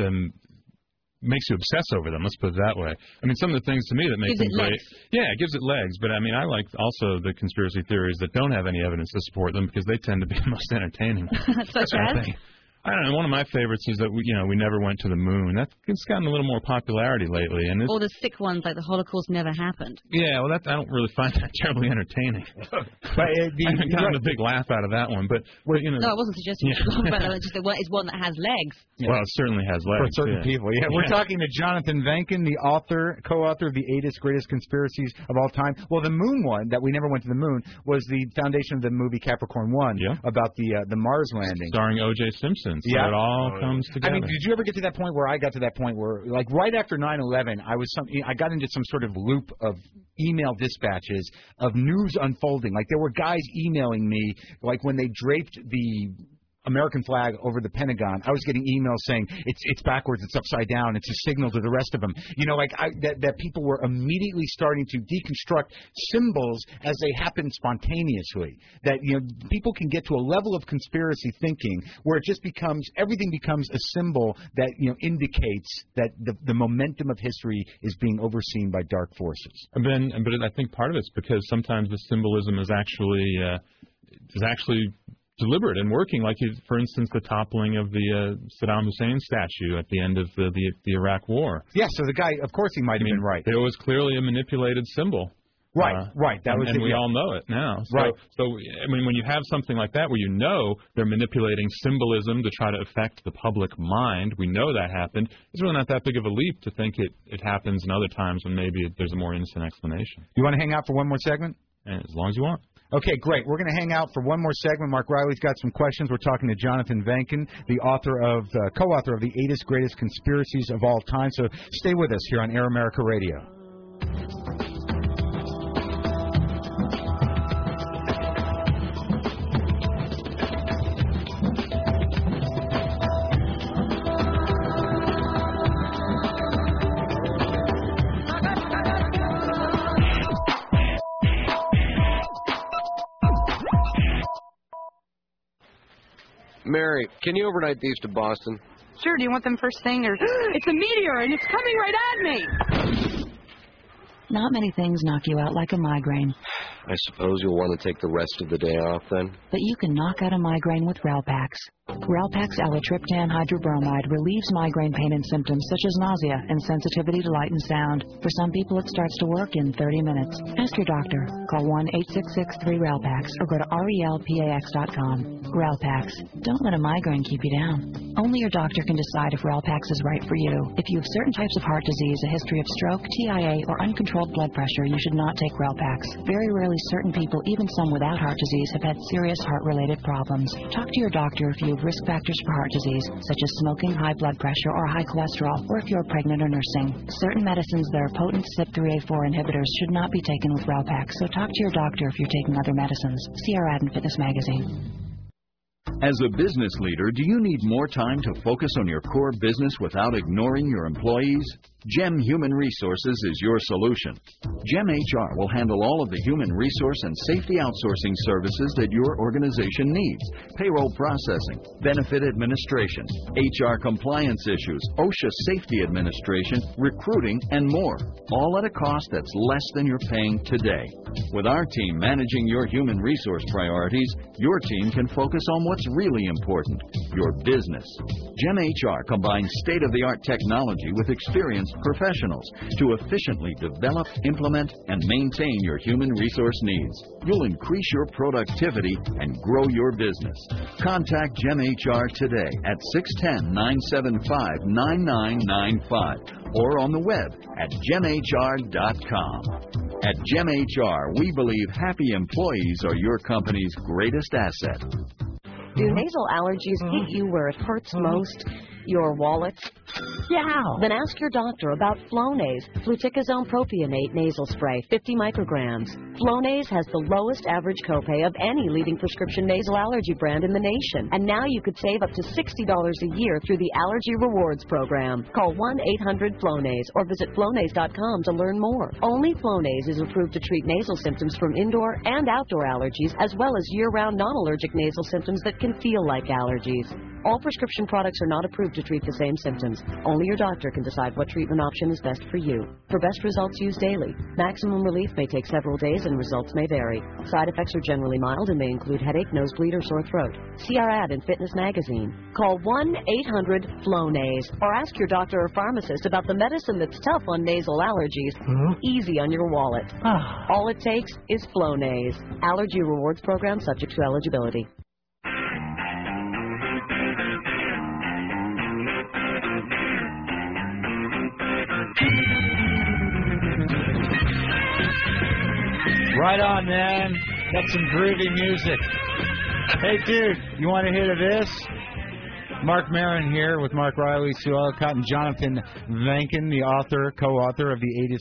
makes you obsess over them. Let's put it that way. I mean, some of the things to me that make them great. Yeah, it gives it legs. But I mean, I like also the conspiracy theories that don't have any evidence to support them, because they tend to be the most entertaining. Such as? I don't know. One of my favorites is that we never went to the moon. It's gotten a little more popularity lately, and or the sick ones like the Holocaust never happened. Yeah, well, I don't really find that terribly entertaining. But I haven't gotten a big laugh out of that one. But no, I wasn't suggesting you laugh about that. It's just it's one that has legs. Yeah. Well, it certainly has legs for certain people. Yeah, we're talking to Jonathan Venkin, the co-author of the 8 Greatest Conspiracies of All Time. Well, the moon one that we never went to the moon was the foundation of the movie Capricorn 1 about the Mars landing, starring O.J. Simpson. So it all comes together. I mean, did you ever get to that point where I got to that point where, like, right after 9/11, I got into some sort of loop of email dispatches of news unfolding. Like, there were guys emailing me, like, when they draped the American flag over the Pentagon, I was getting emails saying it's backwards, it's upside down, it's a signal to the rest of them. That people were immediately starting to deconstruct symbols as they happen spontaneously. That people can get to a level of conspiracy thinking where it just everything becomes a symbol that indicates that the momentum of history is being overseen by dark forces. But I think part of it's because sometimes the symbolism is actually deliberate and working, like, for instance, the toppling of the Saddam Hussein statue at the end of the Iraq War. Yeah, so the guy, of course, he might have been right. It was clearly a manipulated symbol. Right. And we all know it now. So, I mean, when you have something like that where they're manipulating symbolism to try to affect the public mind, we know that happened. It's really not that big of a leap to think it happens in other times when maybe there's a more innocent explanation. You want to hang out for one more segment? As long as you want. Okay, great. We're going to hang out for one more segment. Mark Riley's got some questions. We're talking to Jonathan Venkin, the co-author of the 8 Greatest Conspiracies of All Time. So stay with us here on Air America Radio. Mary, can you overnight these to Boston? Sure. Do you want them first thing? Or it's a meteor and it's coming right at me. Not many things knock you out like a migraine. I suppose you'll want to take the rest of the day off then? But you can knock out a migraine with Ralpax. Ralpax Elatriptan hydrobromide relieves migraine pain and symptoms such as nausea and sensitivity to light and sound. For some people, it starts to work in 30 minutes. Ask your doctor. Call 1-866-3-RALPAX or go to relpax.com. Ralpax. Don't let a migraine keep you down. Only your doctor can decide if Ralpax is right for you. If you have certain types of heart disease, a history of stroke, TIA, or uncontrolled blood pressure, you should not take Ralpax. Very rarely certain people, even some without heart disease, have had serious heart-related problems. Talk to your doctor if you have risk factors for heart disease, such as smoking, high blood pressure, or high cholesterol, or if you're pregnant or nursing. Certain medicines that are potent CYP3A4 inhibitors should not be taken with Ralpax, so talk to your doctor if you're taking other medicines. See our ad in Fitness Magazine. As a business leader, do you need more time to focus on your core business without ignoring your employees? GEM Human Resources is your solution. GEM HR will handle all of the human resource and safety outsourcing services that your organization needs. Payroll processing, benefit administration, HR compliance issues, OSHA safety administration, recruiting, and more. All at a cost that's less than you're paying today. With our team managing your human resource priorities, your team can focus on what's really important, your business. GEM HR combines state-of-the-art technology with experienced professionals to efficiently develop, implement, and maintain your human resource needs. You'll increase your productivity and grow your business. Contact GEM HR today at 610-975-9995 or on the web at gemhr.com. At GEM HR, we believe happy employees are your company's greatest asset. Do nasal allergies hit you where it hurts most? Your wallet? Yeah. Then ask your doctor about Flonase, fluticasone propionate nasal spray, 50 micrograms. Flonase has the lowest average copay of any leading prescription nasal allergy brand in the nation. And now you could save up to $60 a year through the Allergy Rewards program. Call 1-800-FLONASE or visit Flonase.com to learn more. Only Flonase is approved to treat nasal symptoms from indoor and outdoor allergies, as well as year-round non-allergic nasal symptoms that can feel like allergies. All prescription products are not approved to treat the same symptoms. Only your doctor can decide what treatment option is best for you. For best results, use daily. Maximum relief may take several days and results may vary. Side effects are generally mild and may include headache, nosebleed, or sore throat. See our ad in Fitness Magazine. Call 1-800-FLONASE or ask your doctor or pharmacist about the medicine that's tough on nasal allergies, easy on your wallet. All it takes is Flonase. Allergy Rewards program subject to eligibility. Right on, man. That's some groovy music. Hey, dude, you want to hear this? Mark Maron here with Mark Riley, Sue Ellicott, and Jonathan Vankin, the author, co-author of the 80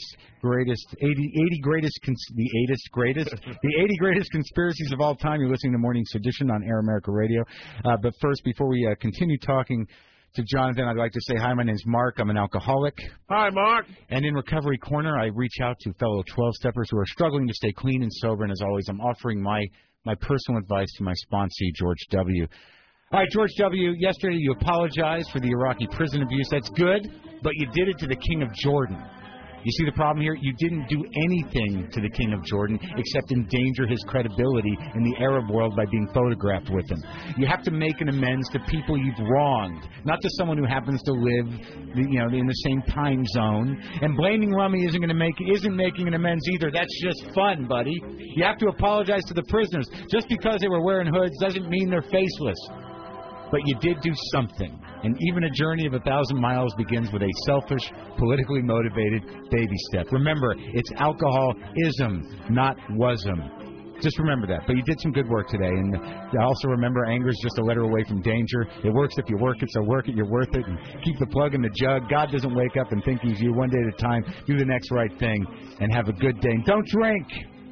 greatest conspiracies of all time. You're listening to Morning Sedition on Air America Radio. But first, before we continue talking to Jonathan, I'd like to say hi. My name's Mark. I'm an alcoholic. Hi, Mark. And in Recovery Corner, I reach out to fellow 12-steppers who are struggling to stay clean and sober. And as always, I'm offering my personal advice to my sponsee, George W. All right, George W., yesterday you apologized for the Iraqi prison abuse. That's good, but you did it to the King of Jordan. You see the problem here? You didn't do anything to the King of Jordan except endanger his credibility in the Arab world by being photographed with him. You have to make an amends to people you've wronged, not to someone who happens to live, in the same time zone. And blaming Rummy isn't making an amends either. That's just fun, buddy. You have to apologize to the prisoners. Just because they were wearing hoods doesn't mean they're faceless. But you did do something. And even a journey of 1,000 miles begins with a selfish, politically motivated baby step. Remember, it's alcoholism, not wasm. Just remember that. But you did some good work today. And also remember, anger is just a letter away from danger. It works if you work it, so work it, you're worth it. And keep the plug in the jug. God doesn't wake up and think he's you. One day at a time, do the next right thing, and have a good day. And don't drink!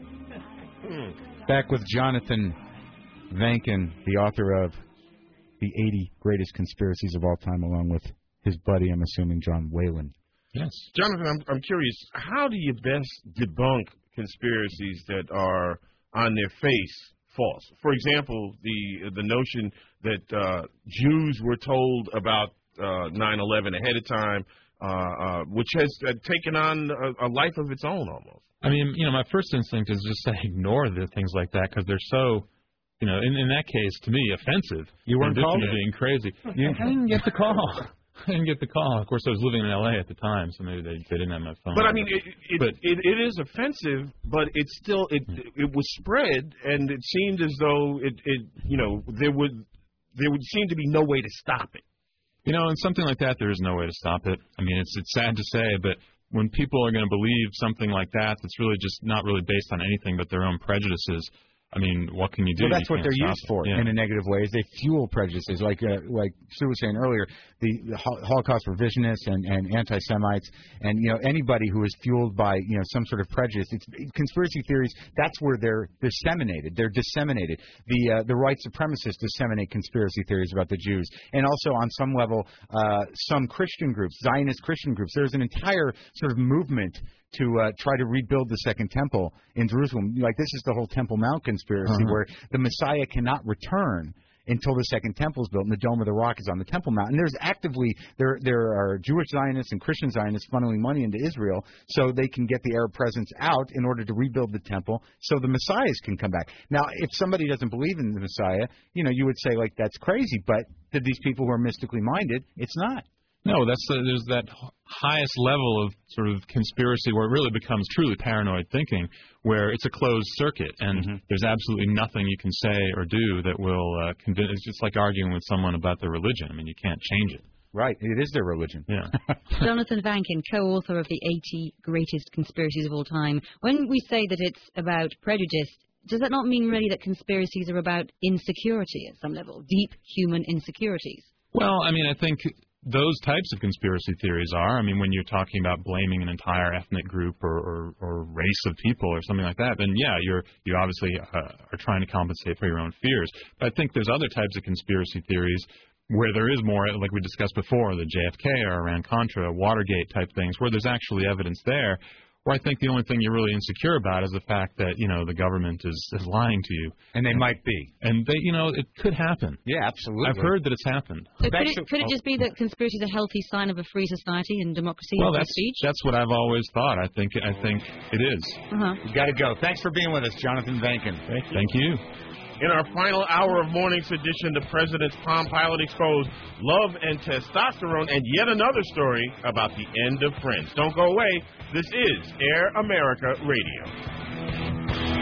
Back with Jonathan Vankin, the author of the 80 greatest conspiracies of all time, along with his buddy, I'm assuming, John Whalen. Yes. Jonathan, I'm curious, how do you best debunk conspiracies that are on their face false? For example, the notion that Jews were told about 9/11 ahead of time, which has taken on a life of its own almost. I mean, my first instinct is just to ignore the things like that because they're so, in that case, to me, offensive. You weren't called it. Being crazy. I didn't get the call. I didn't get the call. Of course, I was living in L.A. at the time, so maybe they didn't have my phone. But I mean, it is offensive, but it's still it was spread, and it seemed as though there would seem to be no way to stop it. In something like that, there is no way to stop it. I mean, it's sad to say, but when people are going to believe something like that, that's really just not really based on anything but their own prejudices. I mean, what can you do? Well, that's what they're used for in a negative way. Is they fuel prejudices, like Sue was saying earlier, the Holocaust revisionists and anti-Semites, and anybody who is fueled by some sort of prejudice. It's conspiracy theories. That's where they're disseminated. The white supremacists disseminate conspiracy theories about the Jews, and also on some level, some Christian groups, Zionist Christian groups. There's an entire sort of movement to try to rebuild the Second Temple in Jerusalem. Like, this is the whole Temple Mount conspiracy, where the Messiah cannot return until the Second Temple is built and the Dome of the Rock is on the Temple Mount. And there's actively, there are Jewish Zionists and Christian Zionists funneling money into Israel so they can get the Arab presence out in order to rebuild the Temple so the Messiahs can come back. Now, if somebody doesn't believe in the Messiah, you would say, like, that's crazy. But to these people who are mystically minded, it's not. No, there's that highest level of sort of conspiracy where it really becomes truly paranoid thinking, where it's a closed circuit and there's absolutely nothing you can say or do that will convince. It's just like arguing with someone about their religion. I mean, you can't change it. Right, it is their religion. Yeah. Jonathan Vankin, co-author of the 80 Greatest Conspiracies of All Time. When we say that it's about prejudice, does that not mean really that conspiracies are about insecurity at some level, deep human insecurities? Well, I mean, I think those types of conspiracy theories are. I mean, when you're talking about blaming an entire ethnic group or race of people or something like that, then yeah, you obviously are trying to compensate for your own fears. But I think there's other types of conspiracy theories where there is more, like we discussed before, the JFK or Iran-Contra, Watergate type things, where there's actually evidence there. Where I think the only thing you're really insecure about is the fact that, the government is lying to you. And they might be. And they, it could happen. Yeah, absolutely. I've heard that it's happened. So could it just be that conspiracy is a healthy sign of a free society and democracy and free speech? That's what I've always thought. I think it is. You got to go. Thanks for being with us, Jonathan Vankin. Thank you. In our final hour of Morning's edition, the president's Palm Pilot exposed love and testosterone, and yet another story about the end of Friends. Don't go away. This is Air America Radio.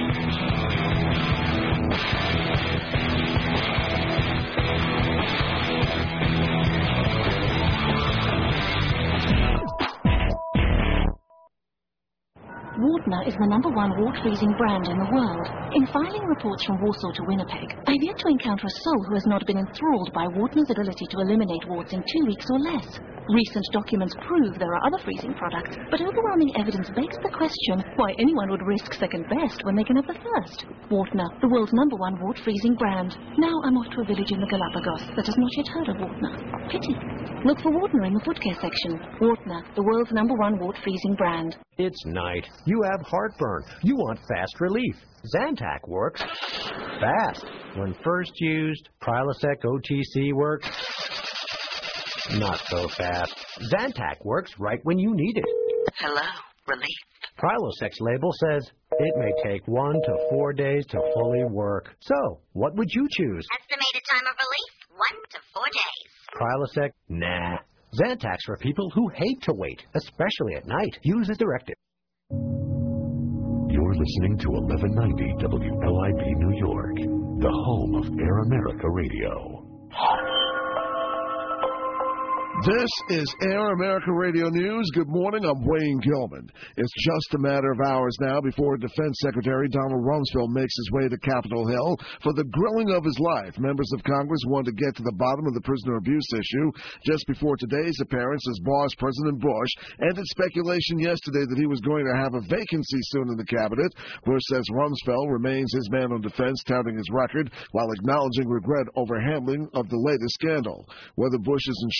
Wartner is the #1 wart-freezing brand in the world. In filing reports from Warsaw to Winnipeg, I've yet to encounter a soul who has not been enthralled by Wartner's ability to eliminate warts in 2 weeks or less. Recent documents prove there are other freezing products, but overwhelming evidence begs the question why anyone would risk second best when they can have the first. Wartner, the world's #1 wart-freezing brand. Now I'm off to a village in the Galapagos that has not yet heard of Wartner. Pity. Look for Wartner in the foot care section. Wartner, the world's #1 wart-freezing brand. It's night. You have heartburn. You want fast relief. Zantac works fast. When first used, Prilosec OTC works not so fast. Zantac works right when you need it. Hello, relief. Prilosec's label says it may take 1 to 4 days to fully work. So, what would you choose? Estimated time of relief, 1 to 4 days. Prilosec? Nah. Zantac's for people who hate to wait, especially at night. Use as directed. You're listening to 1190 WLIB New York, the home of Air America Radio. This is Air America Radio News. Good morning. I'm Wayne Gilman. It's just a matter of hours now before Defense Secretary Donald Rumsfeld makes his way to Capitol Hill for the grilling of his life. Members of Congress want to get to the bottom of the prisoner abuse issue. Just before today's appearance, his boss, President Bush, ended speculation yesterday that he was going to have a vacancy soon in the cabinet. Bush says Rumsfeld remains his man on defense, touting his record while acknowledging regret over handling of the latest scandal. Whether Bush's insurance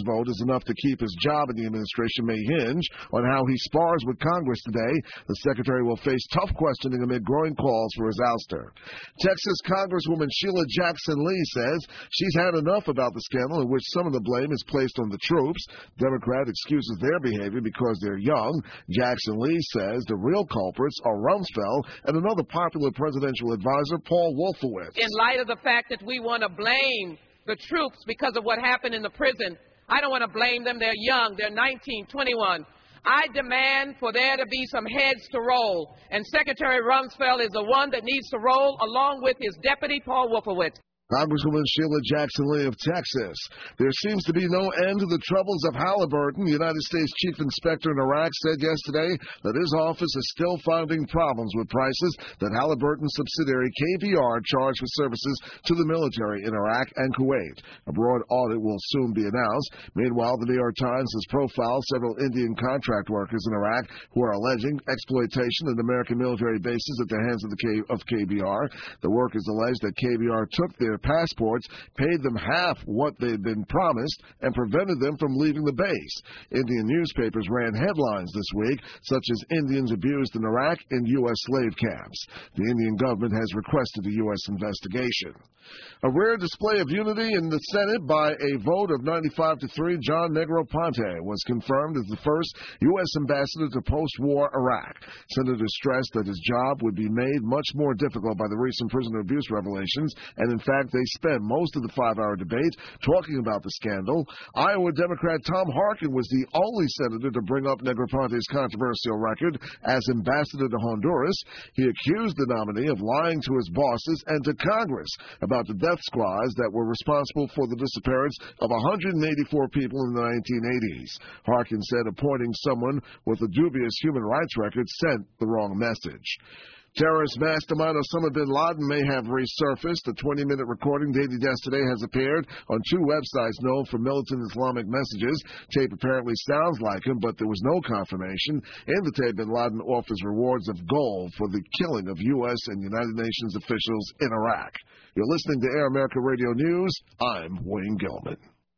vote is enough to keep his job in the administration may hinge on how he spars with Congress today. The secretary will face tough questioning amid growing calls for his ouster. Texas Congresswoman Sheila Jackson Lee says she's had enough about the scandal in which some of the blame is placed on the troops. Democrat excuses their behavior because they're young. Jackson Lee says the real culprits are Rumsfeld and another popular presidential advisor, Paul Wolfowitz. In light of the fact that we want to blame the troops because of what happened in the prison, I don't want to blame them. They're young. They're 19, 21. I demand for there to be some heads to roll, and Secretary Rumsfeld is the one that needs to roll along with his deputy, Paul Wolfowitz. Congresswoman Sheila Jackson Lee of Texas. There seems to be no end to the troubles of Halliburton. The United States Chief Inspector in Iraq said yesterday that his office is still finding problems with prices that Halliburton's subsidiary KBR charged for services to the military in Iraq and Kuwait. A broad audit will soon be announced. Meanwhile, the New York Times has profiled several Indian contract workers in Iraq who are alleging exploitation at American military bases at the hands of KBR. The workers allege that KBR took their passports, paid them half what they had been promised, and prevented them from leaving the base. Indian newspapers ran headlines this week, such as Indians abused in Iraq and U.S. slave camps. The Indian government has requested a U.S. investigation. A rare display of unity in the Senate by a vote of 95-3, John Negroponte was confirmed as the first U.S. ambassador to post-war Iraq. Senators stressed that his job would be made much more difficult by the recent prisoner abuse revelations, and in fact, they spent most of the 5-hour debate talking about the scandal. Iowa Democrat Tom Harkin was the only senator to bring up Negroponte's controversial record as ambassador to Honduras. He accused the nominee of lying to his bosses and to Congress about the death squads that were responsible for the disappearance of 184 people in the 1980s. Harkin said appointing someone with a dubious human rights record sent the wrong message. Terrorist mastermind Osama bin Laden may have resurfaced. A 20-minute recording dated yesterday has appeared on 2 websites known for militant Islamic messages. Tape apparently sounds like him, but there was no confirmation. In the tape, bin Laden offers rewards of gold for the killing of U.S. and United Nations officials in Iraq. You're listening to Air America Radio News. I'm Wayne Gilman.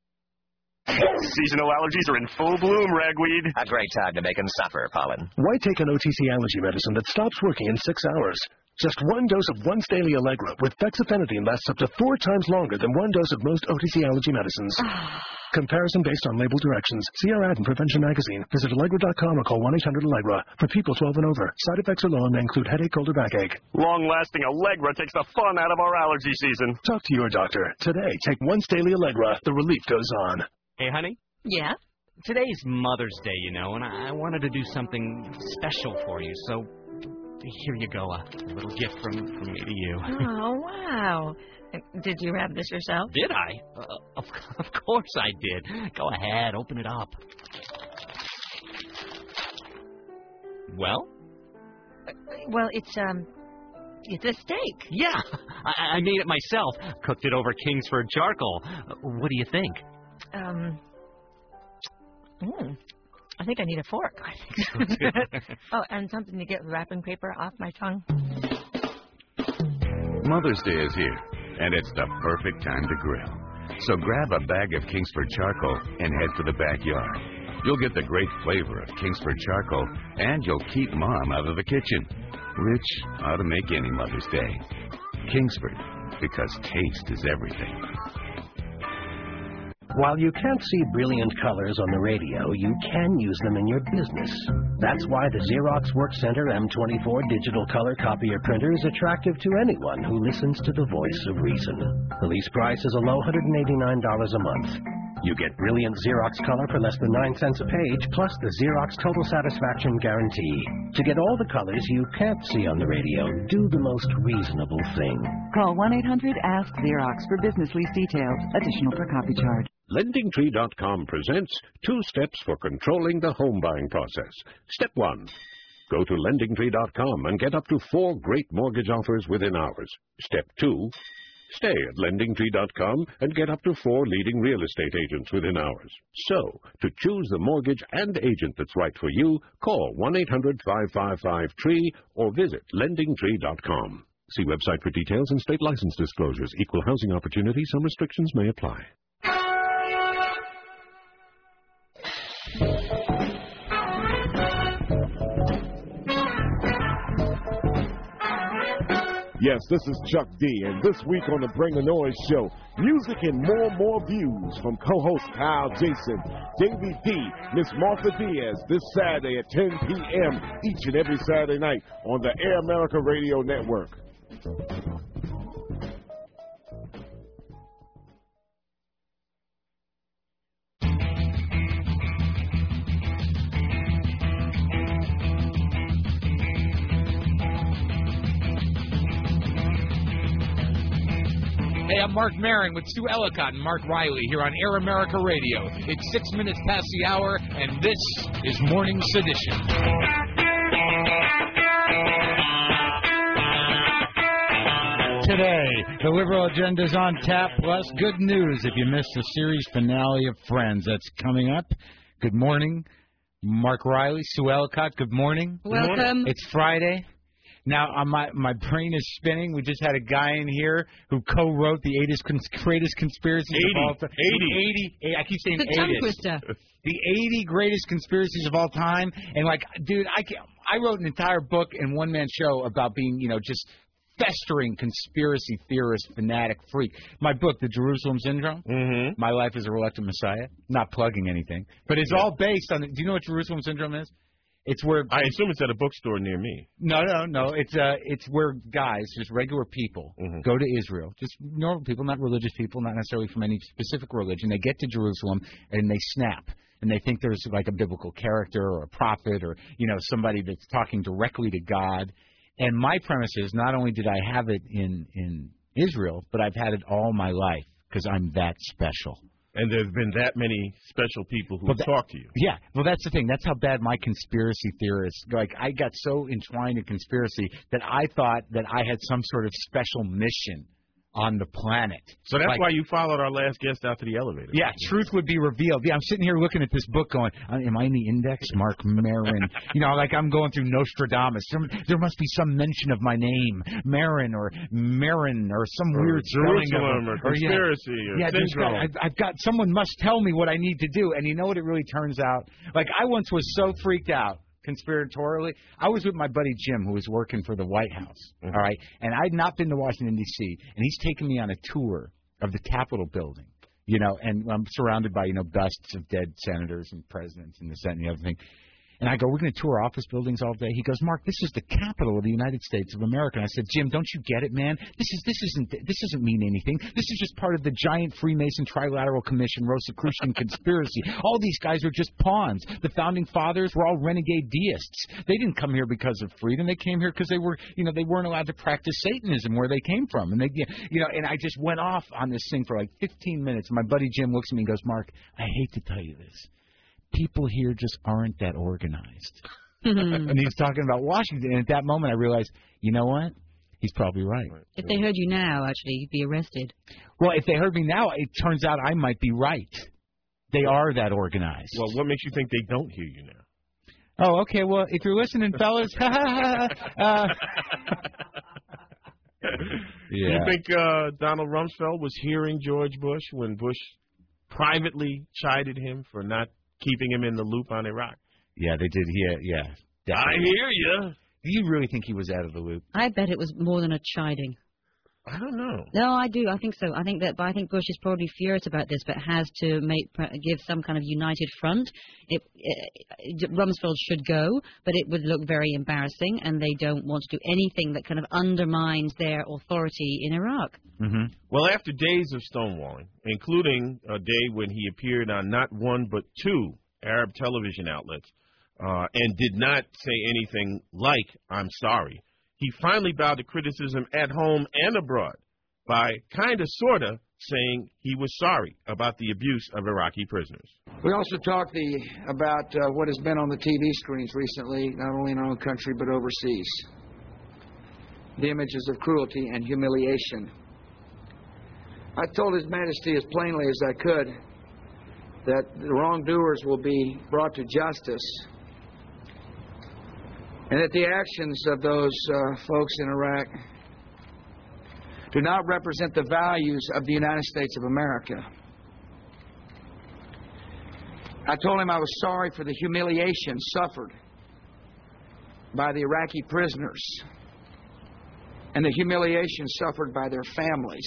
Seasonal allergies are in full bloom, ragweed. A great time to make them suffer, Pollen. Why take an OTC allergy medicine that stops working in 6 hours? Just 1 dose of Once Daily Allegra with fexofenadine lasts up to 4 times longer than 1 dose of most OTC allergy medicines. Comparison based on label directions. See our ad in Prevention Magazine. Visit Allegra.com or call 1-800-ALLEGRA. For people 12 and over. Side effects are low and may include headache, cold, or backache. Long-lasting Allegra takes the fun out of our allergy season. Talk to your doctor. Today, take Once Daily Allegra. The relief goes on. Hey, honey? Yeah? Today's Mother's Day, you know, and I wanted to do something special for you, so here you go, a little gift from me to you. Oh, wow. Did you wrap this yourself? Did I? Of course I did. Go ahead, open it up. Well? Well, it's a steak. Yeah, I made it myself. Cooked it over Kingsford charcoal. What do you think? I think I need a fork. I think so, too. Oh, and something to get wrapping paper off my tongue. Mother's Day is here, and it's the perfect time to grill. So grab a bag of Kingsford charcoal and head for the backyard. You'll get the great flavor of Kingsford charcoal, and you'll keep Mom out of the kitchen, which ought to make any Mother's Day. Kingsford, because taste is everything. While you can't see brilliant colors on the radio, you can use them in your business. That's why the Xerox WorkCenter M24 digital color copier printer is attractive to anyone who listens to the voice of reason. The lease price is a low $189 a month. You get brilliant Xerox color for less than 9 cents a page, plus the Xerox Total Satisfaction Guarantee. To get all the colors you can't see on the radio, do the most reasonable thing. Call 1-800-ASK-XEROX for business lease details. Additional per copy charge. LendingTree.com presents 2 steps for controlling the home buying process. Step 1. Go to LendingTree.com and get up to 4 great mortgage offers within hours. Step 2. Stay at LendingTree.com and get up to 4 leading real estate agents within hours. So, to choose the mortgage and agent that's right for you, call 1-800-555-TREE or visit LendingTree.com. See website for details and state license disclosures. Equal housing opportunity. Some restrictions may apply. Yes, this is Chuck D, and this week on the Bring the Noise show, music and more views from co-host Kyle Jason, Davey D, Miss Martha Diaz, this Saturday at 10 p.m. each and every Saturday night on the Air America Radio Network. Hey, I'm Mark Maron with Sue Ellicott and Mark Riley here on Air America Radio. It's 6 minutes past the hour, and this is Morning Sedition. Today, the liberal agenda's on tap, plus good news if you missed the series finale of Friends. That's coming up. Good morning. Mark Riley, Sue Ellicott, good morning. Welcome. It's Friday. Now, my brain is spinning. We just had a guy in here who co-wrote the greatest conspiracies of all time. 80. I keep saying 80. The tongue twister. The 80 greatest conspiracies of all time. And, like, dude, I wrote an entire book and one-man show about being, just festering conspiracy theorist, fanatic freak. My book, The Jerusalem Syndrome, My Life as a Reluctant Messiah, not plugging anything, but it's all based on, do you know what Jerusalem Syndrome is? It's where I assume it's at a bookstore near me. No. It's where guys, just regular people, go to Israel, just normal people, not religious people, not necessarily from any specific religion. They get to Jerusalem and they snap, and they think there's like a biblical character or a prophet or somebody that's talking directly to God. And my premise is not only did I have it in Israel, but I've had it all my life because I'm that special. And there's been that many special people who talk to you. Yeah, well, that's the thing. That's how bad my conspiracy theorists, I got so entwined in conspiracy that I thought that I had some sort of special mission on the planet. So that's why you followed our last guest out to the elevator. Yeah, truth would be revealed. Yeah, I'm sitting here looking at this book going, am I in the index? Mark Maron. I'm going through Nostradamus. There must be some mention of my name, Maron or some weird Jerusalem or conspiracy or syndrome. I've got, someone must tell me what I need to do. And you know what it really turns out? Like, I once was so freaked out conspiratorially. I was with my buddy Jim, who was working for the White House, all right? And I'd not been to Washington, D.C., and he's taking me on a tour of the Capitol building, and I'm surrounded by, busts of dead senators and presidents and this, that, and the other thing. And I go, we're going to tour office buildings all day. He goes, Mark, this is the capital of the United States of America. And I said, Jim, don't you get it, man? This doesn't mean anything. This is just part of the giant Freemason Trilateral Commission Rosicrucian conspiracy. All these guys are just pawns. The founding fathers were all renegade deists. They didn't come here because of freedom. They came here because they were, they weren't allowed to practice Satanism where they came from. And they, and I just went off on this thing for like 15 minutes. And my buddy Jim looks at me and goes, Mark, I hate to tell you this. People here just aren't that organized. And he's talking about Washington. And at that moment, I realized, you know what? He's probably right. If they heard you now, actually, you'd be arrested. Well, if they heard me now, it turns out I might be right. They are that organized. Well, what makes you think they don't hear you now? Oh, okay. Well, if you're listening, fellas. Yeah. You think Donald Rumsfeld was hearing George Bush when Bush privately chided him for not keeping him in the loop on Iraq? Yeah, they did. Yeah. Definitely. I hear you. Do you really think he was out of the loop? I bet it was more than a chiding. I don't know. No, I do. I think so. I think Bush is probably furious about this, but has to give some kind of united front. Rumsfeld should go, but it would look very embarrassing, and they don't want to do anything that kind of undermines their authority in Iraq. Well, after days of stonewalling, including a day when he appeared on not one but two Arab television outlets and did not say anything like, I'm sorry, he finally bowed to criticism at home and abroad by kind of, sort of, saying he was sorry about the abuse of Iraqi prisoners. We also talked about what has been on the TV screens recently, not only in our own country but overseas. The images of cruelty and humiliation. I told His Majesty as plainly as I could that the wrongdoers will be brought to justice, and that the actions of those folks in Iraq do not represent the values of the United States of America. I told him I was sorry for the humiliation suffered by the Iraqi prisoners and the humiliation suffered by their families.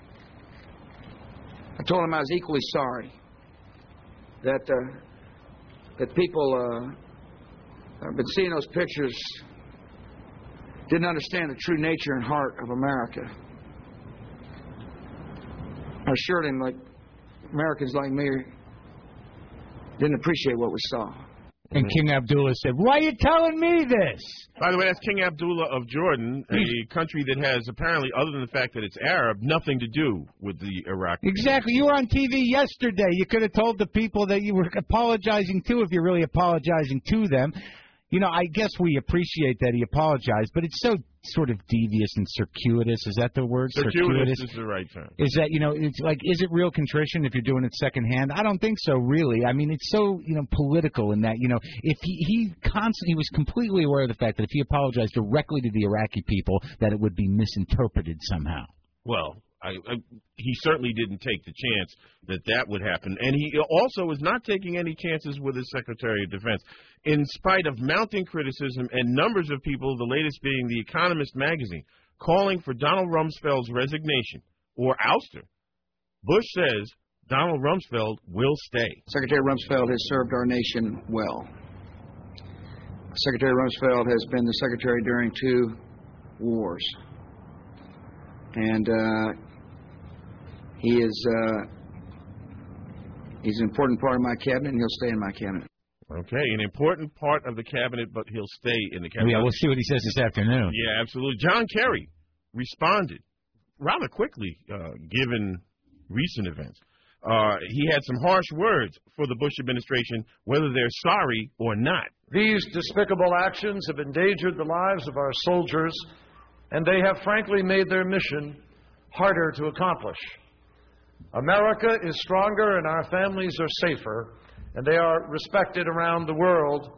I told them I was equally sorry that people have been seeing those pictures, didn't understand the true nature and heart of America. I assured him, like, Americans like me didn't appreciate what we saw. And King Abdullah said, "Why are you telling me this?" By the way, that's King Abdullah of Jordan, a country that has apparently, other than the fact that it's Arab, nothing to do with the Iraq. Exactly. You were on TV yesterday. You could have told the people that you were apologizing to, if you're really apologizing to them. You know, I guess we appreciate that he apologized, but it's so sort of devious and circuitous. Is that the word? Circuitous is the right term. Is that, you know, it's like, is it real contrition if you're doing it secondhand? I don't think so, really. I mean, it's so, you know, political in that, you know, if he was completely aware of the fact that if he apologized directly to the Iraqi people, that it would be misinterpreted somehow. Well, he certainly didn't take the chance that would happen. And he also is not taking any chances with his Secretary of Defense. In spite of mounting criticism and numbers of people, the latest being The Economist magazine, calling for Donald Rumsfeld's resignation or ouster, Bush says Donald Rumsfeld will stay. Secretary Rumsfeld has served our nation well. Secretary Rumsfeld has been the secretary during 2 wars. And he's an important part of my cabinet, and he'll stay in my cabinet. Okay, an important part of the cabinet, but he'll stay in the cabinet. Yeah, we'll see what he says this afternoon. Yeah, absolutely. John Kerry responded rather quickly, given recent events. He had some harsh words for the Bush administration, whether they're sorry or not. These despicable actions have endangered the lives of our soldiers, and they have frankly made their mission harder to accomplish. America is stronger and our families are safer, and they are respected around the world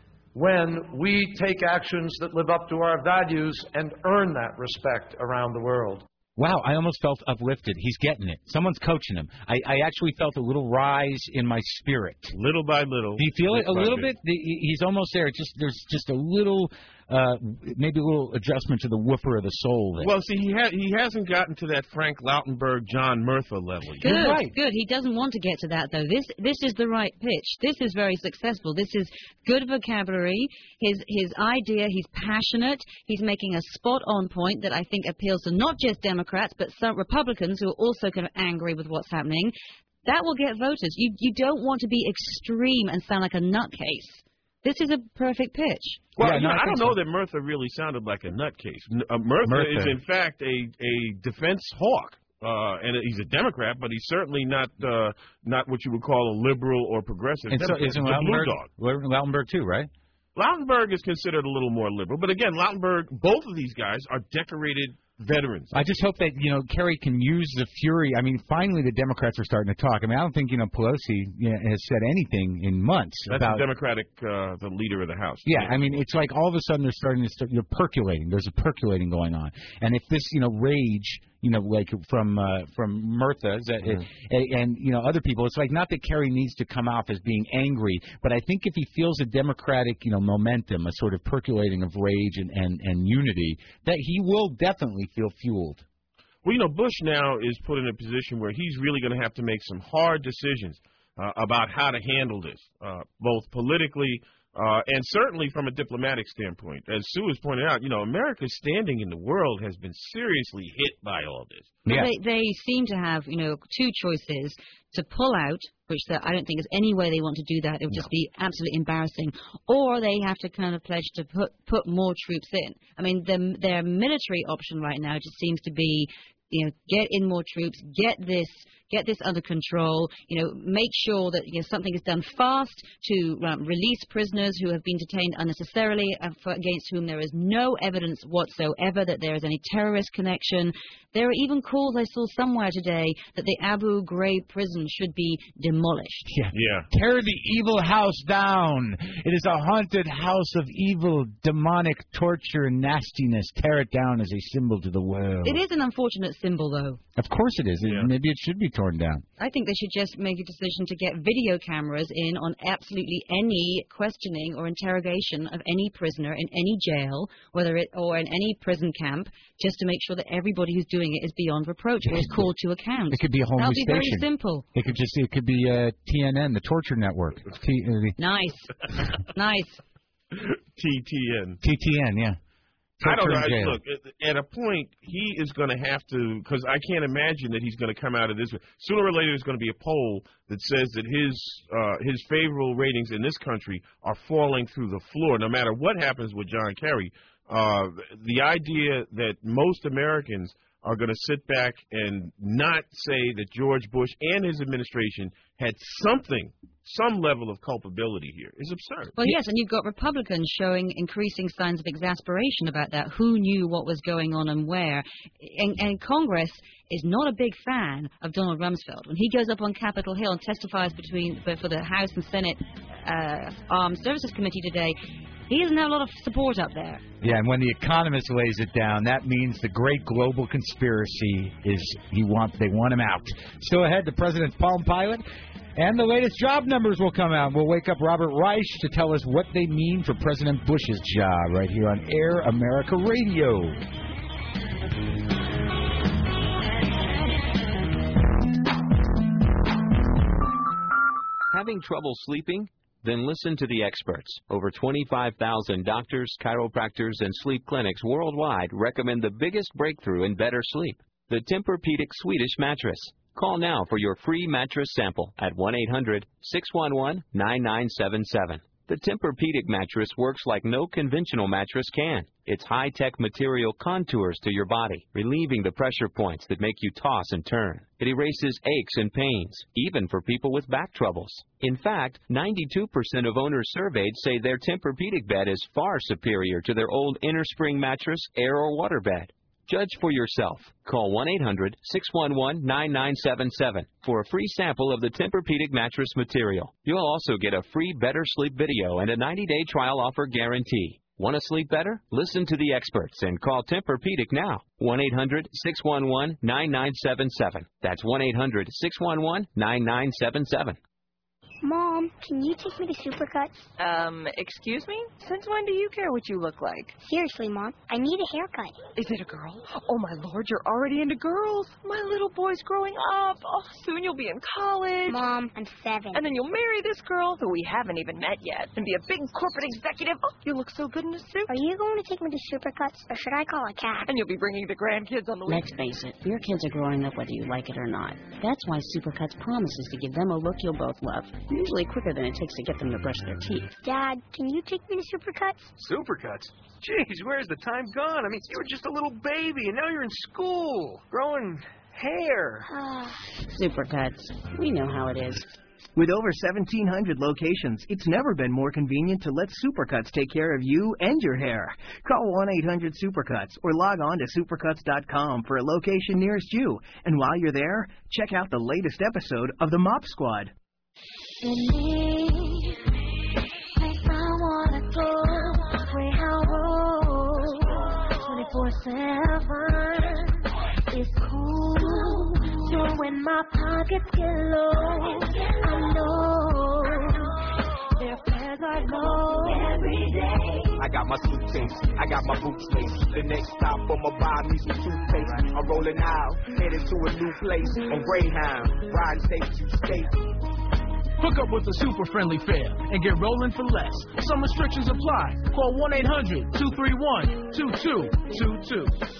when we take actions that live up to our values and earn that respect around the world. Wow, I almost felt uplifted. He's getting it. Someone's coaching him. I actually felt a little rise in my spirit. Little by little. Do you feel it a little bit? He's almost there. There's just a little, maybe a little adjustment to the woofer of the soul there. Well, see, he hasn't gotten to that Frank Lautenberg, John Murtha level yet. Good, right. Good. He doesn't want to get to that, though. This is the right pitch. This is very successful. This is good vocabulary. His idea, he's passionate. He's making a spot-on point that I think appeals to not just Democrats, but some Republicans who are also kind of angry with what's happening. That will get voters. You don't want to be extreme and sound like a nutcase. This is a perfect pitch. Well, yeah, I don't know that Murtha really sounded like a nutcase. Murtha is, in fact, a defense hawk. And he's a Democrat, but he's certainly not what you would call a liberal or progressive. And so isn't Lautenberg too, right? Lautenberg is considered a little more liberal. But again, Lautenberg, both of these guys are decorated veterans. I just hope that, Kerry can use the fury. I mean, finally the Democrats are starting to talk. I mean, I don't think, Pelosi has said anything in months about... the Democratic, the leader of the House. Yeah, I mean, it's like all of a sudden they're starting to percolating. There's a percolating going on. And if this, rage... like from Murtha and other people. It's like not that Kerry needs to come off as being angry, but I think if he feels a Democratic momentum, a sort of percolating of rage and unity, that he will definitely feel fueled. Well, Bush now is put in a position where he's really going to have to make some hard decisions about how to handle this, both politically. And certainly from a diplomatic standpoint. As Sue has pointed out, America's standing in the world has been seriously hit by all this. Yeah. They seem to have, two choices: to pull out, which I don't think there's any way they want to do that. It would just be absolutely embarrassing. Or they have to kind of pledge to put more troops in. I mean, their military option right now just seems to be, get in more troops, get this under control, make sure that something is done fast to release prisoners who have been detained unnecessarily, against whom there is no evidence whatsoever that there is any terrorist connection. There are even calls I saw somewhere today that the Abu Ghraib prison should be demolished. Yeah. Tear the evil house down. It is a haunted house of evil, demonic torture and nastiness. Tear it down as a symbol to the world. It is an unfortunate symbol, though. Of course it is. Yeah. Maybe it should be torn down. I think they should just make a decision to get video cameras in on absolutely any questioning or interrogation of any prisoner in any jail, or in any prison camp, just to make sure that everybody who's doing it is beyond reproach or is called to account. It could be a whole That'll new be very station. simple. It could be TNN, the Torture Network. Nice. Nice. TTN, yeah. I don't know. Jail. Look, at a point, he is going to have to, because I can't imagine that he's going to come out of this. Sooner or later, there's going to be a poll that says that his favorable ratings in this country are falling through the floor. No matter what happens with John Kerry, the idea that most Americans are going to sit back and not say that George Bush and his administration had some level of culpability here is absurd. Well, yes, and you've got Republicans showing increasing signs of exasperation about that. Who knew what was going on and where? And Congress is not a big fan of Donald Rumsfeld. When he goes up on Capitol Hill and testifies for the House and Senate Armed Services Committee today, he doesn't have a lot of support up there. Yeah, and when The Economist lays it down, that means the great global conspiracy is they want him out. Still ahead, the president's Palm Pilot, and the latest job numbers will come out. We'll wake up Robert Reich to tell us what they mean for President Bush's job right here on Air America Radio. Having trouble sleeping? Then listen to the experts. Over 25,000 doctors, chiropractors, and sleep clinics worldwide recommend the biggest breakthrough in better sleep, the Tempur-Pedic Swedish mattress. Call now for your free mattress sample at 1-800-611-9977. The Tempur-Pedic mattress works like no conventional mattress can. Its high-tech material contours to your body, relieving the pressure points that make you toss and turn. It erases aches and pains, even for people with back troubles. In fact, 92% of owners surveyed say their Tempur-Pedic bed is far superior to their old innerspring mattress, air or water bed. Judge for yourself. Call 1-800-611-9977 for a free sample of the Tempur-Pedic mattress material. You'll also get a free Better Sleep video and a 90-day trial offer guarantee. Want to sleep better? Listen to the experts and call Tempur-Pedic now. 1-800-611-9977. That's 1-800-611-9977. Mom, can you take me to Supercuts? Excuse me? Since when do you care what you look like? Seriously, Mom, I need a haircut. Is it a girl? Oh, my Lord, you're already into girls. My little boy's growing up. Oh, soon you'll be in college. Mom, I'm 7. And then you'll marry this girl, who we haven't even met yet, and be a big corporate executive. Oh, you look so good in a suit. Are you going to take me to Supercuts, or should I call a cab? And you'll be bringing the grandkids on the Let's face it, your kids are growing up whether you like it or not. That's why Supercuts promises to give them a look you'll both love. Usually quicker than it takes to get them to brush their teeth. Dad, can you take me to Supercuts? Supercuts? Jeez, where's the time gone? I mean, you were just a little baby, and now you're in school, growing hair. Supercuts. We know how it is. With over 1,700 locations, it's never been more convenient to let Supercuts take care of you and your hair. Call 1-800-SUPERCUTS or log on to supercuts.com for a location nearest you. And while you're there, check out the latest episode of The Mop Squad. Place I wanna go, Greyhound Road, 24/7. It's cool, so when my pockets get low, I know their fares are low every day. I got my suitcase, I got my boots laced. The next stop on my body needs some toothpaste. I'm rolling out, headed to a new place on Greyhound, riding state to state. Hook up with a super-friendly fare and get rolling for less. Some restrictions apply. Call 1-800-231-2222.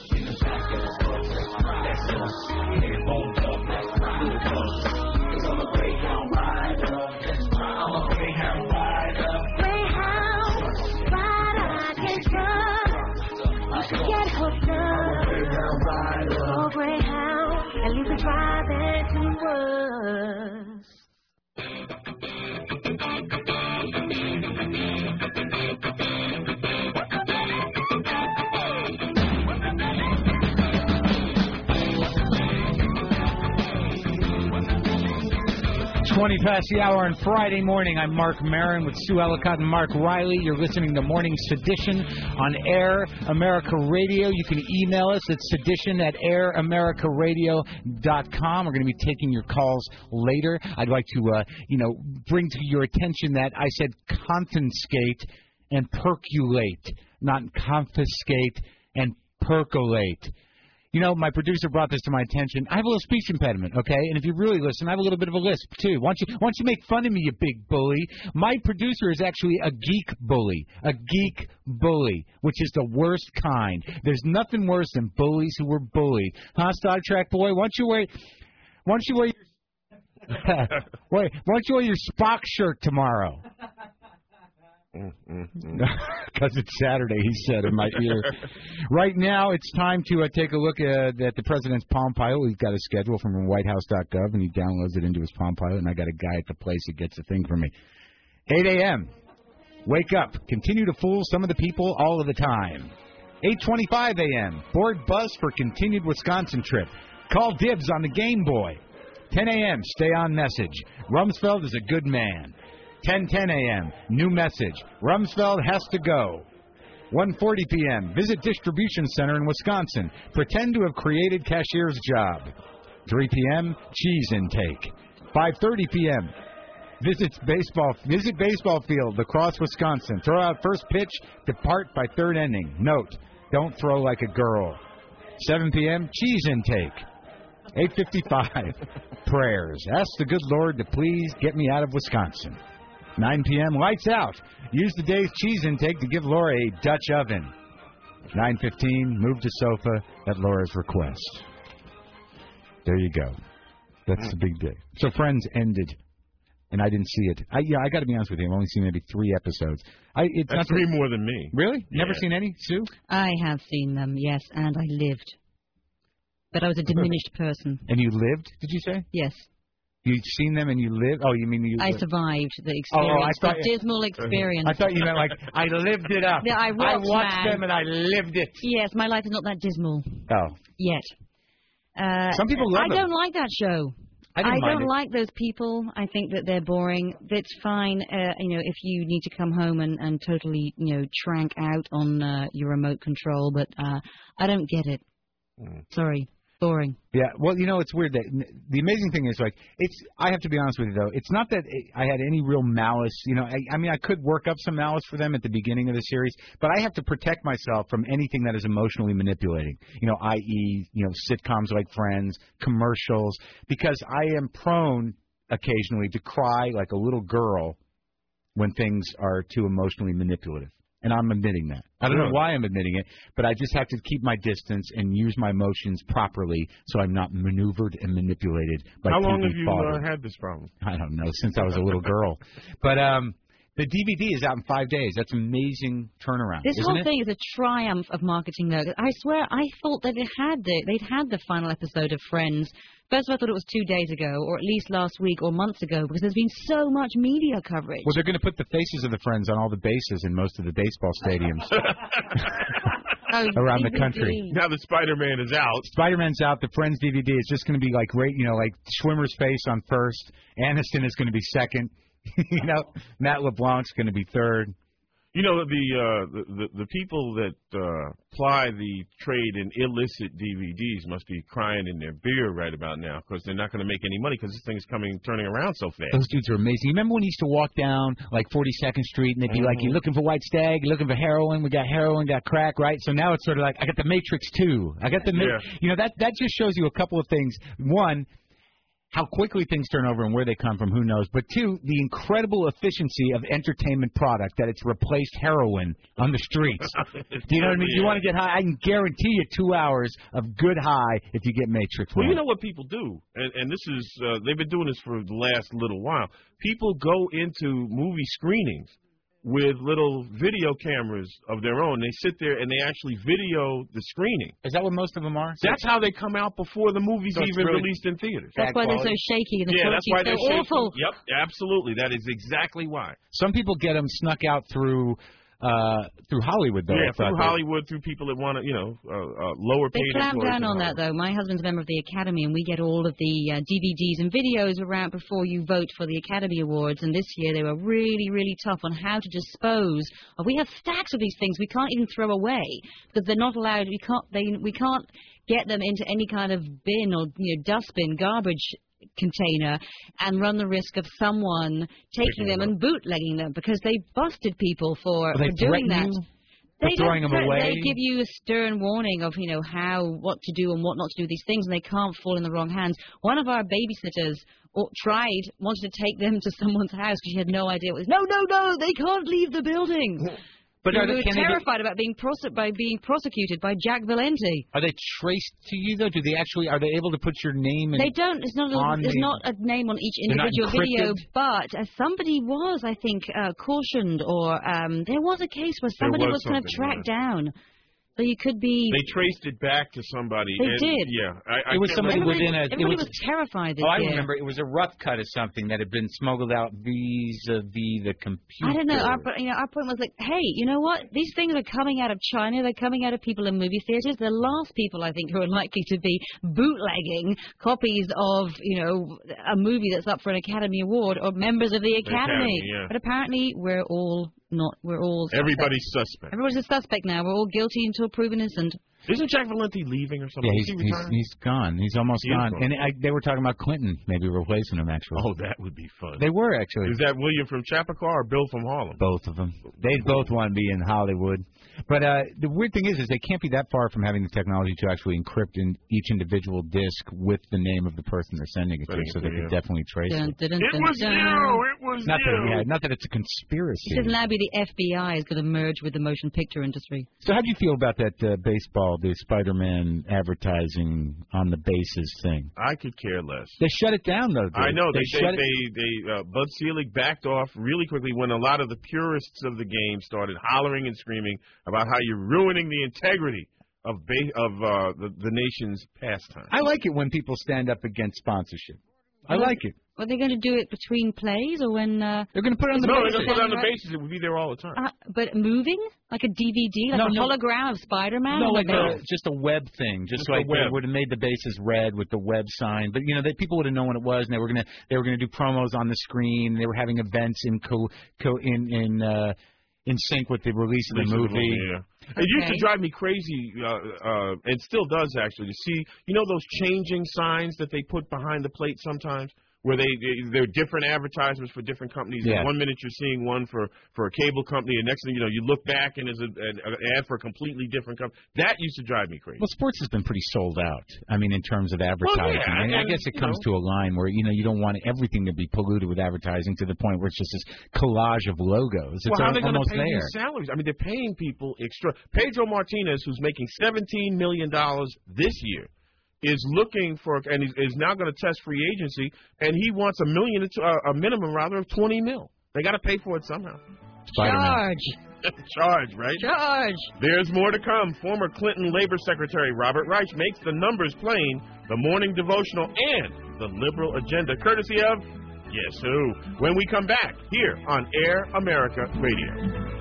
Get hooked up. Oh, Greyhound, and leave the driving to us. 20 past the hour on Friday morning. I'm Mark Maron with Sue Ellicott and Mark Riley. You're listening to Morning Sedition on Air America Radio. You can email us at sedition@airamericaradio.com. We're going to be taking your calls later. I'd like to, bring to your attention that I said confiscate and percolate, not confiscate and percolate. You know, my producer brought this to my attention. I have a little speech impediment, okay? And if you really listen, I have a little bit of a lisp, too. Why don't you make fun of me, you big bully? My producer is actually a geek bully, which is the worst kind. There's nothing worse than bullies who were bullied. Huh, Star Trek boy? Why don't you wear your Spock shirt tomorrow? Because it's Saturday, he said in my ear. Right now, it's time to take a look at the president's Palm Pilot. He's got a schedule from whitehouse.gov, and he downloads it into his Palm Pilot, and I got a guy at the place that gets the thing for me. 8 a.m. Wake up. Continue to fool some of the people all of the time. 8:25 a.m. Board bus for continued Wisconsin trip. Call dibs on the Game Boy. 10 a.m. Stay on message. Rumsfeld is a good man. 10:10 a.m. New message. Rumsfeld has to go. 1:40 p.m. Visit distribution center in Wisconsin. Pretend to have created cashier's job. 3 p.m. Cheese intake. 5:30 p.m. Visit baseball field across Wisconsin. Throw out first pitch. Depart by third inning. Note: don't throw like a girl. 7 p.m. Cheese intake. 8:55 prayers. Ask the good Lord to please get me out of Wisconsin. 9 p.m. Lights out. Use the day's cheese intake to give Laura a Dutch oven. 9:15 move to sofa at Laura's request. There you go. That's the big day. So Friends ended, and I didn't see it. I got to be honest with you. I've only seen maybe 3 episodes. That's 3 more than me. Really? Yeah. Never seen any, Sue? I have seen them, yes, and I lived. But I was a diminished person. And you lived, did you say? Yes. You'd seen them and you lived? Oh, you mean you... I survived the experience, the dismal experience. I thought you meant like, I lived it up. Yeah, I watched them and I lived it. Yes, my life is not that dismal. Oh. Yet. Some people love I don't like that show. I don't like those people. I think that they're boring. It's fine, if you need to come home and totally, trank out on your remote control, but I don't get it. Sorry. Boring. Yeah, well, it's weird that the amazing thing is, I have to be honest with you, though, it's not that I had any real malice. I could work up some malice for them at the beginning of the series, but I have to protect myself from anything that is emotionally manipulating, i.e., sitcoms like Friends, commercials, because I am prone occasionally to cry like a little girl when things are too emotionally manipulative. And I'm admitting that. I don't know why I'm admitting it, but I just have to keep my distance and use my emotions properly so I'm not maneuvered and manipulated by How long TV have you had this problem? I don't know, since I was a little girl. But the DVD is out in 5 days. That's an amazing turnaround. This whole thing is a triumph of marketing, though. I swear, I thought that they'd had the final episode of Friends. First of all, I thought it was 2 days ago, or at least last week or months ago, because there's been so much media coverage. Well, they're going to put the faces of the Friends on all the bases in most of the baseball stadiums around the country. Now that Spider-Man is out. Spider-Man's out. The Friends DVD is just going to be like Schwimmer's face on first. Aniston is going to be second. Matt LeBlanc's going to be third. The people that ply the trade in illicit DVDs must be crying in their beer right about now because they're not going to make any money because this thing's turning around so fast. Those dudes are amazing. You remember when you used to walk down 42nd Street and they'd be like, "You're looking for White Stag, you're looking for heroin. We got heroin, got crack, right?" So now it's sort of like, I got the Matrix 2. I got the that just shows you a couple of things. One, how quickly things turn over and where they come from, who knows. But two, the incredible efficiency of entertainment product that it's replaced heroin on the streets. Do you know what I mean? You want to get high, I can guarantee you 2 hours of good high if you get Matrix. Well, you know what people do, and this is, they've been doing this for the last little while. People go into movie screenings with little video cameras of their own. They sit there and they actually video the screening. Is that what most of them are? That's how they come out before the movie's even released in theaters. That's why they're so shaky. That's why they're so awful. Yep, absolutely. That is exactly why. Some people get them snuck out through through Hollywood, though. Yeah, I thought through Hollywood, through people that want to, lower paid They clamp employees down and on all. that, though. My husband's a member of the Academy, and we get all of the DVDs and videos around before you vote for the Academy Awards. And this year they were really, really tough on how to dispose of. We have stacks of these things we can't even throw away because they're not allowed. We can't get them into any kind of bin or dustbin, garbage container, and run the risk of someone taking them and bootlegging them because they busted people for doing that. They throwing them away. They give you a stern warning of what to do and what not to do with these things, and they can't fall in the wrong hands. One of our babysitters wanted to take them to someone's house because she had no idea. No, they can't leave the building. But we were terrified about being prosecuted by Jack Valenti. Are they traced to you though? Are they able to put your name in? They don't. There's not a name on each individual video, but somebody was, I think, cautioned, or there was a case where somebody was kind of tracked down. So you could be. They traced it back to somebody. They did. Yeah, it was somebody within a. Everybody was terrified. I remember it was a rough cut of something that had been smuggled out vis-a-vis the computer. I don't know. Our point was like, hey, you know what? These things are coming out of China. They're coming out of people in movie theaters. The last people I think who are likely to be bootlegging copies of a movie that's up for an Academy Award or members of the Academy. Yeah. But apparently we're all suspect. Everybody's suspect. Everybody's a suspect now. We're all guilty until proven innocent. Isn't Jack Valenti leaving or something? Yeah, he's gone. He's almost gone. And they were talking about Clinton maybe replacing him, actually. Oh, that would be fun. They were, actually. Is that William from Chappaqua or Bill from Harlem? Both of them. They both want to be in Hollywood. But the weird thing is they can't be that far from having the technology to actually encrypt in each individual disc with the name of the person they're sending it to, so they can definitely trace it. It was you! It was you! Not that it's a conspiracy. It says now the FBI is going to merge with the motion picture industry. So how do you feel about that baseball, the Spider-Man advertising on the bases thing? I could care less. They shut it down, though. I know. Bud Selig backed off really quickly when a lot of the purists of the game started hollering and screaming about how you're ruining the integrity of the nation's pastime. I like it when people stand up against sponsorship. I like it. Are they going to do it between plays or when... They're going to put it on the bases. No, they're going to put it on the bases. It will be there all the time. But moving? Like a DVD? Like a hologram of Spider-Man? No, just a web thing. Just like they would have made the bases red with the web sign. But, people would have known what it was, and they were going to do promos on the screen. They were having events in sync with the release of the movie. Yeah. It used to drive me crazy, and still does actually, to see, those changing signs that they put behind the plate sometimes, where they're different advertisements for different companies. Yeah. One minute you're seeing one for a cable company, and next thing you look back and there's an ad for a completely different company. That used to drive me crazy. Well, sports has been pretty sold out. I mean, in terms of advertising. Well, yeah, I guess it comes to a line where, you don't want everything to be polluted with advertising to the point where it's just this collage of logos. It's how are they going to pay there. these salaries? I mean, they're paying people extra. Pedro Martinez, who's making $17 million this year, is looking for, and is now going to test free agency, and he wants a minimum of $20 million. They got to pay for it somehow. Charge, right? Charge. There's more to come. Former Clinton Labor Secretary Robert Reich makes the numbers plain, the morning devotional, and the liberal agenda, courtesy of Guess Who? When we come back here on Air America Radio.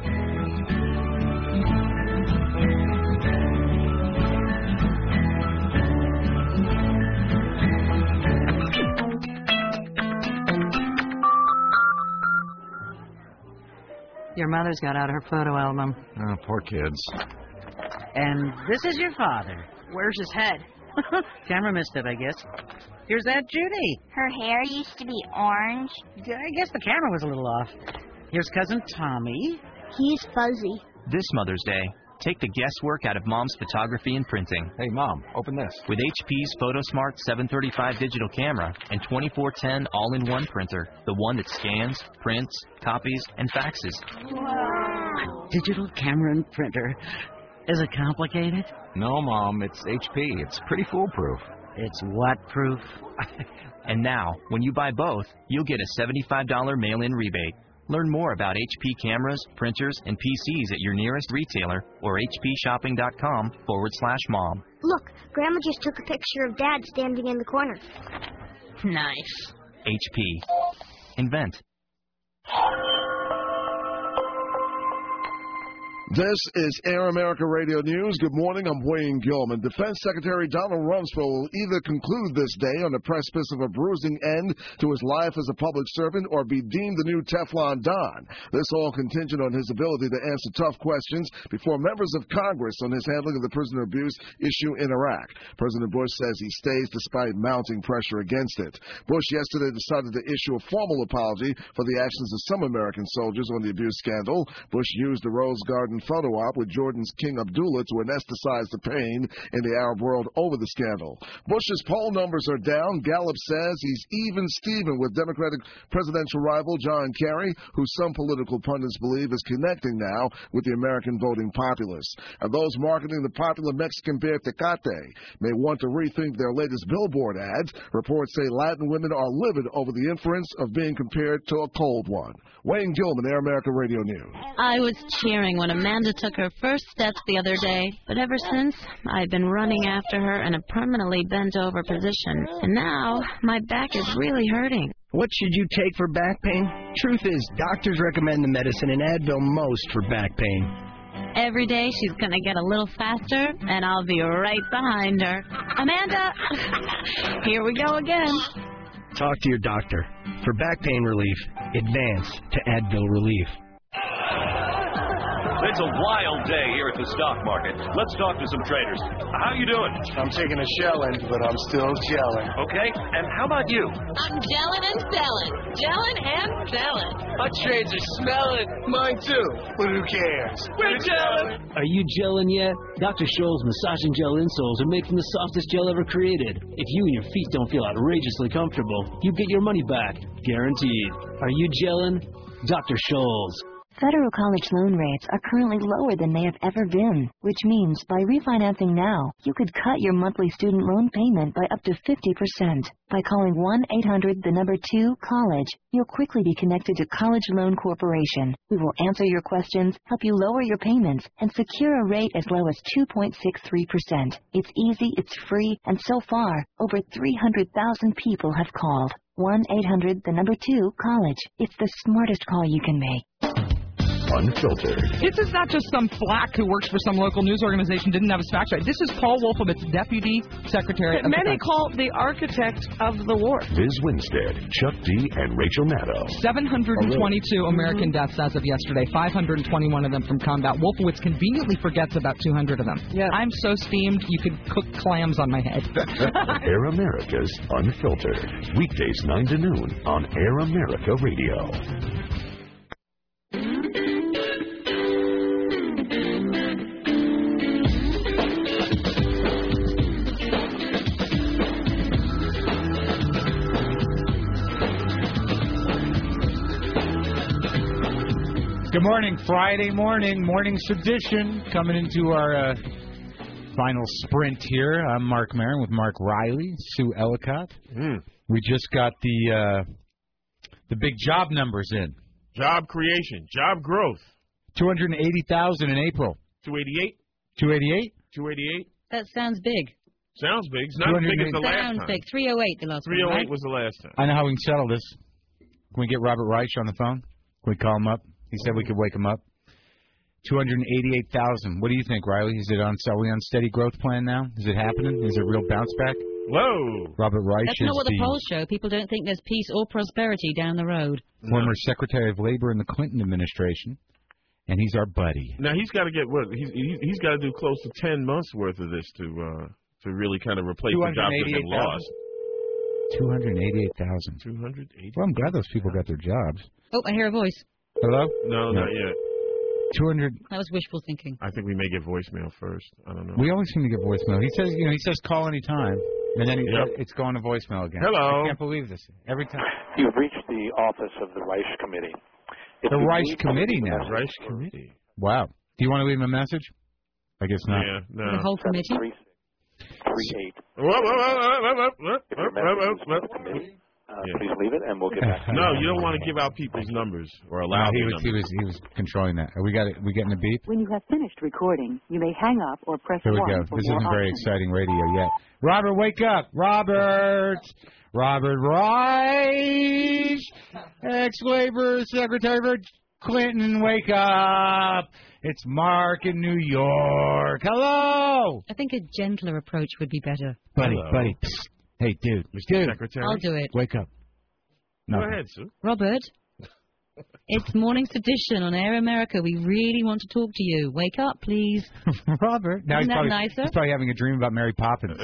Your mother's got out her photo album. Oh, poor kids. And this is your father. Where's his head? Camera missed it, I guess. Here's that Judy. Her hair used to be orange. I guess the camera was a little off. Here's cousin Tommy. He's fuzzy. This Mother's Day, take the guesswork out of Mom's photography and printing. Hey, Mom, open this. With HP's PhotoSmart 735 digital camera and 2410 all-in-one printer, the one that scans, prints, copies, and faxes. Wow. Digital camera and printer. Is it complicated? No, Mom, it's HP. It's pretty foolproof. It's what proof? And now, when you buy both, you'll get a $75 mail-in rebate. Learn more about HP cameras, printers, and PCs at your nearest retailer or hpshopping.com/mom. Look, Grandma just took a picture of Dad standing in the corner. Nice. HP. Invent. This is Air America Radio News. Good morning. I'm Wayne Gilman. Defense Secretary Donald Rumsfeld will either conclude this day on the precipice of a bruising end to his life as a public servant or be deemed the new Teflon Don. This all contingent on his ability to answer tough questions before members of Congress on his handling of the prisoner abuse issue in Iraq. President Bush says he stays despite mounting pressure against it. Bush yesterday decided to issue a formal apology for the actions of some American soldiers on the abuse scandal. Bush used the Rose Garden photo op with Jordan's King Abdullah to anesthetize the pain in the Arab world over the scandal. Bush's poll numbers are down. Gallup says he's even Steven with Democratic presidential rival John Kerry, who some political pundits believe is connecting now with the American voting populace. And those marketing the popular Mexican beer Tecate may want to rethink their latest billboard ads. Reports say Latin women are livid over the inference of being compared to a cold one. Wayne Gilman, Air America Radio News. I was cheering when Amanda took her first steps the other day, but ever since, I've been running after her in a permanently bent-over position, and now my back is really hurting. What should you take for back pain? Truth is, doctors recommend the medicine in Advil most for back pain. Every day she's going to get a little faster, and I'll be right behind her. Amanda! Here we go again. Talk to your doctor. For back pain relief, advance to Advil Relief. It's a wild day here at the stock market. Let's talk to some traders. How you doing? I'm taking a shelling, but I'm still gelling. Okay, and how about you? I'm gelling and selling. Gelling and selling. My trades are smelling. Mine too. But who cares? We're gelling. Are you gelling yet? Dr. Scholl's massaging gel insoles are making the softest gel ever created. If you and your feet don't feel outrageously comfortable, you get your money back. Guaranteed. Are you gelling? Dr. Scholl's. Federal college loan rates are currently lower than they have ever been, which means by refinancing now, you could cut your monthly student loan payment by up to 50%. By calling 1-800-2-COLLEGE, you'll quickly be connected to College Loan Corporation. We will answer your questions, help you lower your payments, and secure a rate as low as 2.63%. It's easy, it's free, and so far, over 300,000 people have called. 1-800-2-COLLEGE. It's the smartest call you can make. Unfiltered. This is not just some flack who works for some local news organization didn't have his facts right. This is Paul Wolfowitz, Deputy Secretary of Many Defense. call the architect of the war. Liz Winstead, Chuck D, and Rachel Maddow. 722 American deaths as of yesterday, 521 of them from combat. Wolfowitz conveniently forgets about 200 of them. Yeah. I'm so steamed, you could cook clams on my head. Air America's Unfiltered. Weekdays 9 to noon on Air America Radio. Good morning, Friday morning sedition, coming into our final sprint here. I'm Mark Maron with Mark Riley, Sue Ellicott. We just got the big job numbers in. Job creation, job growth. 280,000 in April. 288? 288? 288? That sounds big. Sounds big. It's not as big as the last time. Sounds big. 308 the last 308 one, right? was the last time. I know how we can settle this. Can we get Robert Reich on the phone? Can we call him up? He said we could wake him up. 288,000. What do you think, Riley? Is it on? Are we on steady growth plan now? Is it happening? Is it a real bounce back? Whoa! Robert Reich That's is not what the polls show. People don't think there's peace or prosperity down the road. Former Secretary of Labor in the Clinton administration, and he's our buddy. Now he's got to get what? He's got to do close to 10 months worth of this to really kind of replace the jobs that have been lost. 288,000. 288. Well, I'm glad those people got their jobs. Oh, I hear a voice. Hello? No, not yet. 200. That was wishful thinking. I think we may get voicemail first. I don't know. We always seem to get voicemail. He says call anytime, and then it's going to voicemail again. Hello. I can't believe this. Every time. You've reached the office of the Reich Committee. The Reich Committee now. The Reich Committee. Wow. Do you want to leave him a message? I guess not. Yeah, no. The whole committee? 38. Please leave it, and we'll get back to you. No, you don't want to give out people's numbers or allow he numbers. was controlling that. We getting a beep? When you have finished recording, you may hang up or press 1 There we go. for This more isn't very options. exciting radio yet. Robert, wake up. Robert Reich, ex-Labor Secretary for Clinton, wake up. It's Mark in New York. Hello. I think a gentler approach would be better. Buddy. Psst. Hey, dude. Dude. Secretary. I'll do it. Wake up. Go ahead, Sue. Robert, it's Morning Sedition on Air America. We really want to talk to you. Wake up, please. Robert. Now Isn't that probably, nicer? He's probably having a dream about Mary Poppins.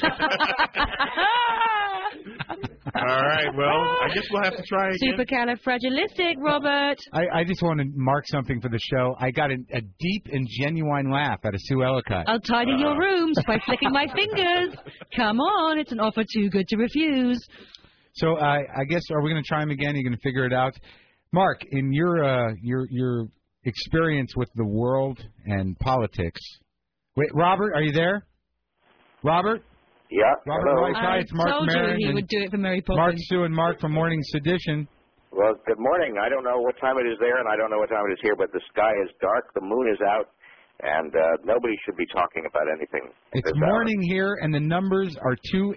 All right, well, I guess we'll have to try again. Supercalifragilistic, Robert. I just want to mark something for the show. I got a deep and genuine laugh out of Sue Ellicott. I'll tidy your rooms by flicking my fingers. Come on, it's an offer too good to refuse. So I guess, are we going to try him again? Are you going to figure it out? Mark, in your experience with the world and politics. Wait, Robert, are you there? Robert? Yeah. Robert Weiss, hi, it's Mark told Maron. you he would do it for Mary Poppins. Mark, Sue, and Mark from Morning Sedition. Well, good morning. I don't know what time it is there, and I don't know what time it is here, but the sky is dark, the moon is out, and nobody should be talking about anything. It's morning here, and the numbers are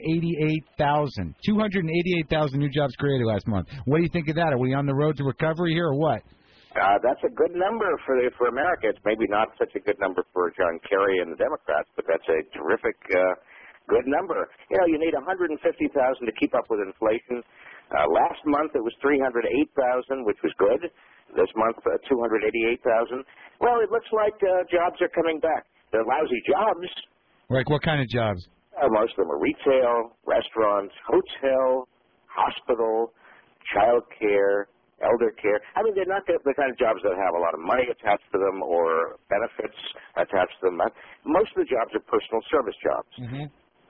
288,000. 288,000 new jobs created last month. What do you think of that? Are we on the road to recovery here, or what? That's a good number for America. It's maybe not such a good number for John Kerry and the Democrats, but that's a terrific good number. You know, you need 150,000 to keep up with inflation. Last month it was 308,000, which was good. This month, 288,000. Well, it looks like jobs are coming back. They're lousy jobs. Like what kind of jobs? Most of them are retail, restaurants, hotel, hospital, child care, elder care. I mean, they're not the kind of jobs that have a lot of money attached to them or benefits attached to them. Most of the jobs are personal service jobs. Mm-hmm.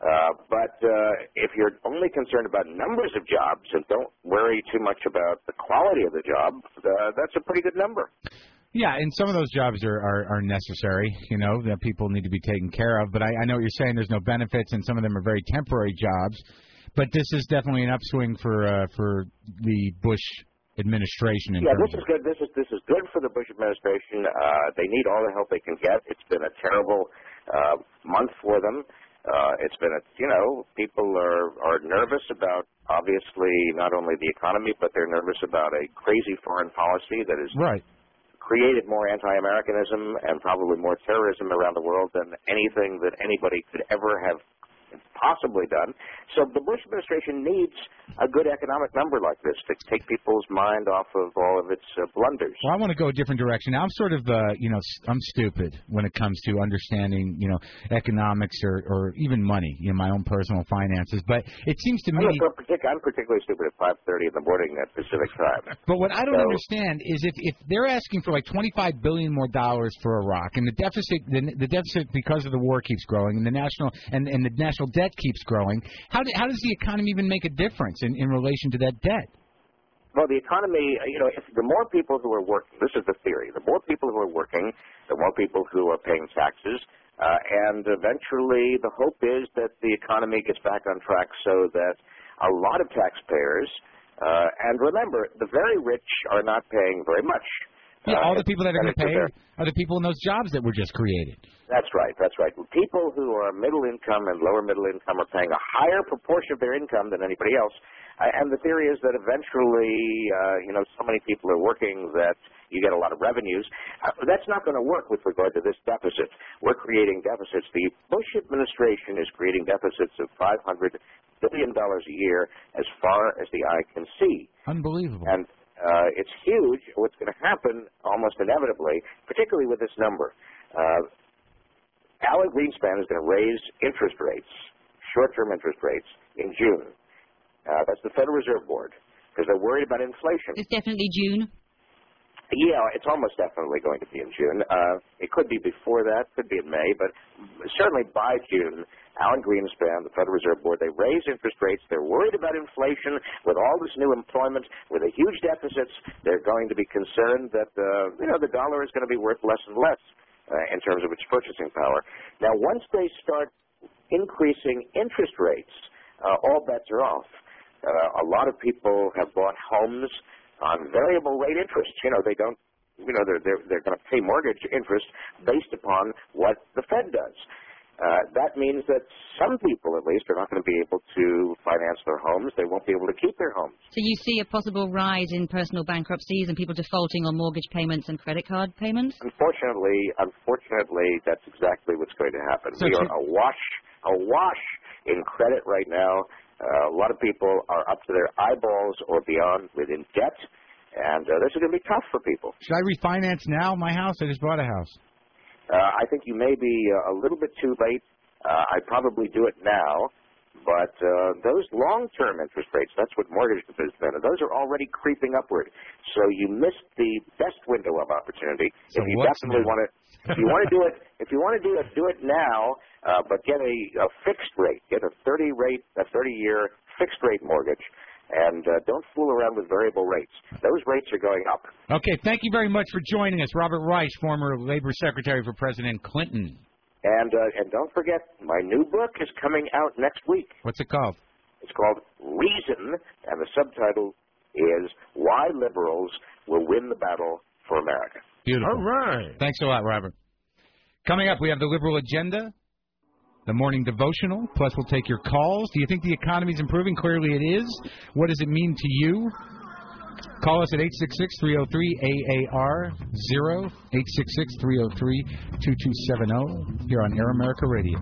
But if you're only concerned about numbers of jobs and don't worry too much about the quality of the job, that's a pretty good number. Yeah, and some of those jobs are necessary, you know, that people need to be taken care of. But I know what you're saying. There's no benefits, and some of them are very temporary jobs. But this is definitely an upswing for the Bush administration. Yeah, this is good. This is good for the Bush administration. They need all the help they can get. It's been a terrible month for them. It's been people are nervous about, obviously, not only the economy, but they're nervous about a crazy foreign policy that has created more anti-Americanism and probably more terrorism around the world than anything that anybody could ever have possibly done. So the Bush administration needs a good economic number like this to take people's mind off of all of its blunders. Well, I want to go a different direction. Now, I'm sort of, I'm stupid when it comes to understanding, economics or even money, my own personal finances. But it seems to me... I'm particularly stupid at 5:30 in the morning at Pacific time. But what I don't understand is if they're asking for like $25 billion more for Iraq, and the deficit because of the war keeps growing, and the national debt keeps growing, how does the economy even make a difference in relation to that debt? Well, the economy, if the more people who are working, this is the theory, the more people who are working, the more people who are paying taxes, and eventually the hope is that the economy gets back on track so that a lot of taxpayers, and remember, the very rich are not paying very much. Yeah, all the people that are going to pay are the people in those jobs that were just created. That's right. People who are middle income and lower middle income are paying a higher proportion of their income than anybody else. And the theory is that eventually, so many people are working that you get a lot of revenues. That's not going to work with regard to this deficit. We're creating deficits. The Bush administration is creating deficits of $500 billion a year as far as the eye can see. Unbelievable. And it's huge. What's going to happen almost inevitably, particularly with this number. Alan Greenspan is going to raise interest rates, short-term interest rates, in June. That's the Federal Reserve Board, because they're worried about inflation. It's definitely June. Yeah, it's almost definitely going to be in June. It could be before that, could be in May, but certainly by June, Alan Greenspan, the Federal Reserve Board, they raise interest rates. They're worried about inflation. With all this new employment, with the huge deficits, they're going to be concerned that, the dollar is going to be worth less and less in terms of its purchasing power. Now, once they start increasing interest rates, all bets are off. A lot of people have bought homes on variable rate interest. They don't, they're going to pay mortgage interest based upon what the Fed does. that means that some people, at least, are not going to be able to finance their homes. They won't be able to keep their homes. So you see a possible rise in personal bankruptcies and people defaulting on mortgage payments and credit card payments? Unfortunately, that's exactly what's going to happen. We are awash in credit right now. A lot of people are up to their eyeballs or beyond within debt, and this is going to be tough for people. Should I refinance now my house? I just bought a house. I think you may be a little bit too late. I'd probably do it now, but those long-term interest rates, that's what mortgage has been, and those are already creeping upward. So you missed the best window of opportunity. So if you definitely want to, if you want to do it now, but get a fixed rate, get a 30-year fixed rate mortgage. And don't fool around with variable rates. Those rates are going up. Okay, thank you very much for joining us. Robert Reich, former Labor Secretary for President Clinton. And don't forget, my new book is coming out next week. What's it called? It's called Reason, and the subtitle is Why Liberals Will Win the Battle for America. Beautiful. All right. Thanks a lot, Robert. Coming up, we have the Liberal Agenda, the morning devotional, plus we'll take your calls. Do you think the economy's improving? Clearly it is. What does it mean to you? Call us at 866-303-AAR-0, 866-303-2270, here on Air America Radio.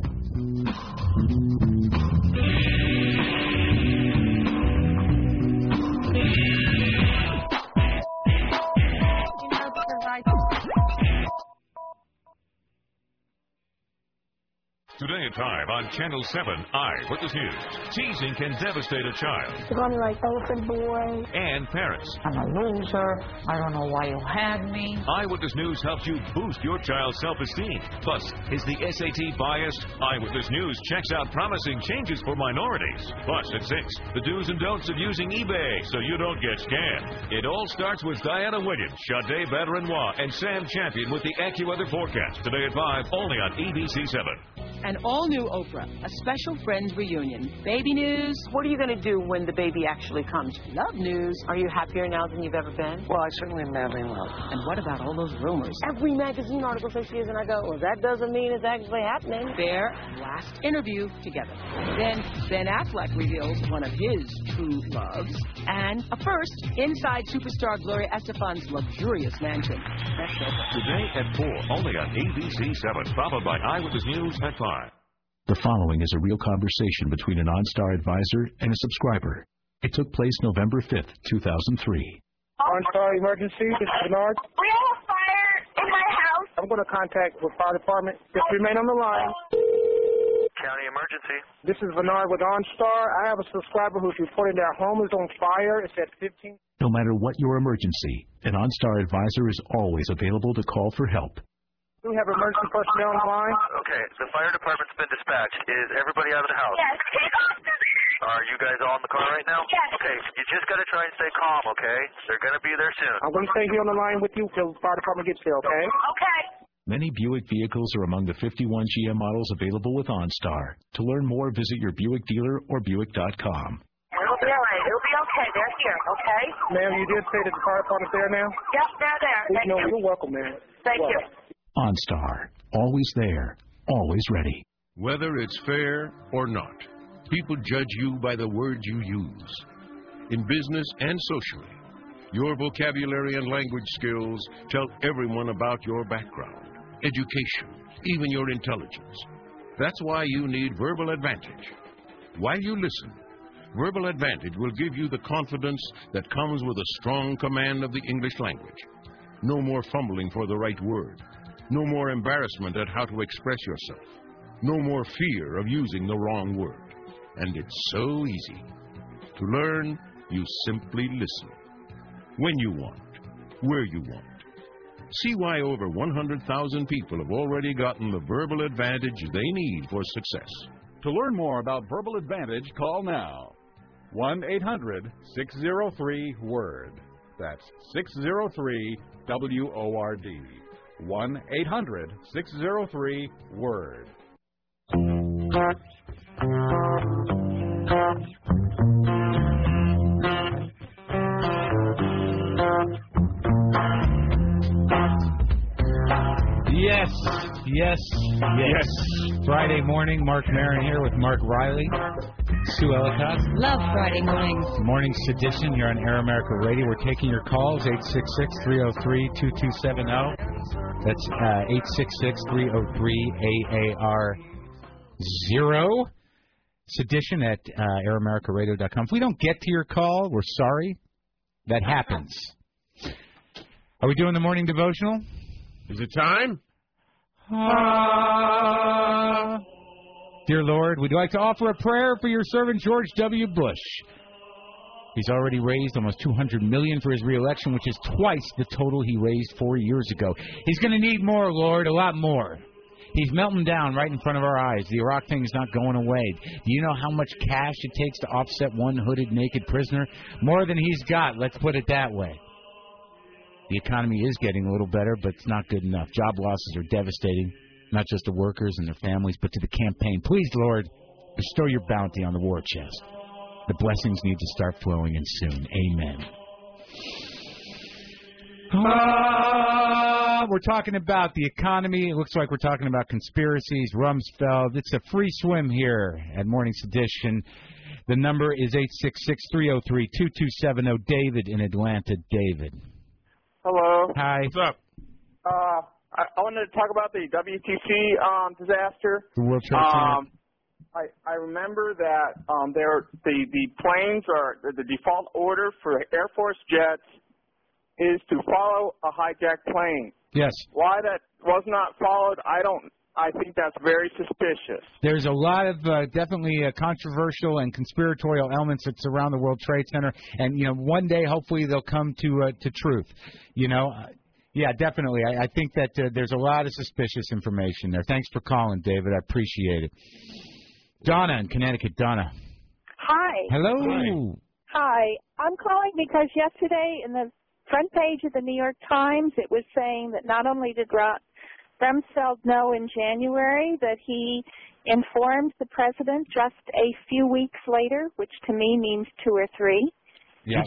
Today at 5 on Channel 7, Eyewitness News. Teasing can devastate a child. They call me like Elephant Boy. And parents. I'm a loser. I don't know why you had me. Eyewitness News helps you boost your child's self-esteem. Plus, is the SAT biased? Eyewitness News checks out promising changes for minorities. Plus, at 6, the do's and don'ts of using eBay so you don't get scammed. It all starts with Diana Williams, Sade Badrinois, and Sam Champion with the AccuWeather forecast. Today at 5, only on ABC 7. An all-new Oprah, a special Friends reunion. Baby news, what are you going to do when the baby actually comes? Love news, are you happier now than you've ever been? Well, I certainly am madly in love. And what about all those rumors? Every magazine article says she is, and I go, well, that doesn't mean it's actually happening. Their last interview together. Then Ben Affleck reveals one of his true loves. And a first, inside superstar Gloria Estefan's luxurious mansion. That's Oprah. Today at 4, only on ABC 7, followed by Eyewitness News at 5. The following is a real conversation between an OnStar advisor and a subscriber. It took place November 5th, 2003. OnStar emergency, this is Bernard. We have a fire in my house. I'm going to contact the fire department. Just remain on the line. County emergency. This is Bernard with OnStar. I have a subscriber who's reporting their home is on fire. It's at 15. No matter what your emergency, an OnStar advisor is always available to call for help. Do we have emergency personnel on the line? Okay, the fire department's been dispatched. Is everybody out of the house? Yes. Are you guys all in the car right now? Yes. Okay, you just got to try and stay calm, okay? They're going to be there soon. I'm going to stay here on the line with you till the fire department gets here, okay? Okay. Many Buick vehicles are among the 51 GM models available with OnStar. To learn more, visit your Buick dealer or Buick.com. It'll be all right. It'll be okay. They're here, okay? Ma'am, you did say that the fire department's there now? Yep, they're there. Thank you. You're welcome, ma'am. Thank you. OnStar. Always there. Always ready. Whether it's fair or not, people judge you by the words you use. In business and socially, your vocabulary and language skills tell everyone about your background, education, even your intelligence. That's why you need Verbal Advantage. While you listen, Verbal Advantage will give you the confidence that comes with a strong command of the English language. No more fumbling for the right word. No more embarrassment at how to express yourself. No more fear of using the wrong word. And it's so easy. To learn, you simply listen. When you want, where you want. See why over 100,000 people have already gotten the verbal advantage they need for success. To learn more about Verbal Advantage, call now. 1-800-603-WORD. That's 603-WORD. 1-800-603-WORD. The Yes. Friday morning, Mark Maron here with Mark Riley, Sue Ellicott. Love Friday mornings. Morning Sedition here on Air America Radio. We're taking your calls, 866-303-2270. That's 866-303-AAR0. Sedition at AirAmericaRadio.com. If we don't get to your call, we're sorry. That happens. Are we doing the morning devotional? Is it time? Dear Lord, we'd like to offer a prayer for your servant George W. Bush. He's already raised almost $200 million for his reelection, which is twice the total he raised 4 years ago. He's going to need more, Lord, a lot more. He's melting down right in front of our eyes. The Iraq thing is not going away. Do you know how much cash it takes to offset one hooded naked prisoner? More than he's got, let's put it that way. The economy is getting a little better, but it's not good enough. Job losses are devastating, not just to workers and their families, but to the campaign. Please, Lord, bestow your bounty on the war chest. The blessings need to start flowing in soon. Amen. We're talking about the economy. It looks like we're talking about conspiracies, Rumsfeld. It's a free swim here at Morning Sedition. The number is 866-303-2270. David in Atlanta. David. Hello. Hi. What's up? I wanted to talk about the WTC disaster. The World Trade Center. I remember that the planes are the default order for Air Force jets is to follow a hijacked plane. Yes. Why that was not followed, I think that's very suspicious. There's a lot of definitely controversial and conspiratorial elements that surround the World Trade Center, and one day hopefully they'll come to truth. Yeah, definitely. I think that there's a lot of suspicious information there. Thanks for calling, David. I appreciate it. Donna in Connecticut. Donna. Hi. Hello. Hi. I'm calling because yesterday in the front page of the New York Times, it was saying that not only did Rumsfeld know in January that he informed the president just a few weeks later, which to me means 2 or 3. Yeah.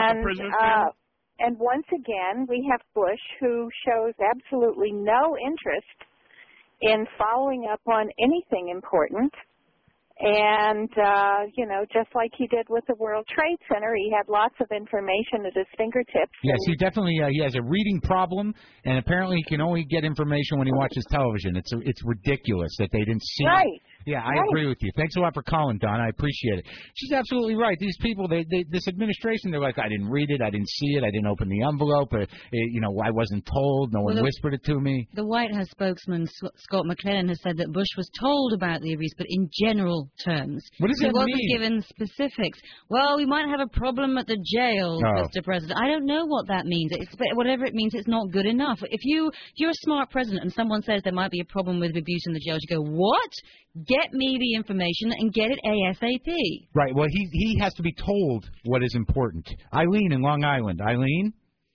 And once again, we have Bush, who shows absolutely no interest in following up on anything important. And, just like he did with the World Trade Center, he had lots of information at his fingertips. Yes, he definitely he has a reading problem, and apparently he can only get information when he watches television. It's ridiculous that they didn't see Right. it. Yeah, I agree with you. Thanks a lot for calling, Don. I appreciate it. She's absolutely right. These people, this administration, they're like, I didn't read it, I didn't see it, I didn't open the envelope, I wasn't told, no one whispered it to me. The White House spokesman, Scott McClellan, has said that Bush was told about the abuse, but in general terms. What does that mean? He wasn't given specifics. Well, we might have a problem at the jail, Mr. President. I don't know what that means. But whatever it means, it's not good enough. If you're a smart president and someone says there might be a problem with abuse in the jails, you go, what? Get me the information and get it ASAP. Right. Well, he has to be told what is important. Eileen in Long Island. Eileen?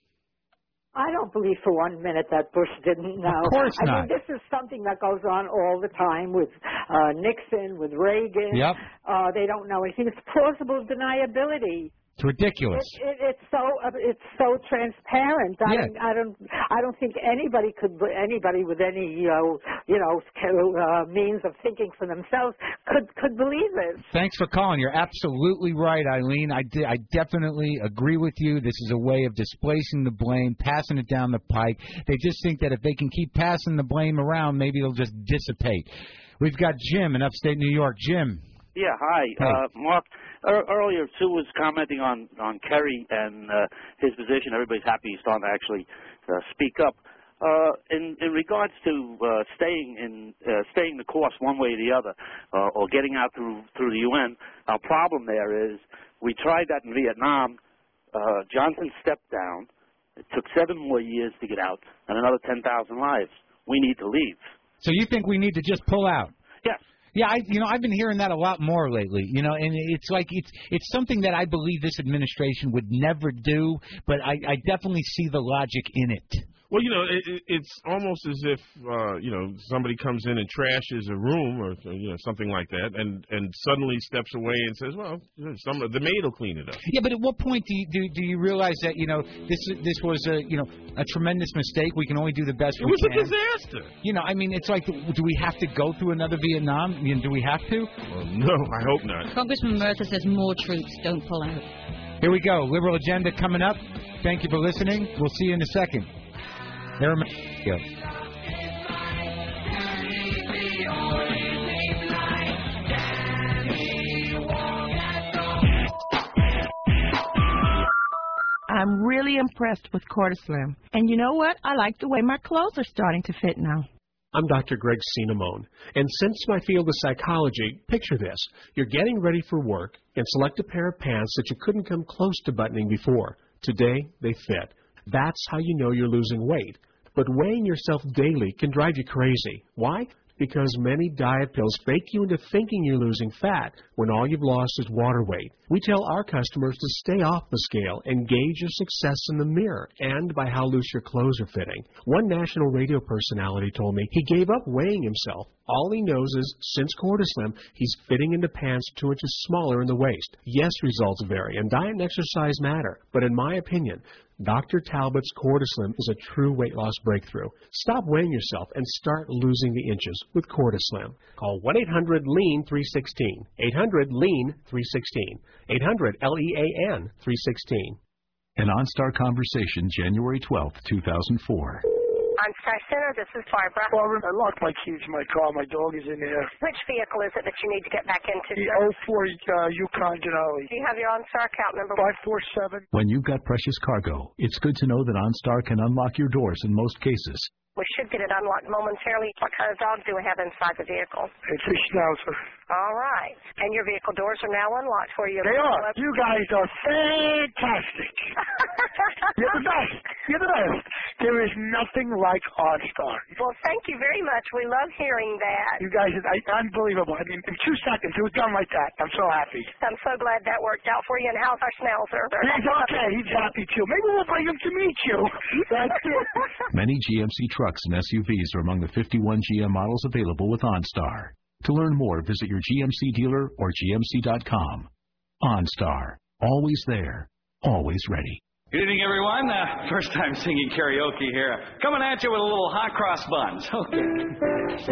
I don't believe for 1 minute that Bush didn't know. Of course not. I mean, this is something that goes on all the time with Nixon, with Reagan. Yep. They don't know anything. It's plausible deniability. It's ridiculous. It's so transparent. Yeah. I don't think anybody with any means of thinking for themselves could believe it. Thanks for calling. You're absolutely right, Eileen. I definitely agree with you. This is a way of displacing the blame, passing it down the pike. They just think that if they can keep passing the blame around, maybe it'll just dissipate. We've got Jim in upstate New York. Jim. Yeah, hi. Hey. Mark, earlier Sue was commenting on Kerry and his position. Everybody's happy he's starting to actually speak up. In regards to staying the course one way or the other, or getting out through the UN, our problem there is we tried that in Vietnam. Johnson stepped down. It took 7 more years to get out, and another 10,000 lives. We need to leave. So you think we need to just pull out? Yes. Yeah, I've been hearing that a lot more lately, and it's like it's something that I believe this administration would never do, but I definitely see the logic in it. Well, it's almost as if somebody comes in and trashes a room or something like that, and suddenly steps away and says, "Well, the maid will clean it up." Yeah, but at what point do you realize that this was a tremendous mistake? We can only do the best we can. It was a disaster. It's like, do we have to go through another Vietnam? Do we have to? Well, no, I hope not. Congressman Murtha says more troops, don't pull out. Here we go. Liberal Agenda coming up. Thank you for listening. We'll see you in a second. I'm really impressed with Cortislim. And you know what? I like the way my clothes are starting to fit now. I'm Dr. Greg Cinnamone, and since my field is psychology, picture this. You're getting ready for work and select a pair of pants that you couldn't come close to buttoning before. Today, they fit. That's how you know you're losing weight. But weighing yourself daily can drive you crazy. Why? Because many diet pills fake you into thinking you're losing fat when all you've lost is water weight. We tell our customers to stay off the scale and gauge your success in the mirror and by how loose your clothes are fitting. One national radio personality told me he gave up weighing himself. All he knows is, since Cortislim, he's fitting into pants 2 inches smaller in the waist. Yes, results vary, and diet and exercise matter. But in my opinion, Dr. Talbot's Cortislim is a true weight loss breakthrough. Stop weighing yourself and start losing the inches with Cortislim. Call 1-800-LEAN-316. 800-LEAN-316. 800-LEAN-316. An OnStar Conversation, January 12th, 2004. OnStar Center, this is Barbara. Barbara, I locked my keys in my car. My dog is in there. Which vehicle is it that you need to get back into? The 04 Yukon Denali. Do you have your OnStar account number? 547. When you've got precious cargo, it's good to know that OnStar can unlock your doors in most cases. We should get it unlocked momentarily. What kind of dog do we have inside the vehicle? It's a Schnauzer. All right. And your vehicle doors are now unlocked for you. They are. You guys are fantastic. You're the best. You're the best. There is nothing like OnStar. Well, thank you very much. We love hearing that. You guys are unbelievable. I mean, in 2 seconds, it was done like that. I'm so happy. I'm so glad that worked out for you. And how's our Schnauzer? He's okay. He's happy, too. Maybe we'll bring him to meet you. That's it. Many GMC trucks and SUVs are among the 51 GM models available with OnStar. To learn more, visit your GMC dealer or GMC.com. OnStar. Always there. Always ready. Good evening, everyone. First time singing karaoke here. Coming at you with a little hot cross buns. Okay. That's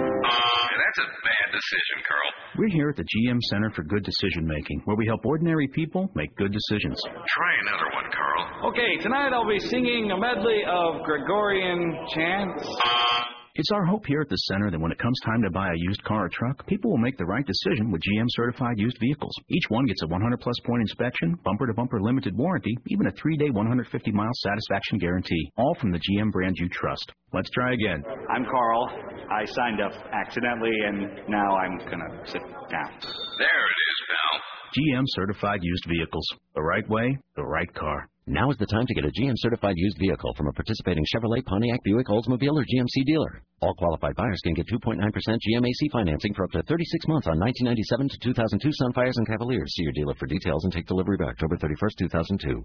a bad decision, Carl. We're here at the GM Center for Good Decision Making, where we help ordinary people make good decisions. Try another one, Carl. Okay, tonight I'll be singing a medley of Gregorian chants. It's our hope here at the center that when it comes time to buy a used car or truck, people will make the right decision with GM-certified used vehicles. Each one gets a 100-plus point inspection, bumper-to-bumper limited warranty, even a 3-day, 150-mile satisfaction guarantee, all from the GM brand you trust. Let's try again. I'm Carl. I signed up accidentally, and now I'm going to sit down. There it is, pal. GM-certified used vehicles. The right way, the right car. Now is the time to get a GM-certified used vehicle from a participating Chevrolet, Pontiac, Buick, Oldsmobile, or GMC dealer. All qualified buyers can get 2.9% GMAC financing for up to 36 months on 1997 to 2002 Sunfires and Cavaliers. See your dealer for details and take delivery by October 31st, 2002.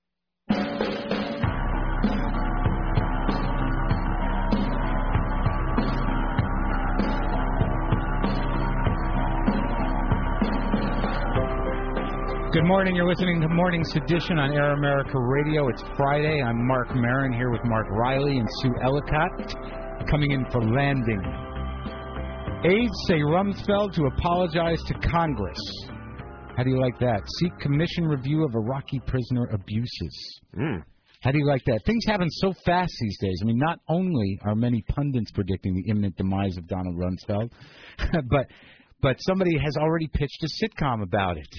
Good morning. You're listening to Morning Sedition on Air America Radio. It's Friday. I'm Mark Maron here with Mark Riley and Sue Ellicott coming in for landing. Aides say Rumsfeld to apologize to Congress. How do you like that? Seek commission review of Iraqi prisoner abuses. How do you like that? Things happen so fast these days. I mean, not only are many pundits predicting the imminent demise of Donald Rumsfeld, but somebody has already pitched a sitcom about it.